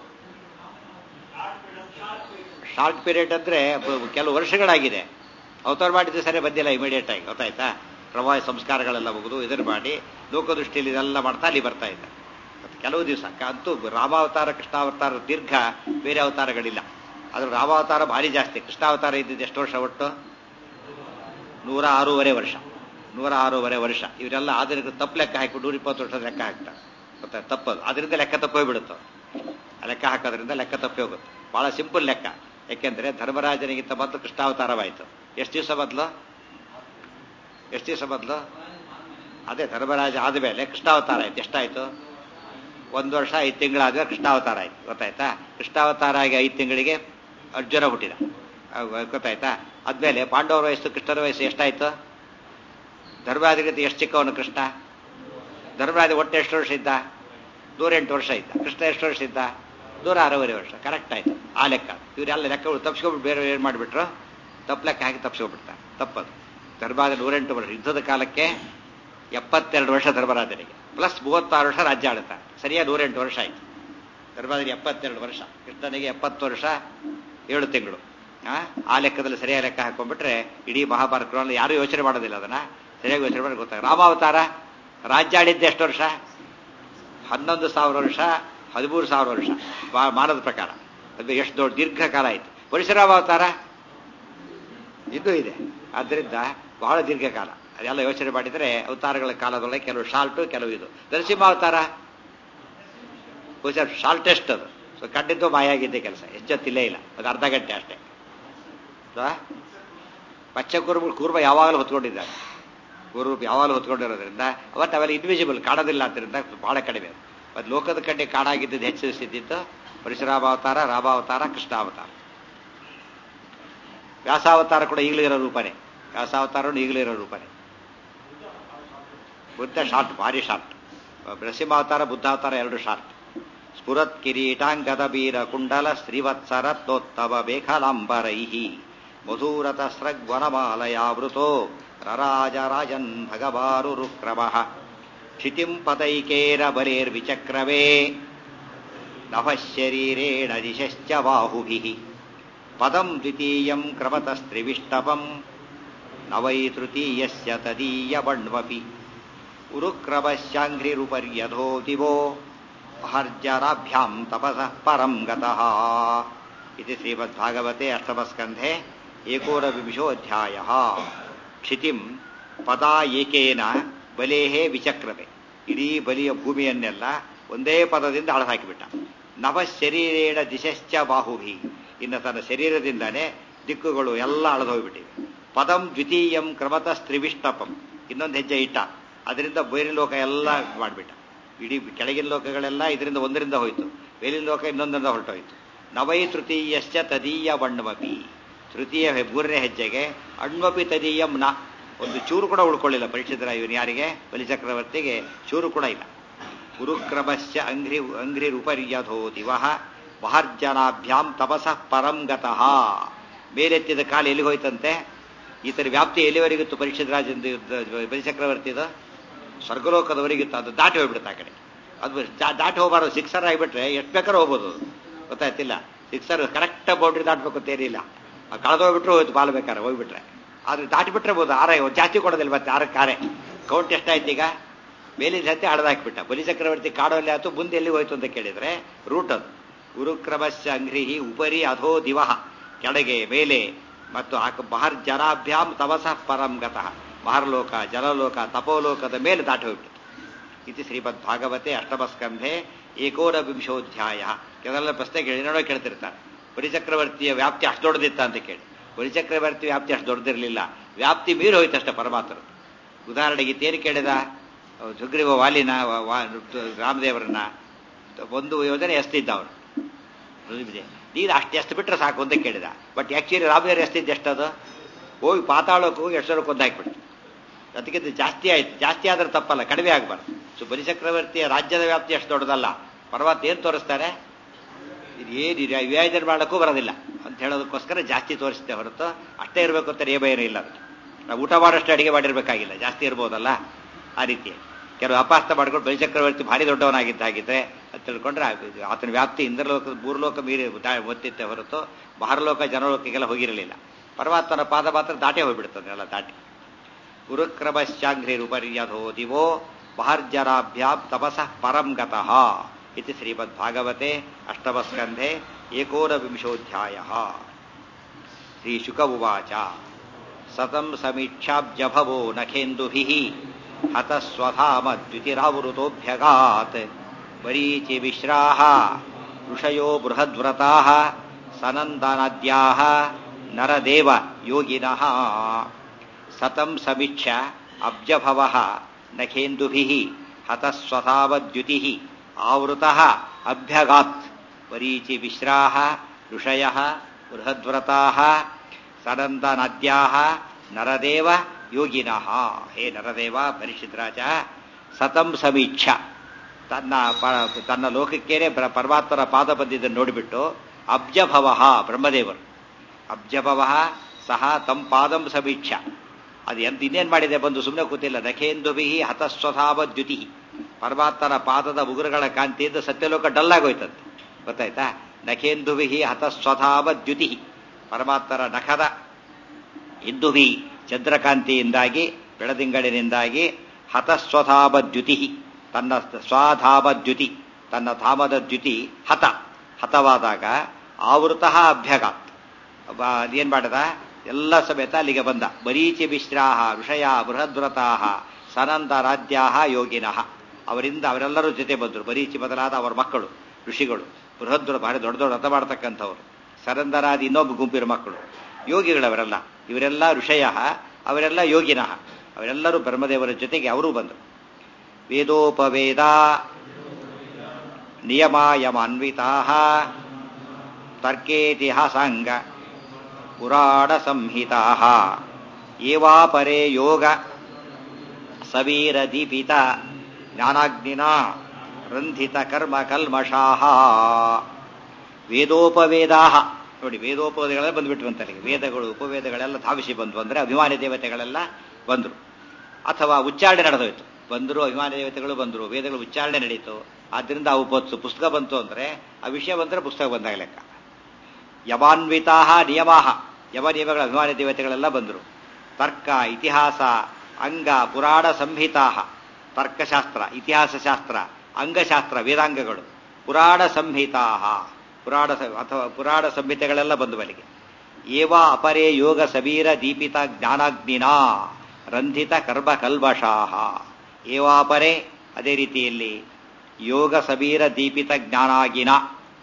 ಶಾರ್ಟ್ ಪೀರಿಯಡ್ ಅಂದ್ರೆ ಕೆಲವು ವರ್ಷಗಳಾಗಿದೆ. ಅವತಾರ ಮಾಡಿದ್ದು ಸರಿ ಬಂದಿಲ್ಲ ಇಮಿಡಿಯೇಟ್ ಆಗಿ, ಗೊತ್ತಾಯ್ತಾ? ಪ್ರವಾಹ ಸಂಸ್ಕಾರಗಳೆಲ್ಲ ಮುಗಿದು ಇದನ್ನು ಮಾಡಿ ಲೋಕದೃಷ್ಟಿಯಲ್ಲಿ ಇದೆಲ್ಲ ಮಾಡ್ತಾ ಅಲ್ಲಿ ಬರ್ತಾ ಇದ್ದ. ಕೆಲವು ದಿವಸ ಅಂತೂ ರಾಮಾವತಾರ ಕೃಷ್ಣಾವತಾರ ದೀರ್ಘ, ಬೇರೆ ಅವತಾರಗಳಿಲ್ಲ. ಆದ್ರೆ ರಾಮಾವತಾರ ಭಾರಿ ಜಾಸ್ತಿ. ಕೃಷ್ಣಾವತಾರ ಇದ್ದಿದ್ದು ಎಷ್ಟು ವರ್ಷ ಒಟ್ಟು? ನೂರ ಆರೂವರೆ ವರ್ಷ ನೂರ ಆರೂವರೆ ವರ್ಷ ಇವರೆಲ್ಲ ಆಧುನಿಕ ತಪ್ಪು ಲೆಕ್ಕ ಹಾಕಿ ನೂರ ಇಪ್ಪತ್ತು ವರ್ಷದ ಲೆಕ್ಕ ಹಾಕ್ತಾರೆ, ಗೊತ್ತಾ? ತಪ್ಪದು. ಅದರಿಂದ ಲೆಕ್ಕ ತಪ್ಪೋಗ್ಬಿಡುತ್ತೆ. ಲೆಕ್ಕ ಹಾಕೋದ್ರಿಂದ ಲೆಕ್ಕ ತಪ್ಪಿ ಹೋಗುತ್ತೆ. ಬಹಳ ಸಿಂಪಲ್ ಲೆಕ್ಕ. ಯಾಕೆಂದ್ರೆ ಧರ್ಮರಾಜನಿಗಿಂತ ಮೊದಲು ಕೃಷ್ಣಾವತಾರವಾಯಿತು. ಎಷ್ಟು ದಿವಸ ಬದಲು ಎಷ್ಟು ದಿವಸ ಬದಲು ಅದೇ ಧರ್ಮರಾಜ ಆದಮೇಲೆ ಕೃಷ್ಣಾವತಾರ ಆಯ್ತು. ಎಷ್ಟಾಯ್ತು? ಒಂದು ವರ್ಷ ಐದು ತಿಂಗಳಾದ್ಮೇಲೆ ಕೃಷ್ಣಾವತಾರ ಆಯ್ತು, ಗೊತ್ತಾಯ್ತಾ? ಕೃಷ್ಣಾವತಾರ ಆಗಿ ಐದು ತಿಂಗಳಿಗೆ ಅರ್ಜುನ ಹುಟ್ಟಿದ, ಗೊತ್ತಾಯ್ತಾ? ಆದ್ಮೇಲೆ ಪಾಂಡವರ ವಯಸ್ಸು ಕೃಷ್ಣರ ವಯಸ್ಸು ಎಷ್ಟಾಯ್ತು? ಧರ್ಮರಾಜಗಿಂತ ಎಷ್ಟು ಚಿಕ್ಕವನು ಕೃಷ್ಣ? ಧರ್ಮರಾಜ ಒಟ್ಟು ಎಷ್ಟು ವರ್ಷ ಇದ್ದ? ನೂರ ಎಂಟು ವರ್ಷ ಇದ್ದ. ಕೃಷ್ಣ ಎಷ್ಟು ವರ್ಷ ಇದ್ದ? ನೂರ ಅರವರೆ ವರ್ಷ. ಕರೆಕ್ಟ್ ಆಯ್ತು ಆ ಲೆಕ್ಕ. ಇವರೆಲ್ಲ ಲೆಕ್ಕಗಳು ತಪ್ಪಿಸ್ಕೊಬಿಟ್ಟು ಬೇರೆ ಏನು ಮಾಡಿಬಿಟ್ರು? ತಪ್ಪು ಲೆಕ್ಕ ಹಾಕಿ ತಪ್ಪಿಸ್ಕೊಬಿಡ್ತಾರೆ. ತಪ್ಪದು. ಧರ್ಮರಾಜ ನೂರೆಂಟು ವರ್ಷ, ಯುದ್ಧದ ಕಾಲಕ್ಕೆ ಎಪ್ಪತ್ತೆರಡು ವರ್ಷ ಧರ್ಮರಾಜನಿಗೆ, ಪ್ಲಸ್ ಮೂವತ್ತಾರು ವರ್ಷ ರಾಜ್ಯ ಆಳುತ್ತಾರೆ. ಸರಿಯಾಗಿ ನೂರೆಂಟು ವರ್ಷ ಆಯ್ತು. ಧರ್ಮರಾಜನಿಗೆ ಎಪ್ಪತ್ತೆರಡು ವರ್ಷ, ಕೃಷ್ಣನಿಗೆ ಎಪ್ಪತ್ತು ವರ್ಷ ಏಳು ತಿಂಗಳು. ಆ ಲೆಕ್ಕದಲ್ಲಿ ಸರಿಯಾಗಿ ಲೆಕ್ಕ ಹಾಕೊಂಡ್ಬಿಟ್ರೆ ಇಡೀ ಮಹಾಭಾರತ ಯಾರು ಯೋಚನೆ ಮಾಡೋದಿಲ್ಲ. ಅದನ್ನ ಸರಿಯಾಗಿ ಯೋಚನೆ ಮಾಡಿ ಗೊತ್ತಾಗ. ರಾಮಾವತಾರ ರಾಜ್ಯ ಆಳಿದ್ದೆ ಎಷ್ಟು ವರ್ಷ? ಹನ್ನೊಂದು ಸಾವಿರ ವರ್ಷ, ಹದಿಮೂರು ಸಾವಿರ ವರ್ಷ ಮಾನದ ಪ್ರಕಾರ. ಅದು ಎಷ್ಟು ದೊಡ್ಡ ದೀರ್ಘಕಾಲ ಆಯಿತು. ಪರಶುರಾಮ ಅವತಾರ ಇದು ಇದೆ. ಆದ್ದರಿಂದ ಬಹಳ ದೀರ್ಘಕಾಲ. ಅದೆಲ್ಲ ಯೋಚನೆ ಮಾಡಿದರೆ ಅವತಾರಗಳ ಕಾಲದೊಳಗೆ ಕೆಲವು ಶಾರ್ಟು, ಕೆಲವು ಇದು. ನರಸಿಂಹಾವತಾರ ಶಾರ್ಟೆಸ್ಟ್ ಅದು. ಸೊ ಕಂಡಿದ್ದು ಮಾಯಾಗಿದ್ದೆ ಕೆಲಸ, ಎಚ್ಚೊತ್ತಿಲ್ಲೇ ಇಲ್ಲ. ಅದು ಅರ್ಧ ಗಂಟೆ ಅಷ್ಟೇ. ಪಚ್ಚ ಕೂರ್ಮ ಕೂರ್ಮ ಯಾವಾಗಲೂ ಹೊತ್ಕೊಂಡಿದ್ದಾರೆ. ಕೂರ್ಮ ಯಾವಾಗಲೂ ಹೊತ್ಕೊಂಡಿರೋದ್ರಿಂದ ಅವತ್ತು ಅವೆಲ್ಲ ಇನ್ವಿಸಿಬಲ್, ಕಾಣೋದಿಲ್ಲ. ಆದ್ದರಿಂದ ಬಹಳ ಕಡಿಮೆ. ಅದು ಲೋಕದ ಕಡೆ ಕಾಣಾಗಿದ್ದದ್ದು ಹೆಚ್ಚಿಸಿದ್ದಿದ್ದು ಪರಶುರಾಮಾವತಾರ, ರಾಮಾವತಾರ, ಕೃಷ್ಣಾವತಾರ. ವ್ಯಾಸಾವತಾರ ಕೂಡ ಈಗಲೂ ಇರೋ ರೂಪನೇ. ವ್ಯಾಸಾವತಾರನು ಈಗಲೂ ಇರೋ ರೂಪನೇ. ಬುದ್ಧ ಶಾರ್ಟ್, ಭಾರಿ ಶಾರ್ಟ್. ನರಸಿಂಹಾವತಾರ, ಬುದ್ಧಾವತಾರ ಎರಡು ಶಾರ್ಟ್. ಸ್ಫುರತ್ ಕಿರೀಟಾಂಗದ ಬೀರ ಕುಂಡಲ ಶ್ರೀವತ್ಸರತ್ನೋತ್ತಮ ಬೇಖಲಾಂಬರೈಹಿ ಮಧುರಥ ಸ್ರಗ್ವನಮಾಲಯಾವೃತೋ ರರಾಜರಾಜನ್ ಭಗವಾರುರುಕ್ರಮಃ ಕ್ಷಿತಿಂ ಪದೈಕೇರ ಬಲೇರ್ವಿಚಕ್ರವೇ ನಭಶರೀರೇಣ ದಿಶಶ್ಚ ಬಾಹುಭಿಃ ಪದಂ ದ್ವಿತೀಯಂ ಕ್ರಮತಸ್ತ್ರಿವಿಷ್ಟಪಂ ನವೈ ತೃತೀಯಸ್ಯ ತದೀಯ ಬಣ್ವಪಿ ಉರುಕ್ರಮಶ್ಚಾಂಘ್ರಿರುಪರ್ಯಧೋ ದಿವೋ ಅಹರ್ಜರಾಭ್ಯಾಂ ತಪಸಃ ಪರಂ ಗತಃ. ಇತಿ ಶ್ರೀಮದ್ಭಾಗವತೆ ಅಷ್ಟಮಸ್ಕಂಧೆ ಏಕೋನವಿಂಶೋऽಧ್ಯಾಯಃ. ಕ್ಷಿತಿಂ ಪದಾ ಏಕೇನ ಬಲೇಹೇ ವಿಚಕ್ರಮೆ. ಇಡೀ ಬಲಿಯ ಭೂಮಿಯನ್ನೆಲ್ಲ ಒಂದೇ ಪದದಿಂದ ಅಳಹಾಕಿಬಿಟ್ಟ. ನವ ಶರೀರೇಣ ದಿಶಶ್ಚ ಬಾಹುಭಿ, ಇನ್ನು ತನ್ನ ಶರೀರದಿಂದಾನೇ ದಿಕ್ಕುಗಳು ಎಲ್ಲ ಅಳದೋಗ್ಬಿಟ್ಟಿವೆ. ಪದಂ ದ್ವಿತೀಯಂ ಕ್ರಮತಃ ತ್ರಿವಿಷ್ಟಪಂ, ಇನ್ನೊಂದು ಹೆಜ್ಜೆ ಇಟ್ಟ, ಅದರಿಂದ ಬೇರೆ ಲೋಕ ಎಲ್ಲ ಮಾಡಿಬಿಟ್ಟ. ಇಡೀ ಕೆಳಗಿನ ಲೋಕಗಳೆಲ್ಲ ಇದರಿಂದ ಒಂದರಿಂದ ಹೋಯಿತು, ಮೇಲಿನ ಲೋಕ ಇನ್ನೊಂದರಿಂದ ಹೊರಟೋಯ್ತು. ನವೈ ತೃತೀಯಶ್ಚ ತದೀಯ ವಣ್ಮಪಿ, ತೃತೀಯ ಮೂರನೇ ಹೆಜ್ಜೆಗೆ ಅಣ್ಮಪಿ ತದೀಯಂ ನ, ಒಂದು ಚೂರು ಕೂಡ ಉಳ್ಕೊಳ್ಳಿಲ್ಲ ಪರೀಕ್ಷಿತರ ಇವನು ಯಾರಿಗೆ, ಬಲಿಚಕ್ರವರ್ತಿಗೆ ಚೂರು ಕೂಡ ಇಲ್ಲ. ಗುರುಕ್ರಮಶ್ಚ ಅಂಘ್ರಿ ಅಂಘ್ರಿರುಪರ್ಯಧೋ ದಿವಃ ಬಹರ್ಜನಾಭ್ಯಾಂ ತಪಸಃ ಪರಂ ಗತಃ. ಮೇಲೆತ್ತಿದ ಕಾಲು ಎಲ್ಲಿ ಹೋಯ್ತಂತೆ, ಈತರ ವ್ಯಾಪ್ತಿ ಎಲ್ಲಿವರೆಗಿತ್ತು ಪರೀಕ್ಷಿತ ರಾಜಂದು ಬಲಿಚಕ್ರವರ್ತಿದು, ಸ್ವರ್ಗಲೋಕದವರೆಗಿತ್ತು. ಅದು ದಾಟಿ ಹೋಗ್ಬಿಡುತ್ತೆ ಆ ಕಡೆ. ಅದು ದಾಟಿ ಹೋಗಬಾರ್ದು, ಸಿಕ್ಸರ್ ಆಗಿಬಿಟ್ರೆ ಎಷ್ಟು ಬೇಕಾದ್ರೂ ಹೋಗ್ಬೋದು, ಗೊತ್ತಾಯ್ತಿಲ್ಲ. ಸಿಕ್ಸರ್ ಕರೆಕ್ಟ್ ಬೌಂಡ್ರಿ ದಾಟಬೇಕು ಅಂತೇನಿಲ್ಲ, ಕಳೆದೋಗ್ಬಿಟ್ರೆ ಹೋಯ್ತು ಬಾಲ್ ಬೇಕಾರೆ ಹೋಗ್ಬಿಟ್ರೆ. ಆದ್ರೆ ದಾಟಿಬಿಟ್ರೆ ಬೋದು, ಆರ ಜಾಸ್ತಿ ಕೊಡೋದಿಲ್ಲ ಮತ್ತೆ ಆರಕ್ಕೆ ಆರೆ. ಕೌಂಟ್ ಎಷ್ಟಾಯ್ತು ಈಗ, ಮೇಲಿನ ಸತ್ಯ ಹಳದಾಕ್ಬಿಟ್ಟ. ಬಲಿಚಕ್ರವರ್ತಿ ಕಾಡಲ್ಲಿ ಆಯ್ತು, ಮುಂದೆ ಎಲ್ಲಿ ಹೋಯ್ತು ಅಂತ ಕೇಳಿದ್ರೆ ರೂಟ್ ಅದು. ಗುರುಕ್ರಮಶ್ಚ ಅಂಘ್ರಿಹಿ ಉಪರಿ ಅಧೋ ದಿವಹ, ಕೆಳಗೆ ಮೇಲೆ ಮತ್ತು ಬಹರ್ ಜನಾಭ್ಯಾಂ ತಪಸಃ ಪರಂ ಗತಃ, ಮಹರ್ಲೋಕ ಜಲಲೋಕ ತಪೋಲೋಕದ ಮೇಲೆ ದಾಟಿ ಹೋಗ್ಬಿಟ್ಟು. ಇದು ಶ್ರೀಮದ್ ಭಾಗವತೆ ಅಷ್ಟಮಸ್ಕಂಧೆ ಏಕೋನವಿಂಶೋಧ್ಯಾಯ. ಕೆಲವೆಲ್ಲ ಪ್ರಶ್ನೆ ಕೇಳಿ ಕೇಳ್ತಿರ್ತಾರೆ, ಬಲಿಚಕ್ರವರ್ತಿಯ ವ್ಯಾಪ್ತಿ ಅಷ್ಟು ದೊಡ್ಡದಿತ್ತ ಅಂತ ಕೇಳಿ. ಬಲಿಚಕ್ರವರ್ತಿ ವ್ಯಾಪ್ತಿ ಅಷ್ಟು ದೊಡ್ಡದಿರಲಿಲ್ಲ, ವ್ಯಾಪ್ತಿ ಮೀರಿ ಹೋಯ್ತಷ್ಟೇ ಪರಮಾತ್ಮರು. ಉದಾಹರಣೆಗೆ ತೇರು ಕೇಳಿದ ಸುಗ್ರೀವ ವಾಲಿನ ರಾಮದೇವರನ್ನ ಒಂದು ಯೋಜನೆ ಎಸ್ತಿದ್ದ ಅವನು, ನೀನು ಅಷ್ಟು ಎಷ್ಟು ಬಿಟ್ಟರೆ ಸಾಕು ಅಂತ ಕೇಳಿದ. ಬಟ್ ಆಕ್ಚುಲಿ ರಾಮದೇವರು ಎಸ್ತಿದ್ದು ಎಷ್ಟದು, ಹೋಗಿ ಪಾತಾಳಕ್ಕೆ ಹೋಗಿ ಎಷ್ಟರ ಕೊಂದು ಹಾಕಿಬಿಡ್ತು. ಅದಕ್ಕಿಂತ ಜಾಸ್ತಿ ಆಯ್ತು, ಜಾಸ್ತಿ ಆದ್ರೆ ತಪ್ಪಲ್ಲ, ಕಡಿಮೆ ಆಗಬಾರ್ದು. ಸೊ ಬಲಿಚಕ್ರವರ್ತಿಯ ರಾಜ್ಯದ ವ್ಯಾಪ್ತಿ ಅಷ್ಟು ದೊಡ್ಡದಲ್ಲ. ಪರಮಾತ್ಮ ಏನು ತೋರಿಸ್ತಾರೆ, ಇದು ಏನು ವಿವೇಚನೆ ಮಾಡೋಕ್ಕೂ ಬರೋದಿಲ್ಲ ಅಂತ ಹೇಳೋದಕ್ಕೋಸ್ಕರ ಜಾಸ್ತಿ ತೋರಿಸುತ್ತೆ ಹೊರತು ಅಷ್ಟೇ ಇರಬೇಕು ಅಂತ ನಿಯಮ ಏನೂ ಇಲ್ಲ. ಅದಕ್ಕೆ ನಾವು ಊಟ ಮಾಡೋಷ್ಟು ಅಡಿಗೆ ಮಾಡಿರ್ಬೇಕಾಗಿಲ್ಲ, ಜಾಸ್ತಿ ಇರ್ಬೋದಲ್ಲ. ಆ ರೀತಿ ಕೆಲವು ಅಪಾಸ್ಥ ಮಾಡ್ಕೊಂಡು ಬಲಿಚಕ್ರವರ್ತಿ ಭಾರಿ ದೊಡ್ಡವನಾಗಿದ್ದಾಗಿದ್ರೆ ಅಂತ ತಿಳ್ಕೊಂಡ್ರೆ ಆತನ ವ್ಯಾಪ್ತಿ ಇಂದ್ರಲೋಕದ ಮೂರ್ಲೋಕ ಮೀರಿ ಒತ್ತಿತ್ತೆ ಹೊರತು ಮಹರ್ಲೋಕ ಜನಲೋಕಕ್ಕೆಲ್ಲ ಹೋಗಿರಲಿಲ್ಲ. ಪರಮಾತ್ಮನ ಪಾದ ಮಾತ್ರ ದಾಟೇ ಹೋಗ್ಬಿಡ್ತದೆ ಎಲ್ಲ ದಾಟಿ. ಗುರುಕ್ರಮಶ್ಚಾಂಘ್ರಿರುಪರ್ಯಧೋ ದಿವೋ ಬಹರ್ಜರಾಭ್ಯಾಂ ತಪಸಃ ಪರಂ ಗತಃ. ಇತಿ ಶ್ರೀಮದ್ಭಾಗವತೆ ಅಷ್ಟಮಸ್ಕಂಧೆ ಏಕೋನವಿಂಶೋಧ್ಯಾಯಃ. ಶ್ರೀಶುಕ ಉವಾಚ ಸತಂ ಸಮೀಕ್ಷಾಬ್ಜಭವೋ ನಖೇಂದುಭಿಃ ಹತಸ್ವಧಾಮದ್ಯುತಿರಾವೃತೋಭ್ಯಗಾತ್ ಮರೀಚಿ ವಿಶ್ರಾಹ ಋಷಯೋ ಬೃಹದ್ವ್ರತಾಃ ಸನಂದನಾದ್ಯಾಃ ನರದೇವ ಯೋಗಿನಃ. ಸತಂ ಸಮೀಕ್ಷ ಅಬ್ಜಭವಃ ನಖೇಂದುಭಿಃ ಹತಸ್ವಧಾಮದ್ಯುತಿಃ ಆವೃತಃ ಅಭ್ಯಗಾತ್ ಮರೀಚಿ ವಿಶ್ರಾಹ ಋಷಯಃ ಬೃಹದ್ವ್ರತಾಃ ಸನಂದನಾದ್ಯಾಃ ನರದೇವ ಯೋಗಿನಃ. ಹೇ ನರದೇವ, ಪರೀಕ್ಷಿತರಾಜ, ಸತಂ ಸಮೀಕ್ಷ, ತನ್ನ ತನ್ನ ಲೋಕಕ್ಕೇನೆ ಪರಮಾತ್ಮನ ಪಾದ ಬಂದಿದ್ದನ್ನು ನೋಡಿಬಿಟ್ಟು ಅಬ್ಜಭವ ಬ್ರಹ್ಮದೇವರು, ಅಬ್ಜಭವ ಸಹ ತಮ್ಮ ಪಾದಂ ಸಮೀಕ್ಷ, ಅದು ಎಂತ ಇನ್ನೇನು ಮಾಡಿದೆ, ಬಂದು ಸುಮ್ಮನೆ ಕೂತಿಲ್ಲ. ನಖೇಂದುಭಿ ಹತಸ್ವಧಾಮ ದ್ಯುತಿ, ಪರಮಾತ್ಮನ ಪಾದದ ಉಗುರುಗಳ ಕಾಂತಿಯಿಂದ ಸತ್ಯಲೋಕ ಡಲ್ಲಾಗೋಯ್ತಂತೆ, ಗೊತ್ತಾಯ್ತಾ. ನಖೇಂದುಭಿ ಹತಸ್ವಧಾಮ ದ್ಯುತಿ, ಪರಮಾತ್ಮರ ನಖದ ಇಂದುಭಿ ಚಂದ್ರಕಾಂತಿಯಿಂದಾಗಿ ಬೆಳದಿಂಗಳಿನಿಂದಾಗಿ ಹತಸ್ವಧಾಮ ದ್ಯುತಿ, ತನ್ನ ಸ್ವಧಾಮ ದ್ಯುತಿ, ತನ್ನ ಧಾಮದ ದ್ಯುತಿ ಹತ ಹತವಾದಾಗ ಆವೃತಃ ಅಭ್ಯಗಾತ್, ಅದೇನ್ ಮಾಡದ ಎಲ್ಲ ಸಮೇತ ಅಲ್ಲಿಗೆ ಬಂದ. ಮರೀಚಿ ವಿಶ್ರಾಹ ಋಷಯ ಬೃಹದ್ವ್ರತಾಃ ಸನಂದ ರಾಜ್ಯಾಹ ಯೋಗಿನಃ, ಅವರಿಂದ ಅವರೆಲ್ಲರೂ ಜೊತೆ ಬಂದರು. ಮರೀಚಿ ಬದಲಾದ ಅವರ ಮಕ್ಕಳು ಋಷಿಗಳು, ಬೃಹದ್ರ ಭಾರಿ ದೊಡ್ಡ ದೊಡ್ಡ ರಥ ಮಾಡ್ತಕ್ಕಂಥವ್ರು, ಸನಂದರಾದ ಇನ್ನೊಬ್ಬ ಗುಂಪಿನ ಮಕ್ಕಳು ಯೋಗಿಗಳವರೆಲ್ಲ. ಇವರೆಲ್ಲ ಋಷಯ, ಅವರೆಲ್ಲ ಯೋಗಿನಃ, ಅವರೆಲ್ಲರೂ ಬ್ರಹ್ಮದೇವರ ಜೊತೆಗೆ ಅವರೂ ಬಂದರು. ವೇದೋಪವೇದ ನಿಯಮಾಯಮಾನ್ವಿತಾಃ ತರ್ಕೇತಿಹಾಸಾಂಗ ಪುರಾಣ ಸಂಹಿತಾಃ ಏವಾಪರೇ ಯೋಗ ಸವೀರ ದೀಪಿತ ಜ್ಞಾನಾಗ್ನಿನಾ ರಂಧಿತ ಕರ್ಮ ಕಲ್ಮಷಾಃ. ವೇದೋಪವೇದಾಃ, ನೋಡಿ ವೇದೋಪವೇದಗಳೆಲ್ಲ ಬಂದ್ಬಿಟ್ವಂತ ಅಲ್ಲಿಗೆ. ವೇದಗಳು ಉಪವೇದಗಳೆಲ್ಲ ಧಾವಿಸಿ ಬಂದ್ವು ಅಂದರೆ ಅಭಿಮಾನಿ ದೇವತೆಗಳೆಲ್ಲ ಬಂದರು, ಅಥವಾ ಉಚ್ಚಾರಣೆ ನಡೆದೋಯ್ತು. ಬಂದರು, ಅಭಿಮಾನಿ ದೇವತೆಗಳು ಬಂದರು, ವೇದಗಳು ಉಚ್ಚಾರಣೆ ನಡೀತು. ಆದ್ದರಿಂದ ಅವು ಬತ್ತು, ಪುಸ್ತಕ ಬಂತು ಅಂದರೆ ಆ ವಿಷಯ ಬಂದರೆ ಪುಸ್ತಕ ಬಂದಾಗ ಲೆಕ್ಕ. ಯಮಾನ್ವಿತಾಃ ನಿಯಮಾಹ, ಯಮ ನಿಯಮಗಳ ಅಭಿಮಾನಿ ದೇವತೆಗಳೆಲ್ಲ ಬಂದರು. ತರ್ಕ ಇತಿಹಾಸ ಅಂಗ ಪುರಾಣ ಸಂಹಿತಾಃ, ತರ್ಕಶಾಸ್ತ್ರ ಇತಿಹಾಸ ಶಾಸ್ತ್ರ ಅಂಗಶಾಸ್ತ್ರ ವೇದಾಂಗಗಳು, ಪುರಾಣ ಸಂಹಿತಾಃ ಪುರಾಣ ಅಥವಾ ಪುರಾಣ ಸಂಹಿತೆಗಳೆಲ್ಲ ಬಂದು ಬಲಿಗೆ. ಏವಾ ಅಪರೇ ಯೋಗ ಸಬೀರ ದೀಪಿತ ಜ್ಞಾನಾಗ್ನಿನಾ ರಂಧಿತ ಕರ್ಮ ಕಲ್ಮಷಾಃ. ಏವಾಪರೇ, ಅದೇ ರೀತಿಯಲ್ಲಿ ಯೋಗ ಸಬೀರ ದೀಪಿತ ಜ್ಞಾನಾಗಿನ,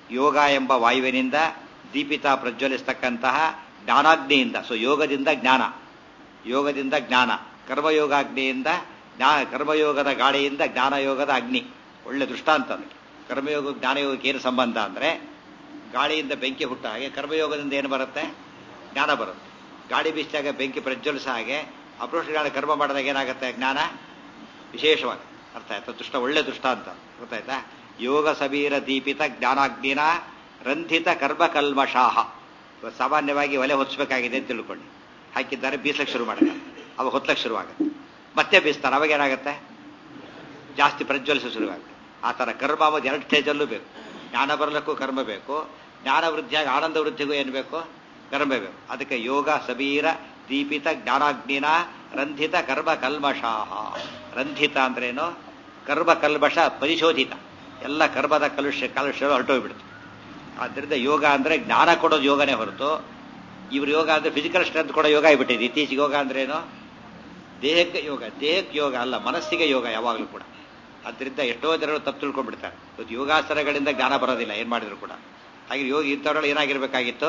ಯೋಗ ಎಂಬ ವಾಯುವಿನಿಂದ ದೀಪಿತ ಪ್ರಜ್ವಲಿಸ್ತಕ್ಕಂತಹ ಜ್ಞಾನಾಗ್ನಿಯಿಂದ. ಸೊ ಯೋಗದಿಂದ ಜ್ಞಾನ, ಯೋಗದಿಂದ ಜ್ಞಾನ, ಕರ್ಮಯೋಗಾಗ್ನಿಯಿಂದ ಜ್ಞಾ ಕರ್ಮಯೋಗದ ಗಾಳಿಯಿಂದ ಜ್ಞಾನಯೋಗದ ಅಗ್ನಿ. ಒಳ್ಳೆ ದೃಷ್ಟಾಂತ ಅದಕ್ಕೆ. ಕರ್ಮಯೋಗ ಜ್ಞಾನಯೋಗಕ್ಕೆ ಏನು ಸಂಬಂಧ ಅಂದರೆ, ಗಾಳಿಯಿಂದ ಬೆಂಕಿ ಹುಟ್ಟ ಹಾಗೆ ಕರ್ಮಯೋಗದಿಂದ ಏನು ಬರುತ್ತೆ? ಜ್ಞಾನ ಬರುತ್ತೆ. ಗಾಳಿ ಬೀಸಿದಾಗ ಬೆಂಕಿ ಪ್ರಜ್ವಲಿಸ ಹಾಗೆ ಅಪರೋಕ್ಷ ಕರ್ಮ ಮಾಡಿದಾಗ ಏನಾಗುತ್ತೆ? ಜ್ಞಾನ ವಿಶೇಷವಾಗಿ ಅರ್ಥ ಆಯ್ತಾ? ದೃಷ್ಟ ಒಳ್ಳೆ ದೃಷ್ಟಾಂತ ಗೊತ್ತಾಯ್ತಾ? ಯೋಗ ಸಬೀರ ದೀಪಿತ ಜ್ಞಾನಾಗ್ನಿನ ರಂಧಿತ ಕರ್ಮಕಲ್ಮಷಾಹ. ಸಾಮಾನ್ಯವಾಗಿ ಒಲೆ ಹೊತ್ಸ್ಬೇಕಾಗಿದೆ ಅಂತ ತಿಳ್ಕೊಂಡು ಹಾಕಿದ್ದಾರೆ, ಬೀಸಕ್ಕೆ ಶುರು ಮಾಡ್ತಾರೆ, ಅವಾಗ ಹೊತ್ತಕ್ಕೆ ಶುರುವಾಗುತ್ತೆ. ಮತ್ತೆ ಬೀಸ್ತಾರೆ, ಅವಾಗ ಏನಾಗುತ್ತೆ? ಜಾಸ್ತಿ ಪ್ರಜ್ವಲಿಸ ಶುರುವಾಗುತ್ತೆ. ಆ ಥರ ಕರ್ಮ ಅನ್ನೋದು ಎರಡು ಸ್ಟೇಜಲ್ಲೂ ಬೇಕು. ಜ್ಞಾನ ಬರಲಿಕ್ಕೂ ಕರ್ಮ ಬೇಕು, ಜ್ಞಾನ ವೃದ್ಧಿಯಾಗಿ ಆನಂದ ವೃದ್ಧಿಗೂ ಏನು ಬೇಕು? ಕರ್ಮ ಬೇಕು. ಅದಕ್ಕೆ ಯೋಗ ಸಬೀರ ದೀಪಿತ ಜ್ಞಾನಾಗ್ನಿನ ರಂಧಿತ ಕರ್ಮ ಕಲ್ಮಷಾಹ. ರಂಧಿತ ಅಂದ್ರೇನು? ಕರ್ಮ ಕಲ್ಮಷ ಪರಿಶೋಧಿತ, ಎಲ್ಲ ಕರ್ಮದ ಕಲುಷ ಕಲುಷ ಹೊರಟೋಗ್ಬಿಡ್ತು. ಆದ್ದರಿಂದ ಯೋಗ ಅಂದರೆ ಜ್ಞಾನ ಕೊಡೋದು ಯೋಗನೇ ಹೊರತು, ಇವ್ರ ಯೋಗ ಅಂದರೆ ಫಿಸಿಕಲ್ ಸ್ಟ್ರೆಂತ್ ಕೊಡೋ ಯೋಗ ಆಗಿಬಿಟ್ಟಿದೆ. ಇತ್ತೀಚೆಗೆ ಯೋಗ ಅಂದ್ರೇನು? ದೇಹಕ್ಕೆ ಯೋಗ, ದೇಹಕ್ಕೆ ಯೋಗ ಅಲ್ಲ, ಮನಸ್ಸಿಗೆ ಯೋಗ ಯಾವಾಗಲೂ ಕೂಡ. ಅದರಿಂದ ಎಷ್ಟೋ ಜನರು ತಪ್ಪು ತಿಳ್ಕೊಂಡ್ಬಿಡ್ತಾರೆ. ಇವತ್ತು ಯೋಗಾಸನಗಳಿಂದ ಜ್ಞಾನ ಬರೋದಿಲ್ಲ ಏನು ಮಾಡಿದ್ರು ಕೂಡ. ಹಾಗೆ ಯೋಗಿ ಇಂಥವ್ರಲ್ಲಿ ಏನಾಗಿರ್ಬೇಕಾಗಿತ್ತು?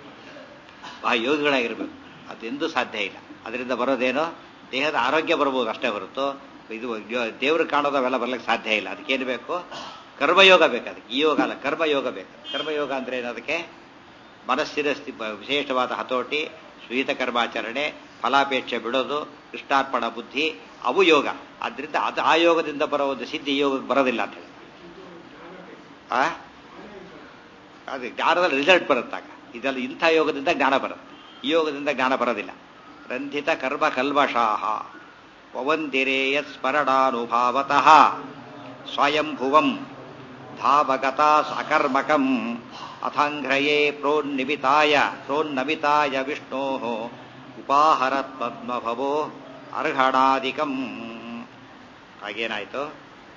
ಆ ಯೋಗಿಗಳಾಗಿರ್ಬೇಕು. ಅದೆಂದೂ ಸಾಧ್ಯ ಇಲ್ಲ. ಅದರಿಂದ ಬರೋದೇನೋ ದೇಹದ ಆರೋಗ್ಯ ಬರ್ಬೋದು ಅಷ್ಟೇ ಹೊರತು ಇದು ದೇವ್ರು ಕಾಣೋದು ಅವೆಲ್ಲ ಬರ್ಲಿಕ್ಕೆ ಸಾಧ್ಯ ಇಲ್ಲ. ಅದಕ್ಕೇನು ಬೇಕು? ಕರ್ಮಯೋಗ ಬೇಕು. ಅದಕ್ಕೆ ಈ ಯೋಗ ಅಲ್ಲ, ಕರ್ಮಯೋಗ ಬೇಕು. ಕರ್ಮಯೋಗ ಅಂದ್ರೆ ಏನು? ಅದಕ್ಕೆ ಮನಸ್ಸಿನ ವಿಶೇಷವಾದ ಹತೋಟಿ, ಸ್ವಹಿತ ಕರ್ಮಾಚರಣೆ, ಫಲಾಪೇಕ್ಷೆ ಬಿಡೋದು, ಕೃಷ್ಣಾರ್ಪಣ ಬುದ್ಧಿ, ಅವು ಯೋಗ. ಆದ್ರಿಂದ ಅದು ಆ ಯೋಗದಿಂದ ಬರೋ ಒಂದು ಸಿದ್ಧಿ ಯೋಗಕ್ಕೆ ಬರೋದಿಲ್ಲ ಅಂತ ಹೇಳಿ. ಆ ಅದು ಜ್ಞಾನದಲ್ಲಿ ರಿಸಲ್ಟ್ ಬರುತ್ತಾಗ. ಇದೆಲ್ಲ ಇಂಥ ಯೋಗದಿಂದ ಜ್ಞಾನ ಬರುತ್ತೆ, ಈ ಯೋಗದಿಂದ ಜ್ಞಾನ ಬರೋದಿಲ್ಲ. ರಂಧಿತ ಕರ್ಮ ಕಲ್ಮಷಾಹ ಪವಂದಿರೇಯತ್ ಸ್ಮರಣಾನುಭಾವತಃ ಸ್ವಯಂಭುವಂ ಧಾವಗತ ಅಕರ್ಮಕಂ ಅಥಾಂಘ್ರಯೇ ಪ್ರೋನ್ನಿಮಿತಾಯ ಪ್ರೋನ್ನಮಿತಾಯ ವಿಷ್ಣೋ ಉಪಾಹರತ್ ಪದ್ಮಭವೋ ಅರ್ಹಣಾದಿಕಂ. ಹಾಗೇನಾಯ್ತು?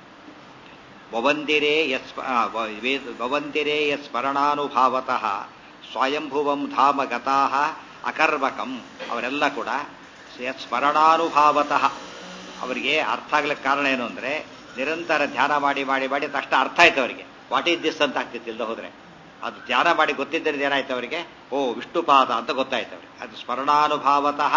ಭವಂತಿರೇ ಯಸ್ ಭವಂತಿರೇ ಯತ್ ಸ್ಮರಣಾನುಭಾವತಃ ಸ್ವಯಂಭುವಂ ಧಾಮ ಗತಾಃ ಅಕರ್ಮಕಂ. ಅವರೆಲ್ಲ ಕೂಡ ಯತ್ ಸ್ಮರಣಾನುಭಾವತಃ, ಅವರಿಗೆ ಅರ್ಥ ಆಗ್ಲಿಕ್ಕೆ ಕಾರಣ ಏನು ಅಂದ್ರೆ, ನಿರಂತರ ಧ್ಯಾನ ಮಾಡಿ ಮಾಡಿ ಮಾಡಿ ತಕ್ಷಣ ಅರ್ಥ ಆಯ್ತು ಅವರಿಗೆ. ವಾಟ್ ಈಸ್ ದಿಸ್ ಅಂತ ಆಗ್ತಿತ್ತಿಲ್ಲ ಹೋದ್ರೆ, ಅದು ಧ್ಯಾನ ಮಾಡಿ ಗೊತ್ತಿದ್ದರಿಂದ ಏನಾಯ್ತು ಅವರಿಗೆ? ಓ ವಿಷ್ಣುಪಾದ ಅಂತ ಗೊತ್ತಾಯ್ತು ಅವರಿಗೆ. ಅದು ಸ್ಮರಣಾನುಭಾವತಃ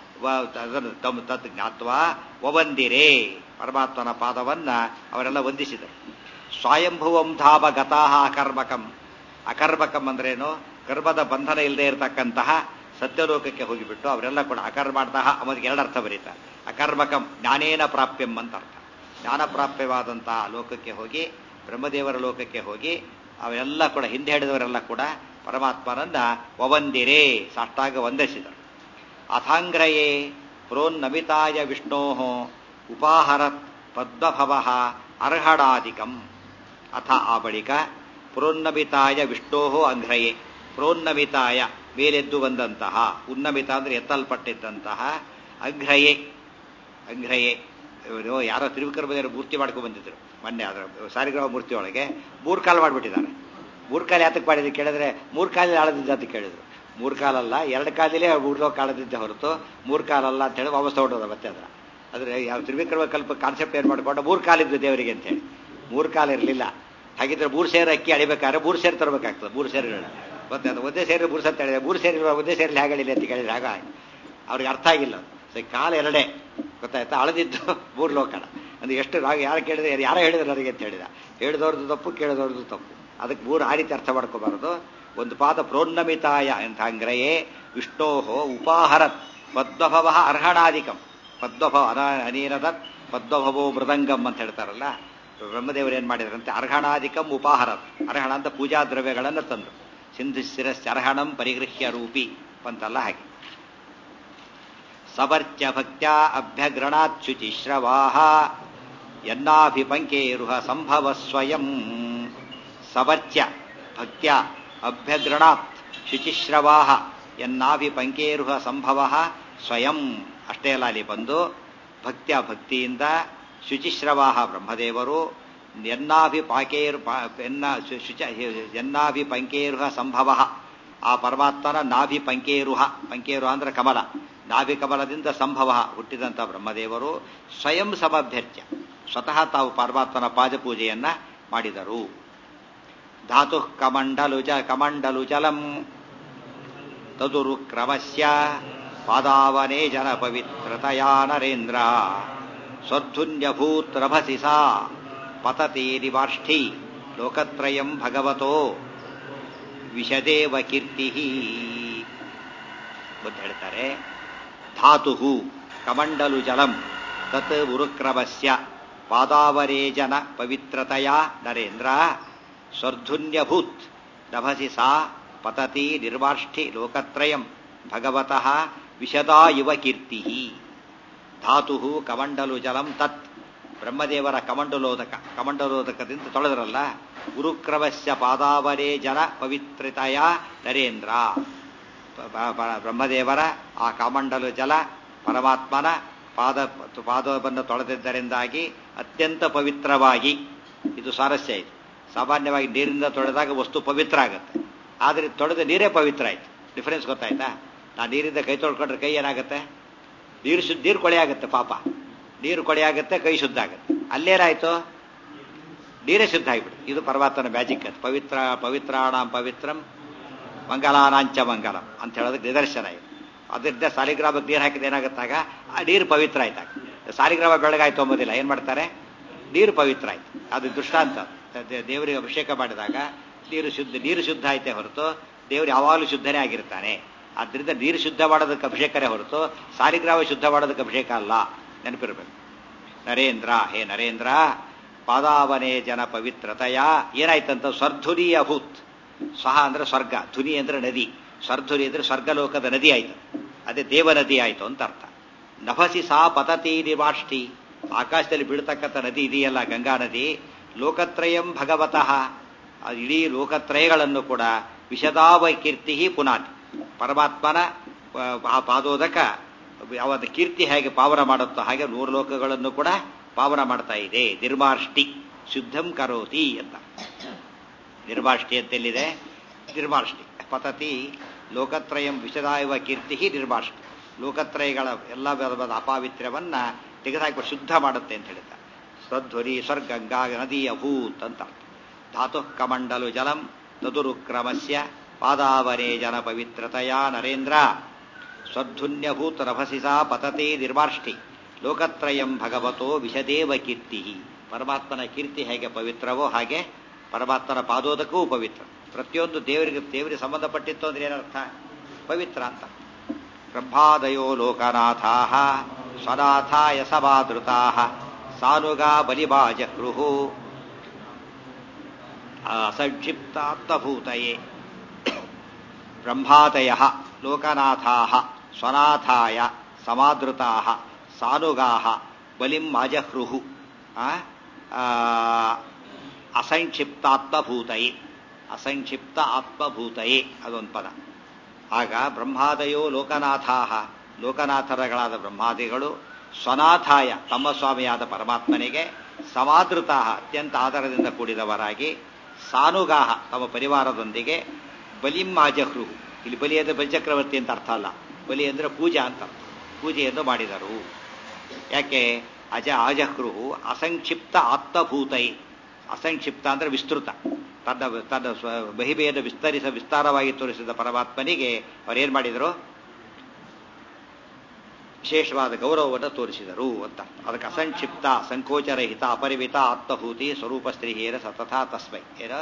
ತದ್ ಜ್ಞಾತ್ವಾ ವವಂದಿರೇ, ಪರಮಾತ್ಮನ ಪಾದವನ್ನ ಅವರೆಲ್ಲ ವಂದಿಸಿದರು. ಸ್ವಯಂಭುವಂ ಧಾಮ ಗತಾಹ ಅಕರ್ಮಕಂ. ಅಕರ್ಮಕಂ ಅಂದ್ರೇನು? ಕರ್ಮದ ಬಂಧನ ಇಲ್ಲದೆ ಇರತಕ್ಕಂತಹ ಸತ್ಯಲೋಕಕ್ಕೆ ಹೋಗಿಬಿಟ್ಟು ಅವರೆಲ್ಲ ಕೂಡ ಅಕರ್ಮಾರ್ಥಃ ಅವರಿಗೆ ಎರಡು ಅರ್ಥ ಬರೀತಾರೆ. ಅಕರ್ಮಕಂ ಜ್ಞಾನೇನ ಪ್ರಾಪ್ಯಂ ಅಂತ ಅರ್ಥ. ಜ್ಞಾನ ಪ್ರಾಪ್ಯವಾದಂತಹ ಲೋಕಕ್ಕೆ ಹೋಗಿ, ಬ್ರಹ್ಮದೇವರ ಲೋಕಕ್ಕೆ ಹೋಗಿ ಅವೆಲ್ಲ ಕೂಡ ಹಿಂದೆ ಹಿಡಿದವರೆಲ್ಲ ಕೂಡ ಪರಮಾತ್ಮನನ್ನ ವವಂದಿರೇ ಸಾಷ್ಟಾಂಗ ವಂದಿಸಿದರು. ಅಥಾಂಗ್ರಯೇ ಪ್ರೋನ್ನಮಿತಾಯ ವಿಷ್ಣೋ ಉಪಾಹರತ್ ಪದ್ಮಭವ ಅರ್ಹಣಾದಿಕಂ. ಅಥ ಆ ಬಳಿಕ ಪ್ರೋನ್ನಮಿತಾಯ ವಿಷ್ಣೋ ಅಂಘ್ರಯೇ, ಪ್ರೋನ್ನಮಿತಾಯ ಮೇಲೆದ್ದು ಬಂದಂತಹ, ಉನ್ನಮಿತ ಅಂದ್ರೆ ಎತ್ತಲ್ಪಟ್ಟಿದ್ದಂತಹ, ಅಂಘ್ರಯೇ ಅಂಘ್ರಯೇ ಯಾರೋ ತ್ರಿವಿಕ್ರಮದೇವರು ಮೂರ್ತಿ ಮಾಡ್ಕೊಂಡು ಬಂದಿದ್ರು ಮೊನ್ನೆ. ಅದರ ಸಾರಿಗ್ರಾಮ ಮೂರ್ತಿ ಒಳಗೆ ಮೂರು ಕಾಲು ಮಾಡಿಬಿಟ್ಟಿದ್ದಾರೆ. ಮೂರು ಕಾಲು ಯಾತಕ್ಕೆ ಮಾಡಿದ್ರು ಕೇಳಿದ್ರೆ, ಮೂರು ಕಾಲಲ್ಲಿ ಆಳದಿದ್ದ ಅಂತ ಕೇಳಿದ್ರು. ಮೂರು ಕಾಲಲ್ಲ, ಎರಡು ಕಾಲದಲ್ಲೇ ಊರ್ಲೋ ಕಾಲದಿದ್ದೆ ಹೊರತು ಮೂರು ಕಾಲಲ್ಲ ಅಂತ ಹೇಳಿ ವಾಪಸ್ ತಗೊಂಡೋದ ಮತ್ತೆ ಅದರ. ಆದರೆ ಯಾವ ತ್ರಿವಿಕ್ರಮ ಕಲ್ಪ ಕಾನ್ಸೆಪ್ಟ್ ಏನು ಮಾಡಿಕೊಂಡು ಮೂರು ಕಾಲಿದ್ದು ದೇವರಿಗೆ ಅಂತ ಹೇಳಿ. ಮೂರು ಕಾಲು ಇರಲಿಲ್ಲ. ಹಾಗಿದ್ರೆ ಮೂರು ಸೇರು ಅಕ್ಕಿ ಅಳಿಬೇಕಾದ್ರೆ ಮೂರು ಸೇರು ತರಬೇಕಾಗ್ತದೆ. ಮೂರು ಸೇರುಗಳನ್ನ ಮತ್ತೆ ಅದು ಒಂದೇ ಸೇರಿ ಮೂರು ಸತ್ತ ಹೇಳಿದೆ, ಮೂರು ಸೇರಿ ಒಂದೇ ಸೇರಿ ಹೇಗಳಿಲ್ಲ ಅಂತ ಕೇಳಿದ್ರೆ ಆಗ ಅವ್ರಿಗೆ ಅರ್ಥ ಆಗಿಲ್ಲ. ಸೊ ಕಾಲ ಎರಡೇ ಗೊತ್ತಾಯ್ತಾ? ಅಳದಿದ್ದು ಮೂರು ಲೋಕಣ ಅಂದ್ರೆ ಎಷ್ಟು ರಾಗ ಯಾರು ಕೇಳಿದ್ರೆ ಯಾರೋ ಹೇಳಿದ್ರು ನನಗೆ ಅಂತ ಹೇಳಿದ. ಹೇಳಿದವ್ರದ್ದು ತಪ್ಪು, ಕೇಳಿದವ್ರದ್ದು ತಪ್ಪು. ಅದಕ್ಕೆ ಮೂರು ಆ ರೀತಿ ಅರ್ಥ ಮಾಡ್ಕೋಬಾರದು. ಒಂದು ಪಾದ ಪ್ರೋನ್ನಮಿತಾಯ ಅಂತ ಅಂಗ್ರಯೇ ವಿಷ್ಣೋಹೋ ಉಪಾಹರತ್ ಪದ್ಮಭವ ಅರ್ಹಣಾದಿಕಂ. ಪದ್ಮಭವ ಅನೀನದತ್ ಪದ್ಮಭವೋ ಮೃದಂಗಂ ಅಂತ ಹೇಳ್ತಾರಲ್ಲ, ಬ್ರಹ್ಮದೇವರು ಏನ್ ಮಾಡಿದ್ರಂತೆ? ಅರ್ಹಣಾದಿಕಂ ಉಪಾಹರತ್. ಅರ್ಹಣ ಅಂತ ಪೂಜಾ ದ್ರವ್ಯಗಳನ್ನು ತಂದು, ಸಿಂಧು ಶಿರಸ್ ಅರ್ಹಣಂ ಪರಿಗೃಹ್ಯ ರೂಪಿ ಅಂತಲ್ಲ ಹಾಗೆ. ಸವರ್ಚ್ಯ ಭಕ್ತ್ಯಾ ಅಭ್ಯಗ್ರಣಾತ್ ಶುಚಿಶ್ರವಾಹ ಯನ್ನಾಭಿಪಂಕೇರುಹ ಸಂಭವ ಸ್ವಯಂ. ಸವರ್ಚ್ಯ ಭಕ್ತ್ಯಾ ಅಭ್ಯಗ್ರಣಾತ್ ಶುಚಿಶ್ರವಾಹ ಯನ್ನಾಭಿಪಂಕೇರುಹ ಸಂಭವ ಸ್ವಯಂ. ಅಷ್ಟೇ ಅಲ್ಲ, ಅಲ್ಲಿ ಬಂದು ಭಕ್ತ್ಯ ಭಕ್ತಿಯಿಂದ ಶುಚಿಶ್ರವಾಹ ಬ್ರಹ್ಮದೇವರು ಯನ್ನಾಭಿಪಾಕೇರು ಎನ್ನ ಶುಚ ಯನ್ನಾಭಿಪಂಕೇರುಹ ಸಂಭವ, ಆ ಪರಮಾತ್ಮನ ನಾಭಿ ಪಂಕೇರುಹ, ಪಂಕೇರುಹ ಅಂದ್ರೆ ಕಮಲ, ನಾಭಿ ಕಮಲದಿಂದ ಸಂಭವ ಹುಟ್ಟಿದಂಥ ಬ್ರಹ್ಮದೇವರು ಸ್ವಯಂ ಸಮಭ್ಯರ್ಚ್ಯ ಸ್ವತಃ ತಾವು ಪರಮಾತ್ಮನ ಪಾದ ಪೂಜೆಯನ್ನ ಮಾಡಿದರು. ಧಾತು ಕಮಂಡಲು ಜ ಕಮಂಡಲು ಜಲಂ ತದುರು ಕ್ರಮಸ್ಯ ಪಾದಾವನೇ ಜನ ಪವಿತ್ರತಯಾ ನರೇಂದ್ರ ಸ್ವಧುನ್ಯಭೂತ್ ರಭಸಿ ಸಾ ಪತತಿ ನಿವಾಷ್ಠಿ ಲೋಕತ್ರಯಂ ಭಗವತೋ ವಿಶದೇವ ಕೀರ್ತಿ ಅಂತ ಹೇಳ್ತಾರೆ. ಧಾತು ಕಮಂಡಲು ಜಲಂ ತತ್ ಉರುಕ್ರಮಸ್ಯ ಪಾದಾವರೇಜನ ಪವಿತ್ರತೆಯ ನರೇಂದ್ರ ಸ್ವರ್ಧುನ್ಯಭೂತ್ ನಭಸಿ ಸಾ ಪತತಿ ನಿರ್ವಾಷ್ಠಿ ಲೋಕತ್ರಯಂ ಭಗವತಃ ವಿಶದಾ ಇವ ಕೀರ್ತಿ. ಧಾತು ಕಮಂಡಲು ಜಲಂ ತತ್ ಬ್ರಹ್ಮದೇವರ ಕಮಂಡಲೋದಕ ಕಮಂಡಲೋದಕದಿಂದ ತೊಳೆದ್ರಲ್ಲ. ಗುರುಕ್ರಮಸ್ಯ ಪಾದಾವರೇ ಜನ ಪವಿತ್ರತೆಯ ನರೇಂದ್ರ ಬ್ರಹ್ಮದೇವರ ಆ ಕಮಂಡಲು ಜಲ ಪರಮಾತ್ಮನ ಪಾದ ಪಾದವನ್ನು ತೊಳೆದಿದ್ದರಿಂದಾಗಿ ಅತ್ಯಂತ ಪವಿತ್ರವಾಗಿ, ಇದು ಸ್ವಾರಸ್ಯ ಇದು. ಸಾಮಾನ್ಯವಾಗಿ ನೀರಿನಿಂದ ತೊಳೆದಾಗ ವಸ್ತು ಪವಿತ್ರ ಆಗುತ್ತೆ, ಆದರೆ ತೊಳೆದ ನೀರೇ ಪವಿತ್ರ ಆಯ್ತು. ಡಿಫರೆನ್ಸ್ ಗೊತ್ತಾಯ್ತಾ? ನಾ ನೀರಿಂದ ಕೈ ತೊಳ್ಕೊಂಡ್ರೆ ಕೈ ಏನಾಗುತ್ತೆ? ನೀರು ಶುದ್ಧ ನೀರು ಕೊಳೆ ಆಗುತ್ತೆ. ಪಾಪ ನೀರು ಕೊಳೆ ಆಗುತ್ತೆ, ಕೈ ಶುದ್ಧ ಆಗುತ್ತೆ. ಅಲ್ಲೇನಾಯ್ತು? ನೀರೇ ಶುದ್ಧ ಆಗಿಬಿಡುತ್ತೆ. ಇದು ಪರಮಾತ್ಮನ ಮ್ಯಾಜಿಕ್. ಅದು ಪವಿತ್ರ ಪವಿತ್ರಾಣಾಂ ಪವಿತ್ರಂ ಮಂಗಲಾನಾಂಚ ಮಂಗಲಂ ಅಂತ ಹೇಳೋದಕ್ಕೆ ನಿದರ್ಶನ ಇದು. ಅದರಿಂದ ಸಾಲಿಗ್ರಾಮಕ್ಕೆ ನೀರು ಹಾಕಿದ ಏನಾಗುತ್ತಾಗ ಆ ನೀರು ಪವಿತ್ರ ಆಯ್ತಾಗ. ಸಾಲಿಗ್ರಾಮ ಬೆಳಗಾಯ್ತು ಅಂಬೋದಿಲ್ಲ, ಏನ್ ಮಾಡ್ತಾರೆ? ನೀರು ಪವಿತ್ರ ಆಯ್ತು. ಅದು ದೃಷ್ಟಾಂತ. ದೇವರಿಗೆ ಅಭಿಷೇಕ ಮಾಡಿದಾಗ ನೀರು ಶುದ್ಧ ನೀರು ಶುದ್ಧ ಆಯ್ತೆ ಹೊರತು ದೇವರು ಯಾವಾಗಲೂ ಶುದ್ಧನೇ ಆಗಿರ್ತಾನೆ. ಆದ್ರಿಂದ ನೀರು ಶುದ್ಧ ಮಾಡೋದಕ್ಕೆ ಅಭಿಷೇಕನೇ ಹೊರತು ಸಾಲಿಗ್ರಾಮ ಶುದ್ಧ ಮಾಡೋದಕ್ಕೆ ಅಭಿಷೇಕ ಅಲ್ಲ, ನೆನಪಿರ್ಬೇಕು. ನರೇಂದ್ರ, ಹೇ ನರೇಂದ್ರ, ಪಾದಾವನೇ ಜನ ಪವಿತ್ರತೆಯ ಏನಾಯ್ತಂತ ಸ್ವರ್ಧುನಿ ಅಭೂತ್. ಸ್ವಹ ಅಂದ್ರೆ ಸ್ವರ್ಗ, ಧುನಿ ಅಂದ್ರೆ ನದಿ, ಸ್ವರ್ಧುನಿ ಅಂದ್ರೆ ಸ್ವರ್ಗಲೋಕದ ನದಿ ಆಯ್ತು. ಅದೇ ದೇವ ನದಿ ಆಯ್ತು ಅಂತ ಅರ್ಥ. ನಭಸಿ ಸಾ ಪತತಿ ನಿವಾಷ್ಠಿ, ಆಕಾಶದಲ್ಲಿ ಬೀಳ್ತಕ್ಕಂಥ ನದಿ ಇದೆಯಲ್ಲ ಗಂಗಾ ನದಿ, ಲೋಕತ್ರಯಂ ಭಗವತಃ, ಇಡೀ ಲೋಕತ್ರಯಗಳನ್ನು ಕೂಡ ವಿಶದಾವ ಕೀರ್ತಿ ಪುನಾತಿ, ಪರಮಾತ್ಮನ ಆ ಪಾದೋದಕ ಅವನ ಕೀರ್ತಿ ಹೇಗೆ ಪಾವನ ಮಾಡುತ್ತೋ ಹಾಗೆ ನೂರು ಲೋಕಗಳನ್ನು ಕೂಡ ಪಾವನ ಮಾಡ್ತಾ ಇದೆ. ನಿರ್ಮಾಷ್ಟಿ ಶುದ್ಧಂ ಕರೋತಿ ಅಂತ. ನಿರ್ಮಾಷ್ಟಿ ಅಂತೆಲ್ಲಿದೆ? ನಿರ್ಮಾಷ್ಟಿ ಪತತಿ ಲೋಕತ್ರಯಂ ವಿಶದಾವ ಕೀರ್ತಿ ನಿರ್ಮಾಷ್ಟಿ, ಲೋಕತ್ರಯಗಳ ಎಲ್ಲ ವಿಧವಾದ ಅಪಾವಿತ್ರ್ಯವನ್ನ ತೆಗೆದುಹಾಕಿ ಶುದ್ಧ ಮಾಡುತ್ತೆ ಅಂತ ಹೇಳಿದ್ದಾರೆ. ಸ್ವಧ್ವರಿ ಸ್ವರ್ಗಂಗಾ ನದಿ ಅಭೂತ್ ಅಂತ. ಧಾತು ಕಮಂಡಲು ಜಲಂ ತದುರು ಕ್ರಮಸ್ಯ ಪಾದಾವರೇ ಜನ ಪವಿತ್ರತೆಯ ನರೇಂದ್ರ ಸ್ವಧುನ್ಯಭೂತ್ ರಭಸಿಸಾ ಪತತಿ ನಿರ್ಮಾಷ್ಟಿ ಲೋಕತ್ರಯಂ ಭಗವತೋ ವಿಶದೇವ ಕೀರ್ತಿ. ಪರಮಾತ್ಮನ ಕೀರ್ತಿ ಹೇಗೆ ಪವಿತ್ರವೋ ಹಾಗೆ ಪರಮಾತ್ಮನ ಪಾದೋದಕವೂ ಪವಿತ್ರ. ಪ್ರತಿಯೊಂದು ದೇವರಿಗೆ ದೇವರಿಗೆ ಸಂಬಂಧಪಟ್ಟಿತ್ತು ಅಂದ್ರೆ ಏನರ್ಥ? ಪವಿತ್ರ ಅಂತ. ಬ್ರಹ್ಮಾದಯೋ ಲೋಕನಾಥಾ ಸ್ವನಾಥಾಯ ಸಮಾದೃತಾ ಸಾನುಗಾ ಬಲಿಬಾಜಹೃಹು ಅಸಂಕ್ಷಿಪ್ತಾತ್ಮಭೂತಯೇ. ಬ್ರಹ್ಮಾದಯ ಲೋಕನಾಥಾ ಸ್ವನಾಥಾಯ ಸಮಾದೃತಾ ಸಾನುಗಾ ಬಲಿಂ ಮಾಜಹೃಹು ಅಸಂಕ್ಷಿಪ್ತಾತ್ಮಭೂತಯೇ. ಅಸಂಕ್ಷಿಪ್ತ ಆತ್ಮಭೂತಯೇ ಅದೊಂದು ಪದ. ಆಗ ಬ್ರಹ್ಮಾದಯೋ ಲೋಕನಾಥಾ, ಲೋಕನಾಥರಗಳಾದ ಬ್ರಹ್ಮಾದಿಗಳು ಸ್ವನಾಥಾಯ ತಮ್ಮ ಸ್ವಾಮಿಯಾದ ಪರಮಾತ್ಮನಿಗೆ ಸಮಾದೃತಾ ಅತ್ಯಂತ ಆಧಾರದಿಂದ ಕೂಡಿದವರಾಗಿ ಸಾನುಗಾಹ ತಮ್ಮ ಪರಿವಾರದೊಂದಿಗೆ ಬಲಿಂ ಮಾಜಹೃ. ಇಲ್ಲಿ ಬಲಿ ಅಂದರೆ ಬಲಿಚಕ್ರವರ್ತಿ ಅಂತ ಅರ್ಥ ಅಲ್ಲ, ಬಲಿ ಅಂದರೆ ಪೂಜಾ ಅಂತ ಅರ್ಥ. ಪೂಜೆಯನ್ನು ಮಾಡಿದರು. ಯಾಕೆ? ಅಜ ಅಜಹೃ ಅಸಂಕ್ಷಿಪ್ತ ಆತ್ಮಭೂತೈ. ಅಸಂಕ್ಷಿಪ್ತ ಅಂದ್ರೆ ವಿಸ್ತೃತ, ತನ್ನ ತನ್ನ ಮಹಿಮೆಯನ್ನು ವಿಸ್ತರಿಸ ವಿಸ್ತಾರವಾಗಿ ತೋರಿಸಿದ ಪರಮಾತ್ಮನಿಗೆ ಅವರೇನ್ ಮಾಡಿದರು? ವಿಶೇಷವಾದ ಗೌರವವನ್ನು ತೋರಿಸಿದರು ಅಂತ. ಅದಕ್ಕೆ ಅಸಂಕ್ಷಿಪ್ತ ಸಂಕೋಚರಹಿತ ಅಪರಿಮಿತ ಆತ್ಮಭೂತಿ ಸ್ವರೂಪ ಸ್ತ್ರೀಯರ ಸತತ ತಸ್ಮೈ. ಏನ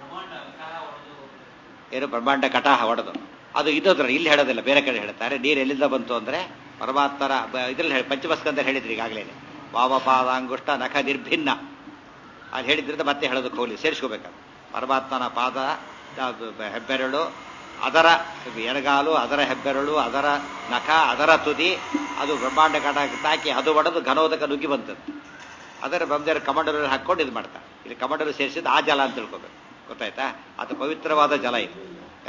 ಏನು ಬ್ರಹ್ಮಾಂಡ ಕಟಾಹ ಹೊಡೆದು ಅದು ಇದದ್ರ ಇಲ್ಲಿ ಹೇಳೋದಿಲ್ಲ, ಬೇರೆ ಕಡೆ ಹೇಳ್ತಾರೆ. ನೀರು ಎಲ್ಲಿಂದ ಬಂತು ಅಂದ್ರೆ ಪರಮಾತ್ಮರ ಇದ್ರಲ್ಲಿ ಹೇಳಿ ಪಂಚಮಸ್ಕಂದ ಹೇಳಿದ್ರಿ ಈಗಾಗಲೇ. ವಾಮಪಾದಾಂಗುಷ್ಟ ನಖ ನಿರ್ಭಿನ್ನ ಅದು ಹೇಳಿದ್ರಿಂದ ಮತ್ತೆ ಹೇಳೋದಕ್ಕೆ ಹೋಗ್ಲಿ, ಸೇರಿಸ್ಕೋಬೇಕಾದ್ರೆ ಪರಮಾತ್ಮನ ಪಾದ ಹೆಬ್ಬೆರಳು, ಅದರ ಎಡಗಾಲು, ಅದರ ಹೆಬ್ಬೆರಳು, ಅದರ ನಖ, ಅದರ ತುದಿ, ಅದು ಬ್ರಹ್ಮಾಂಡ ಕಟ ತಾಕಿ ಅದು ಒಡೆದು ಘನೋದಕ ನುಗ್ಗಿ ಬಂತದ್ದು. ಅದರ ಬ್ರಹ್ಮದೇವರು ಕಮಂಡಲಲ್ಲಿ ಹಾಕೊಂಡು ಇದು ಮಾಡ್ತಾರೆ. ಇಲ್ಲಿ ಕಮಂಡಲು ಸೇರಿಸಿದ್ದು ಆ ಜಲ ಅಂತ ತಿಳ್ಕೋಬೇಕು, ಗೊತ್ತಾಯ್ತಾ? ಅದು ಪವಿತ್ರವಾದ ಜಲ ಇದು.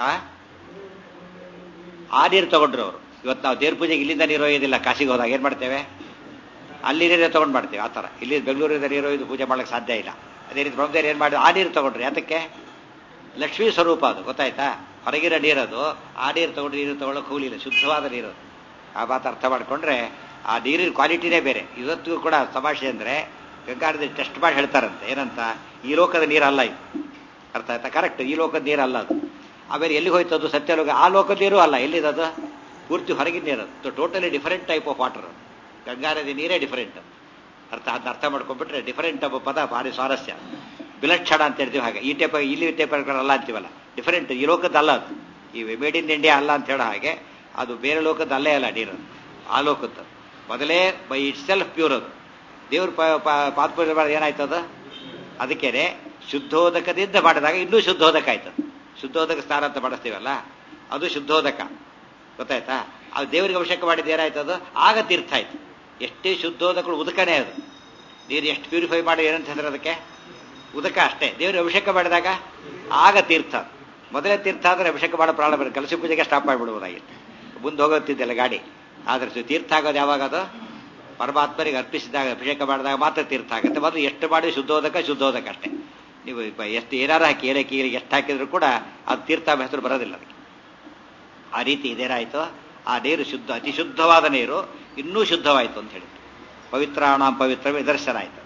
ಆ ನೀರು ತಗೊಂಡ್ರು ಅವರು. ಇವತ್ತು ನಾವು ದೇವ್ರ ಪೂಜೆಗೆ ಇಲ್ಲಿಂದ ನೀರು ಒಯ್ಯೋದಿಲ್ಲ, ಕಾಶಿಗೆ ಹೋದಾಗ ಏನ್ ಮಾಡ್ತೇವೆ? ಅಲ್ಲಿ ನೀರೇ ತಗೊಂಡು ಮಾಡ್ತೇವೆ. ಆ ಥರ ಇಲ್ಲಿ ಬೆಂಗಳೂರಿಂದ ನೀರು ಒಯ್ದು ಪೂಜೆ ಮಾಡಕ್ಕೆ ಸಾಧ್ಯ ಇಲ್ಲ. ಅದೇ ರೀತಿ ಬ್ರಹ್ಮದೇವರು ಏನ್ ಮಾಡಿದ್ರು? ಆ ನೀರು ತಗೊಂಡ್ರು. ಯಾತಕ್ಕೆ? ಲಕ್ಷ್ಮೀ ಸ್ವರೂಪ ಅದು, ಗೊತ್ತಾಯ್ತಾ? ಹೊರಗಿನ ನೀರದು. ಆ ನೀರು ತಗೊಂಡು ನೀರು ತಗೊಳ್ಳೋಕೆ ಹೋಗಲಿಲ್ಲ, ಶುದ್ಧವಾದ ನೀರು. ಆ ಮಾತು ಅರ್ಥ ಮಾಡ್ಕೊಂಡ್ರೆ ಆ ನೀರಿನ ಕ್ವಾಲಿಟಿನೇ ಬೇರೆ. ಇವತ್ತಿಗೂ ಕೂಡ ತಮಾಷೆ ಅಂದ್ರೆ ಗಂಗಾನದಿ ಟೆಸ್ಟ್ ಮಾಡಿ ಹೇಳ್ತಾರಂತೆ. ಏನಂತ? ಈ ಲೋಕದ ನೀರಲ್ಲ ಇದು, ಅರ್ಥ ಆಯ್ತಾ? ಕರೆಕ್ಟ್, ಈ ಲೋಕದ ನೀರು ಅಲ್ಲ ಅದು. ಆಮೇಲೆ ಎಲ್ಲಿಗೆ ಹೋಯ್ತದು? ಸತ್ಯಲೋಕ. ಆ ಲೋಕದ ನೀರು ಅಲ್ಲ, ಎಲ್ಲಿದದು? ಪೂರ್ತಿ ಹೊರಗಿನ ನೀರದು, totally different type of water ಅದು. ಗಂಗಾ ನದಿ ನೀರೇ ಡಿಫರೆಂಟ್. ಅರ್ಥ ಅದನ್ನ ಅರ್ಥ ಮಾಡ್ಕೊಂಡ್ಬಿಟ್ರೆ ಡಿಫರೆಂಟ್ ಅಬ್ಬ ಪದ ಭಾರಿ ಸ್ವಾರಸ್ಯ. ವಿಲಕ್ಷಣ ಅಂತ ಹೇಳ್ತೀವಿ ಹಾಗೆ. ಈ ಟೈಪ್ ಇಲ್ಲಿ ಟೈಪ್ ಅಲ್ಲ ಅಂತೀವಲ್ಲ, ಡಿಫರೆಂಟ್. ಈ ಲೋಕದ್ದಲ್ಲ ಅದು, ಈ ಮೇಡ್ ಇನ್ ಇಂಡಿಯಾ ಅಲ್ಲ ಅಂತ ಹೇಳೋ ಹಾಗೆ ಅದು ಬೇರೆ ಲೋಕದ ಅಲ್ಲೇ ಅಲ್ಲ ನೀರು, ಆ ಲೋಕದ್ದು. ಮೊದಲೇ ಬೈ ಇಟ್ ಸೆಲ್ಫ್ ಪ್ಯೂರ್ ಅದು. ದೇವ್ರ ಪಾತ್ಪೂಜೆ ಮಾಡಿದ ಏನಾಯ್ತದ? ಅದಕ್ಕೇನೆ ಶುದ್ಧೋದಕದಿಂದ ಮಾಡಿದಾಗ ಇನ್ನೂ ಶುದ್ಧೋದಕ ಆಯ್ತದ. ಶುದ್ಧೋದಕ ಸ್ನಾನ ಅಂತ ಮಾಡಿಸ್ತೀವಲ್ಲ, ಅದು ಶುದ್ಧೋದಕ, ಗೊತ್ತಾಯ್ತಾ? ಅದು ದೇವರಿಗೆ ಅಭಿಷೇಕ ಮಾಡಿದ್ದು ಏನಾಯ್ತದು? ಆಗ ತೀರ್ಥ ಆಯ್ತು. ಎಷ್ಟೇ ಶುದ್ಧೋದಕಗಳು ಉದಕನೇ ಅದು. ನೀರು ಎಷ್ಟು ಪ್ಯೂರಿಫೈ ಮಾಡಿ ಏನಂತ ಹೇಳಿದ್ರೆ ಅದಕ್ಕೆ ಉದಕ ಅಷ್ಟೇ. ದೇವರಿಗೆ ಅಭಿಷೇಕ ಮಾಡಿದಾಗ ಆಗ ತೀರ್ಥ. ಮೊದಲೇ ತೀರ್ಥ ಆದರೆ ಅಭಿಷೇಕ ಮಾಡೋ ಪ್ರಾಣ ಬರುತ್ತೆ, ಕಲಸಿ ಪೂಜೆಗೆ ಸ್ಟಾಪ್ ಮಾಡಿಬಿಡ್ಬೋದಾಗಿತ್ತು, ಮುಂದೆ ಹೋಗುತ್ತಿದ್ದೆಲ್ಲ ಗಾಡಿ. ಆದರೆ ತೀರ್ಥ ಆಗೋದು ಯಾವಾಗ? ಅದು ಪರಮಾತ್ಮರಿಗೆ ಅರ್ಪಿಸಿದಾಗ, ಅಭಿಷೇಕ ಮಾಡಿದಾಗ ಮಾತ್ರ ತೀರ್ಥ ಆಗುತ್ತೆ. ಮೊದಲು ಎಷ್ಟು ಮಾಡಿ ಶುದ್ಧೋದಕ ಶುದ್ಧೋದಕ ಅಷ್ಟೇ. ನೀವು ಎಷ್ಟು ಏನಾರು ಹಾಕಿ ಏಲಕ್ಕಿ ಎಷ್ಟು ಹಾಕಿದ್ರು ಕೂಡ ಅದು ತೀರ್ಥ ಹೆಸರು ಬರೋದಿಲ್ಲ ಅದಕ್ಕೆ. ಆ ರೀತಿ ಇದೇನಾಯಿತು? ಆ ನೀರು ಶುದ್ಧ, ಅತಿ ಶುದ್ಧವಾದ ನೀರು ಇನ್ನೂ ಶುದ್ಧವಾಯಿತು ಅಂತ ಹೇಳಿದ್ರು. ಪವಿತ್ರಾಣಾಂ ಪವಿತ್ರ ನಿದರ್ಶನ ಆಯಿತು.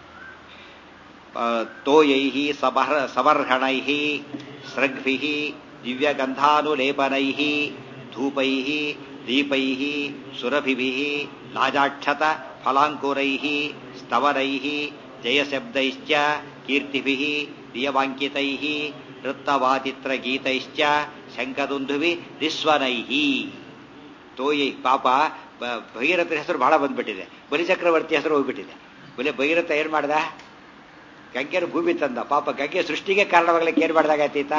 ತೋಯೈ ಸಬರ್ ಸಬರ್ಹಣೈ ಸೃಗ್ಭಿ ದಿವ್ಯಗಂಧಾನುಲೇಪನೈ ಧೂಪೈ ದೀಪೈ ಸುರಭಿಭಿ ಲಾಜಾಕ್ಷತ ಫಲಾಂಕುರೈ ಸ್ತವರೈ ಜಯಶಬ್ದೈಶ್ಚ ಕೀರ್ತಿಭಿ ನಿಯಮಾಂಕಿತೈ ನೃತ್ತವಾದಿತ್ರಗೀತೈಶ್ಚ ಶಂಖದುಂದುಭಿ ನಿಸ್ವನೈ. ತೋಯೈ ಪಾಪ ಭಗೀರಥನ ಹೆಸರು ಬಹಳ ಬಂದ್ಬಿಟ್ಟಿದೆ, ಬಲಿಚಕ್ರವರ್ತಿ ಹೆಸರು ಹೋಗ್ಬಿಟ್ಟಿದೆ. ಬಲಿ ಭಗೀರಥ ಏನ್ ಮಾಡ್ದ? ಗಂಗೆನ ಭೂಮಿ ತಂದ. ಪಾಪ ಗಂಗೆ ಸೃಷ್ಟಿಗೆ ಕಾರಣವಾಗ್ಲಿಕ್ಕೆ ಏನ್ ಮಾಡಿದಾಗಾಯ್ತೀತ?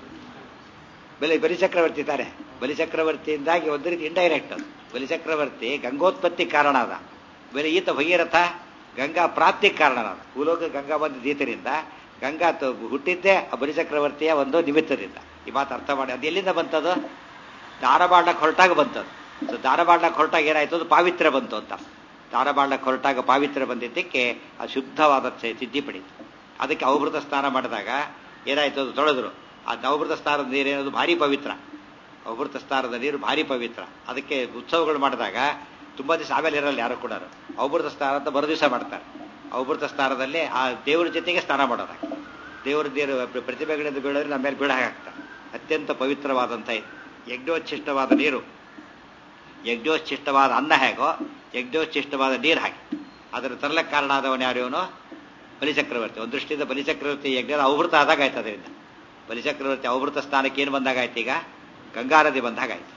ಬಲಿ ಬಲಿಚಕ್ರವರ್ತಿ ತಾನೆ. ಬಲಿಚಕ್ರವರ್ತಿಯಿಂದಾಗಿ ಒಂದು ರೀತಿ ಇಂಡೈರೆಕ್ಟ್ ಅದು. ಬಲಿಚಕ್ರವರ್ತಿ ಗಂಗೋತ್ಪತ್ತಿ ಕಾರಣ ಅದ. ಬಲಿ ಈತ ಭಗೀರಥ ಗಂಗಾ ಪ್ರಾಪ್ತಿಗೆ ಕಾರಣನಾದ. ಭೂಲೋಕ ಗಂಗಾ ಬಂದ ಈತರಿಂದ, ಗಂಗಾ ಹುಟ್ಟಿದ್ದೇ ಆ ಬಲಿಚಕ್ರವರ್ತಿಯ ಒಂದು ನಿಮಿತ್ತದಿಂದ. ಈ ಮಾತು ಅರ್ಥ ಮಾಡಿ. ಅದು ಎಲ್ಲಿಂದ ಬಂತದು? ದಾರಬಾಡ್ಲಕ್ಕೆ ಹೊರಟಾಗ ಬಂತದ್ದು. ಸೊ ದಾರಬಾಡ್ಲಕ್ಕೆ ಹೊರಟಾಗ ಏನಾಯ್ತು? ಅದು ಪಾವಿತ್ರ್ಯ ಬಂತು ಅಂತ. ದಾರಬಾಡ್ಲಕ್ಕೆ ಹೊರಟಾಗ ಪಾವಿತ್ರ್ಯ ಬಂದಿದ್ದಕ್ಕೆ ಅದು ಶುದ್ಧವಾದ ಸಿದ್ಧಿ ಪಡೀತು. ಅದಕ್ಕೆ ಅವಭೃತ ಸ್ನಾನ ಮಾಡಿದಾಗ ಏನಾಯ್ತು? ಅದು ತೊಳೆದ್ರು. ಆ ಅವಭೃತ ಸ್ನಾನದ ನೀರು ಏನದು? ಭಾರಿ ಪವಿತ್ರ. ಅವಭೃತ ಸ್ನಾನದ ನೀರು ಭಾರಿ ಪವಿತ್ರ. ಅದಕ್ಕೆ ಉತ್ಸವಗಳು ಮಾಡಿದಾಗ ತುಂಬಾ ದಿವಸ ಆಮೇಲೆ ಇರಲ್ಲ ಯಾರು ಕೂಡ. ಅವಭೃತ ಸ್ನಾನ ಅಂತ ಬರೋ ದಿವಸ ಮಾಡ್ತಾರೆ. ಅವಭೃತ ಸ್ನಾನದಲ್ಲಿ ಆ ದೇವರ ಜೊತೆಗೆ ಸ್ನಾನ ಮಾಡೋದಾಗ ದೇವರ ನೀರು ಪ್ರತಿಭೆಗಳಿಂದ ಬೀಳೋದ್ರೆ ನಮ್ಮ ಮೇಲೆ ಬೀಳ ಹಾಕ್ತಾರೆ. ಅತ್ಯಂತ ಪವಿತ್ರವಾದಂಥ ಯಜ್ಞೋಚ್ಛಿಷ್ಟವಾದ ನೀರು, ಯಜ್ಞೋಚ್ಛಿಷ್ಟವಾದ ಅನ್ನ ಹೇಗೋ ಯಜ್ಞೋಚ್ಛಿಷ್ಟವಾದ ನೀರು ಹಾಕಿ ಅದರ ತರಲಕ್ಕೆ ಕಾರಣ ಆದವನು ಯಾರು? ಇವನು ಬಲಿಚಕ್ರವರ್ತಿ. ಒಂದು ದೃಷ್ಟಿಯಿಂದ ಬಲಿಚಕ್ರವರ್ತಿ ಯಜ್ಞದ ಅವಭೃತ ಆದಾಗ ಆಯ್ತು. ಅದರಿಂದ ಬಲಿಚಕ್ರವರ್ತಿ ಅವಭೃತ ಸ್ಥಾನಕ್ಕೆ ಏನು ಬಂದಾಗಾಯ್ತು? ಈಗ ಗಂಗಾ ನದಿ ಬಂದಾಗಾಯ್ತು.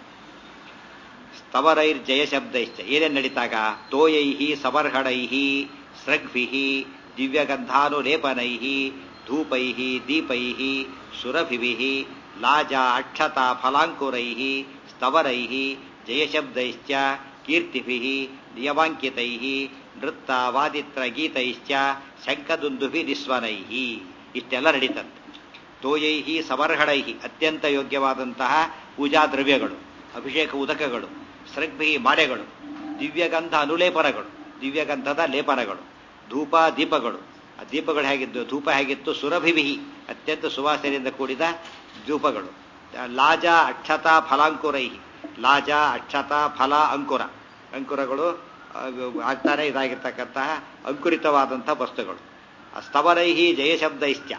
ಸ್ತವರೈರ್ ಜಯ ಶಬ್ದೈಶ್ಚ ಏನೇನು ನಡೀತಾಗ? ತೋಯೈ ಸಬರ್ಹಣೈ ಸೃಗ್ಭಿ ದಿವ್ಯಗಂಧಾನುಲೇಪನೈ ಧೂಪೈ ದೀಪೈ ಸುರಭಿಭಿ ಲಾಜಾ ಅಕ್ಷತಾ ಫಲಾಂಕುರೈ ಸ್ತವರೈ ಜಯಶಬ್ದೈಶ್ಚ ಕೀರ್ತಿಭಿ ನಿಯಮಾಂಕಿತೈ ನೃತ್ತ ವಾದಿತ್ರ ಗೀತೈಶ್ಚ ಶಂಖದುಂದುಭಿ ನಿಸ್ವನೈ. ಇಷ್ಟೆಲ್ಲ ನಡೀತಂತೆ. ತೋಯೈ ಸಮರ್ಹಣೈ ಅತ್ಯಂತ ಯೋಗ್ಯವಾದಂತಹ ಪೂಜಾ ದ್ರವ್ಯಗಳು, ಅಭಿಷೇಕ ಉದಕಗಳು, ಸೃಗ್ಭಿ ಮಾಡೆಗಳು, ದಿವ್ಯಗಂಧ ಅನುಲೇಪನಗಳು, ದಿವ್ಯಗಂಧದ ಲೇಪನಗಳು, ಧೂಪ ದೀಪಗಳು. ಆ ದೀಪಗಳು ಹೇಗಿದ್ದು? ಧೂಪ ಹೇಗಿತ್ತು? ಸುರಭಿಭಿ ಅತ್ಯಂತ ಸುವಾಸನೆಯಿಂದ ಕೂಡಿದ ಧೂಪಗಳು. ಲಾಜ ಅಕ್ಷತ ಫಲಾಂಕುರೈ, ಲಾಜ ಅಕ್ಷತ ಫಲ ಅಂಕುರ, ಅಂಕುರಗಳು ಆಗ್ತಾನೆ ಇದಾಗಿರ್ತಕ್ಕಂತಹ ಅಂಕುರಿತವಾದಂತಹ ವಸ್ತುಗಳು. ಸ್ತವರೈಹಿ ಜಯಶಬ್ದೈಶ್ಚ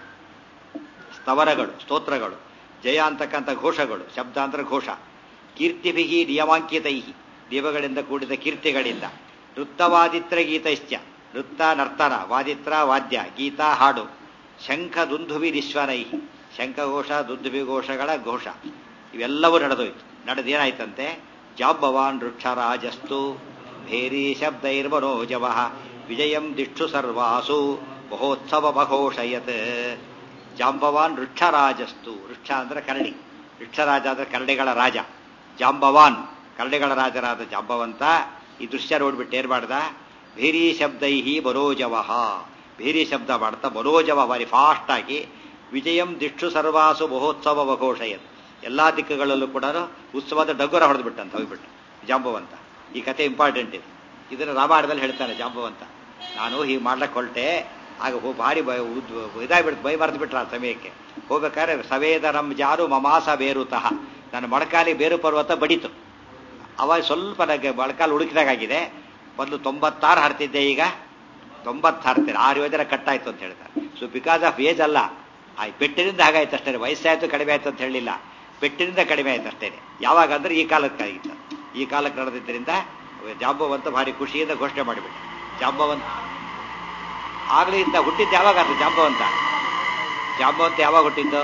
ಸ್ತವರಗಳು, ಸ್ತೋತ್ರಗಳು, ಜಯ ಅಂತಕ್ಕಂಥ ಘೋಷಗಳು, ಶಬ್ದ ಅಂದ್ರೆ ಘೋಷ. ಕೀರ್ತಿಭಿಹಿ ನಿಯಮಾಂಕಿತೈಹಿ ದೀಪಗಳಿಂದ ಕೂಡಿದ ಕೀರ್ತಿಗಳಿಂದ. ನೃತ್ತವಾದಿತ್ರ ಗೀತೈಶ್ಚ ನೃತ್ತ ನರ್ತನ, ವಾದಿತ್ರ ವಾದ್ಯ, ಗೀತ ಹಾಡು. ಶಂಖ ದುಂದುಭಿ ನಿಶ್ವನೈಹಿ ಶಂಖಘೋಷ ದುಂದುಭಿ ಘೋಷಗಳ ಘೋಷ ಇವೆಲ್ಲವೂ ನಡೆದೋಯ್ತು. ನಡೆದೇನಾಯ್ತಂತೆ? ಜಾಂಬವಾನ್ ವೃಕ್ಷರಾಜಸ್ತು ಭೇರಿ ಶಬ್ದೈರ್ಮನೋಜವ ವಿಜಯಂ ದಿಕ್ಷು ಸರ್ವಾಸು ಮಹೋತ್ಸವ ಮಘೋಷಯತ್. ಜಾಂಬವಾನ್ ವೃಕ್ಷರಾಜಸ್ತು, ವೃಕ್ಷ ಅಂದ್ರೆ ಕರಡಿ, ವೃಕ್ಷರಾಜ ಅಂದ್ರೆ ಕರಡಿಗಳ ರಾಜ. ಜಾಂಬವಾನ್ ಕರಡಿಗಳ ರಾಜರಾದ ಜಾಂಬವಂತ ಈ ದೃಶ್ಯ ನೋಡ್ಬಿಟ್ಟು ಏನ್ ಮಾಡ್ದ? ಭೇರಿ ಶಬ್ದೈಹಿ ಮನೋಜವ, ಭೇರಿ ಶಬ್ದ ಮಾಡ್ತಾ ಮನೋಜವ ಬಾರಿ ಫಾಸ್ಟ್ ಆಗಿ ವಿಜಯಂ ದಿಕ್ಷು ಸರ್ವಾಸು ಮಹೋತ್ಸವ ಮಘೋಷಯತ್ ಎಲ್ಲಾ ದಿಕ್ಕುಗಳಲ್ಲೂ ಕೂಡ ಉತ್ಸವದ ಡಗ್ಗುರ ಹೊಡೆದ್ಬಿಟ್ಟಂತ ಹೋಗ್ಬಿಟ್ಟು ಜಾಂಬವಂತ. ಈ ಕತೆ ಇಂಪಾರ್ಟೆಂಟ್ ಇದೆ. ಇದನ್ನು ರಾಮಾಯಣದಲ್ಲಿ ಹೇಳ್ತಾನೆ ಜಾಂಬವಂತ. ನಾನು ಹೀಗೆ ಮಾಡ್ಲಕ್ಕೆ ಹೊರಟೆ, ಆಗ ಭಾರಿ ಇದಾಗ್ಬಿಡ್ತು, ಬೈ ಮರೆತು ಬಿಟ್ರ ಆ ಸಮಯಕ್ಕೆ. ಹೋಗ್ಬೇಕಾದ್ರೆ ಸವೇದರಂ ಜಾರು ಮಮಾಸ ಬೇರುತಃ, ನನ್ನ ಮೊಳಕಾಲಿ ಬೇರು ಪರ್ವತ ಬಡಿತು. ಅವಾಗ ಸ್ವಲ್ಪ ನನಗೆ ಮೊಳಕಾಲು ಹುಡುಕಿದಾಗಿದೆ. ಮೊದಲು ತೊಂಬತ್ತಾರು ಹಾರ್ತಿದ್ದೆ, ಈಗ ತೊಂಬತ್ತು ಹಾರ್ತೀನಿ. ಆರು ಯೋಜನೆ ಕಟ್ಟಾಯ್ತು ಅಂತ ಹೇಳ್ತಾರೆ. ಸೊ ಬಿಕಾಸ್ ಆಫ್ ಏಜ್ ಅಲ್ಲ, ಆ ಪೆಟ್ಟಿನಿಂದ ಹಾಗಾಯ್ತು ಅಷ್ಟೇ, ವಯಸ್ಸಾಯ್ತು ಕಡಿಮೆ ಆಯ್ತು ಅಂತ ಹೇಳಿಲ್ಲ, ಪೆಟ್ಟಿನಿಂದ ಕಡಿಮೆ ಆಯ್ತು ಅಷ್ಟೇ. ಯಾವಾಗ ಅಂದ್ರೆ ಈ ಕಾಲಕ್ಕಾಗಿತ್ತು, ಈ ಕಾಲಕ್ಕೆ ನಡೆದಿದ್ದರಿಂದ ಜಾಂಬವಂತ ಭಾರಿ ಖುಷಿಯಿಂದ ಘೋಷಣೆ ಮಾಡಿಬಿಟ್ಟು ಜಾಂಬವಂತ ಆಗಲೇ ಇದ್ದ. ಹುಟ್ಟಿದ್ದು ಯಾವಾಗ ಅದು ಜಾಂಬವಂತ? ಜಾಂಬವಂತ ಯಾವಾಗ ಹುಟ್ಟಿದ್ದು?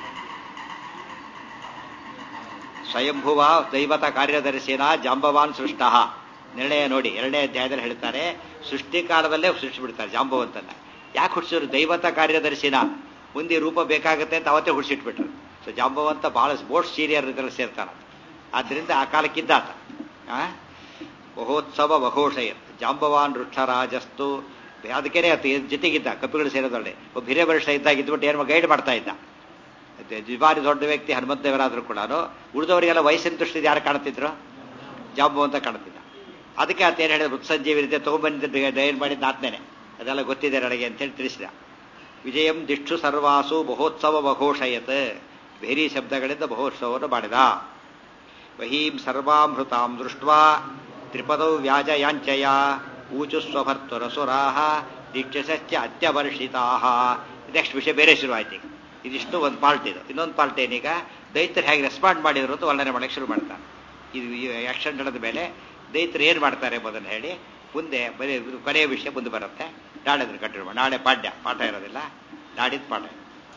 ಸ್ವಯಂಭುವ ದೈವತ ಕಾರ್ಯದರ್ಶಿನ ಜಾಂಬವಾನ್ ಸೃಷ್ಟ. ನಿರ್ಣಯ ನೋಡಿ, ಎರಡನೇ ಅಧ್ಯಾಯದಲ್ಲಿ ಹೇಳ್ತಾರೆ, ಸೃಷ್ಟಿ ಕಾಲದಲ್ಲೇ ಸೃಷ್ಟಿ ಬಿಡ್ತಾರೆ ಜಾಂಬವಂತನ. ಯಾಕೆ ಹುಟ್ಟಿಸಿದ್ರು? ದೈವತ ಕಾರ್ಯದರ್ಶಿನ, ಮುಂದೆ ರೂಪ ಬೇಕಾಗುತ್ತೆ ಅಂತ ಅವತ್ತೇ ಹುಡ್ಸಿಟ್ಬಿಟ್ರು. ಸೊ ಜಾಂಬವಂತ ಬಹಳ ಮೋಸ್ಟ್ ಸೀನಿಯರ್ ಇದರಲ್ಲಿ ಸೇರ್ತಾನ. ಆದ್ದರಿಂದ ಆ ಕಾಲಕ್ಕಿದ್ದಾತ. ಆ ಮಹೋತ್ಸವ ಮಘೋಷಯ ಜಾಂಬವಾನ್ ವೃಕ್ಷರಾಜಸ್ತು. ಅದಕ್ಕೇನೆ ಆತ ಜೊತೆಗಿದ್ದ, ಕಪಿಗಳು ಸೇರೋದೊಳ್ಳೆ ಒಬ್ಬ ಹಿರಿಯ ವರ್ಷ ಇದ್ದಾಗ ಇದ್ಬಿಟ್ಟು ಏನು ಗೈಡ್ ಮಾಡ್ತಾ ಇದ್ದ. ಜಿಬಾರಿ ದೊಡ್ಡ ವ್ಯಕ್ತಿ ಹನುಮಂತದೇವರಾದರೂ ಕೂಡ ಉಳಿದವರಿಗೆಲ್ಲ ವಯಸ್ಸಿನ ದೃಷ್ಟಿಯಿಂದ ಯಾರು ಕಾಣ್ತಿದ್ರು? ಜಾಂಬವಂತ ಕಾಣ್ತಿದ್ದ. ಅದಕ್ಕೆ ಆತ ಏನು ಹೇಳಿದ, ಮೃತ್ಸಂಜೀವಿ ರೀತಿ ತಗೊಂಡ್ಬಂದಿದ್ದ ದಯನ್ ಮಾಡಿದ್ದ ಆತ್ಮೇನೆ, ಅದೆಲ್ಲ ಗೊತ್ತಿದೆ ನನಗೆ ಅಂತೇಳಿ ತಿಳಿಸಿದ. ವಿಜಯಂ ದಿಕ್ಷು ಸರ್ವಾಸು ಮಹೋತ್ಸವ ಮಘೋಷಯತ್. ಬೇರೆ ಶಬ್ದಗಳಿಂದ ಮಹೋತ್ಸವವನ್ನು ಮಾಡಿದ. ವಹೀಂ ಸರ್ವಾಮೃತಾಂ ದೃಷ್ಟ್ವಾ ತ್ರಿಪದೌ ವ್ಯಾಜಯಾಂಚಯ ಊಚು ಸ್ವಭರ್ತುರಸುರಾಹ ದೀಕ್ಷಸಶ್ಚ ಅತ್ಯವರ್ಷಿತಾಹ. ನೆಕ್ಸ್ಟ್ ವಿಷಯ ಬೇರೆ ಶುರುವಾಯ್ತು. ಈಗ ಇದಿಷ್ಟು ಒಂದು ಪಾರ್ಟ್ ಇದು. ಇನ್ನೊಂದು ಪಾರ್ಟ್ ಏನೀಗ, ದೈತ್ಯರು ಹೇಗೆ ರೆಸ್ಪಾಂಡ್ ಮಾಡಿದ್ರು ಅಂತ ವರ್ಣನೆ ಮಾಡಕ್ಕೆ ಶುರು ಮಾಡ್ತಾರೆ. ಇದು ಆಕ್ಷನ್ ನಡೆದ ಮೇಲೆ ದೈತ್ಯರು ಏನು ಮಾಡ್ತಾರೆ ಎಂಬುದನ್ನು ಹೇಳಿ ಮುಂದೆ ಬರೀ ಕೊನೆಯ ವಿಷಯ ಮುಂದೆ ಬರುತ್ತೆ. ನಾಳೆ ಅದನ್ನು ಕಂಟಿನ್ಯೂ ಮಾಡಿ. ನಾಳೆ ಪಾಠ್ಯ ಪಾಠ ಇರೋದಿಲ್ಲ, ನಾಡಿದ್ದು ಪಾಠ.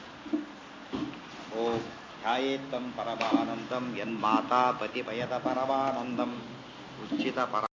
ಓಂ ಧ್ಯಾಯೇತ್ತಂ ಪರಮಾನಂದಂ ಯನ್ಮಾತಾ ಪತಿಪಯದ ಪರಮಾನಂದಂ ಉಚಿತ ಪರ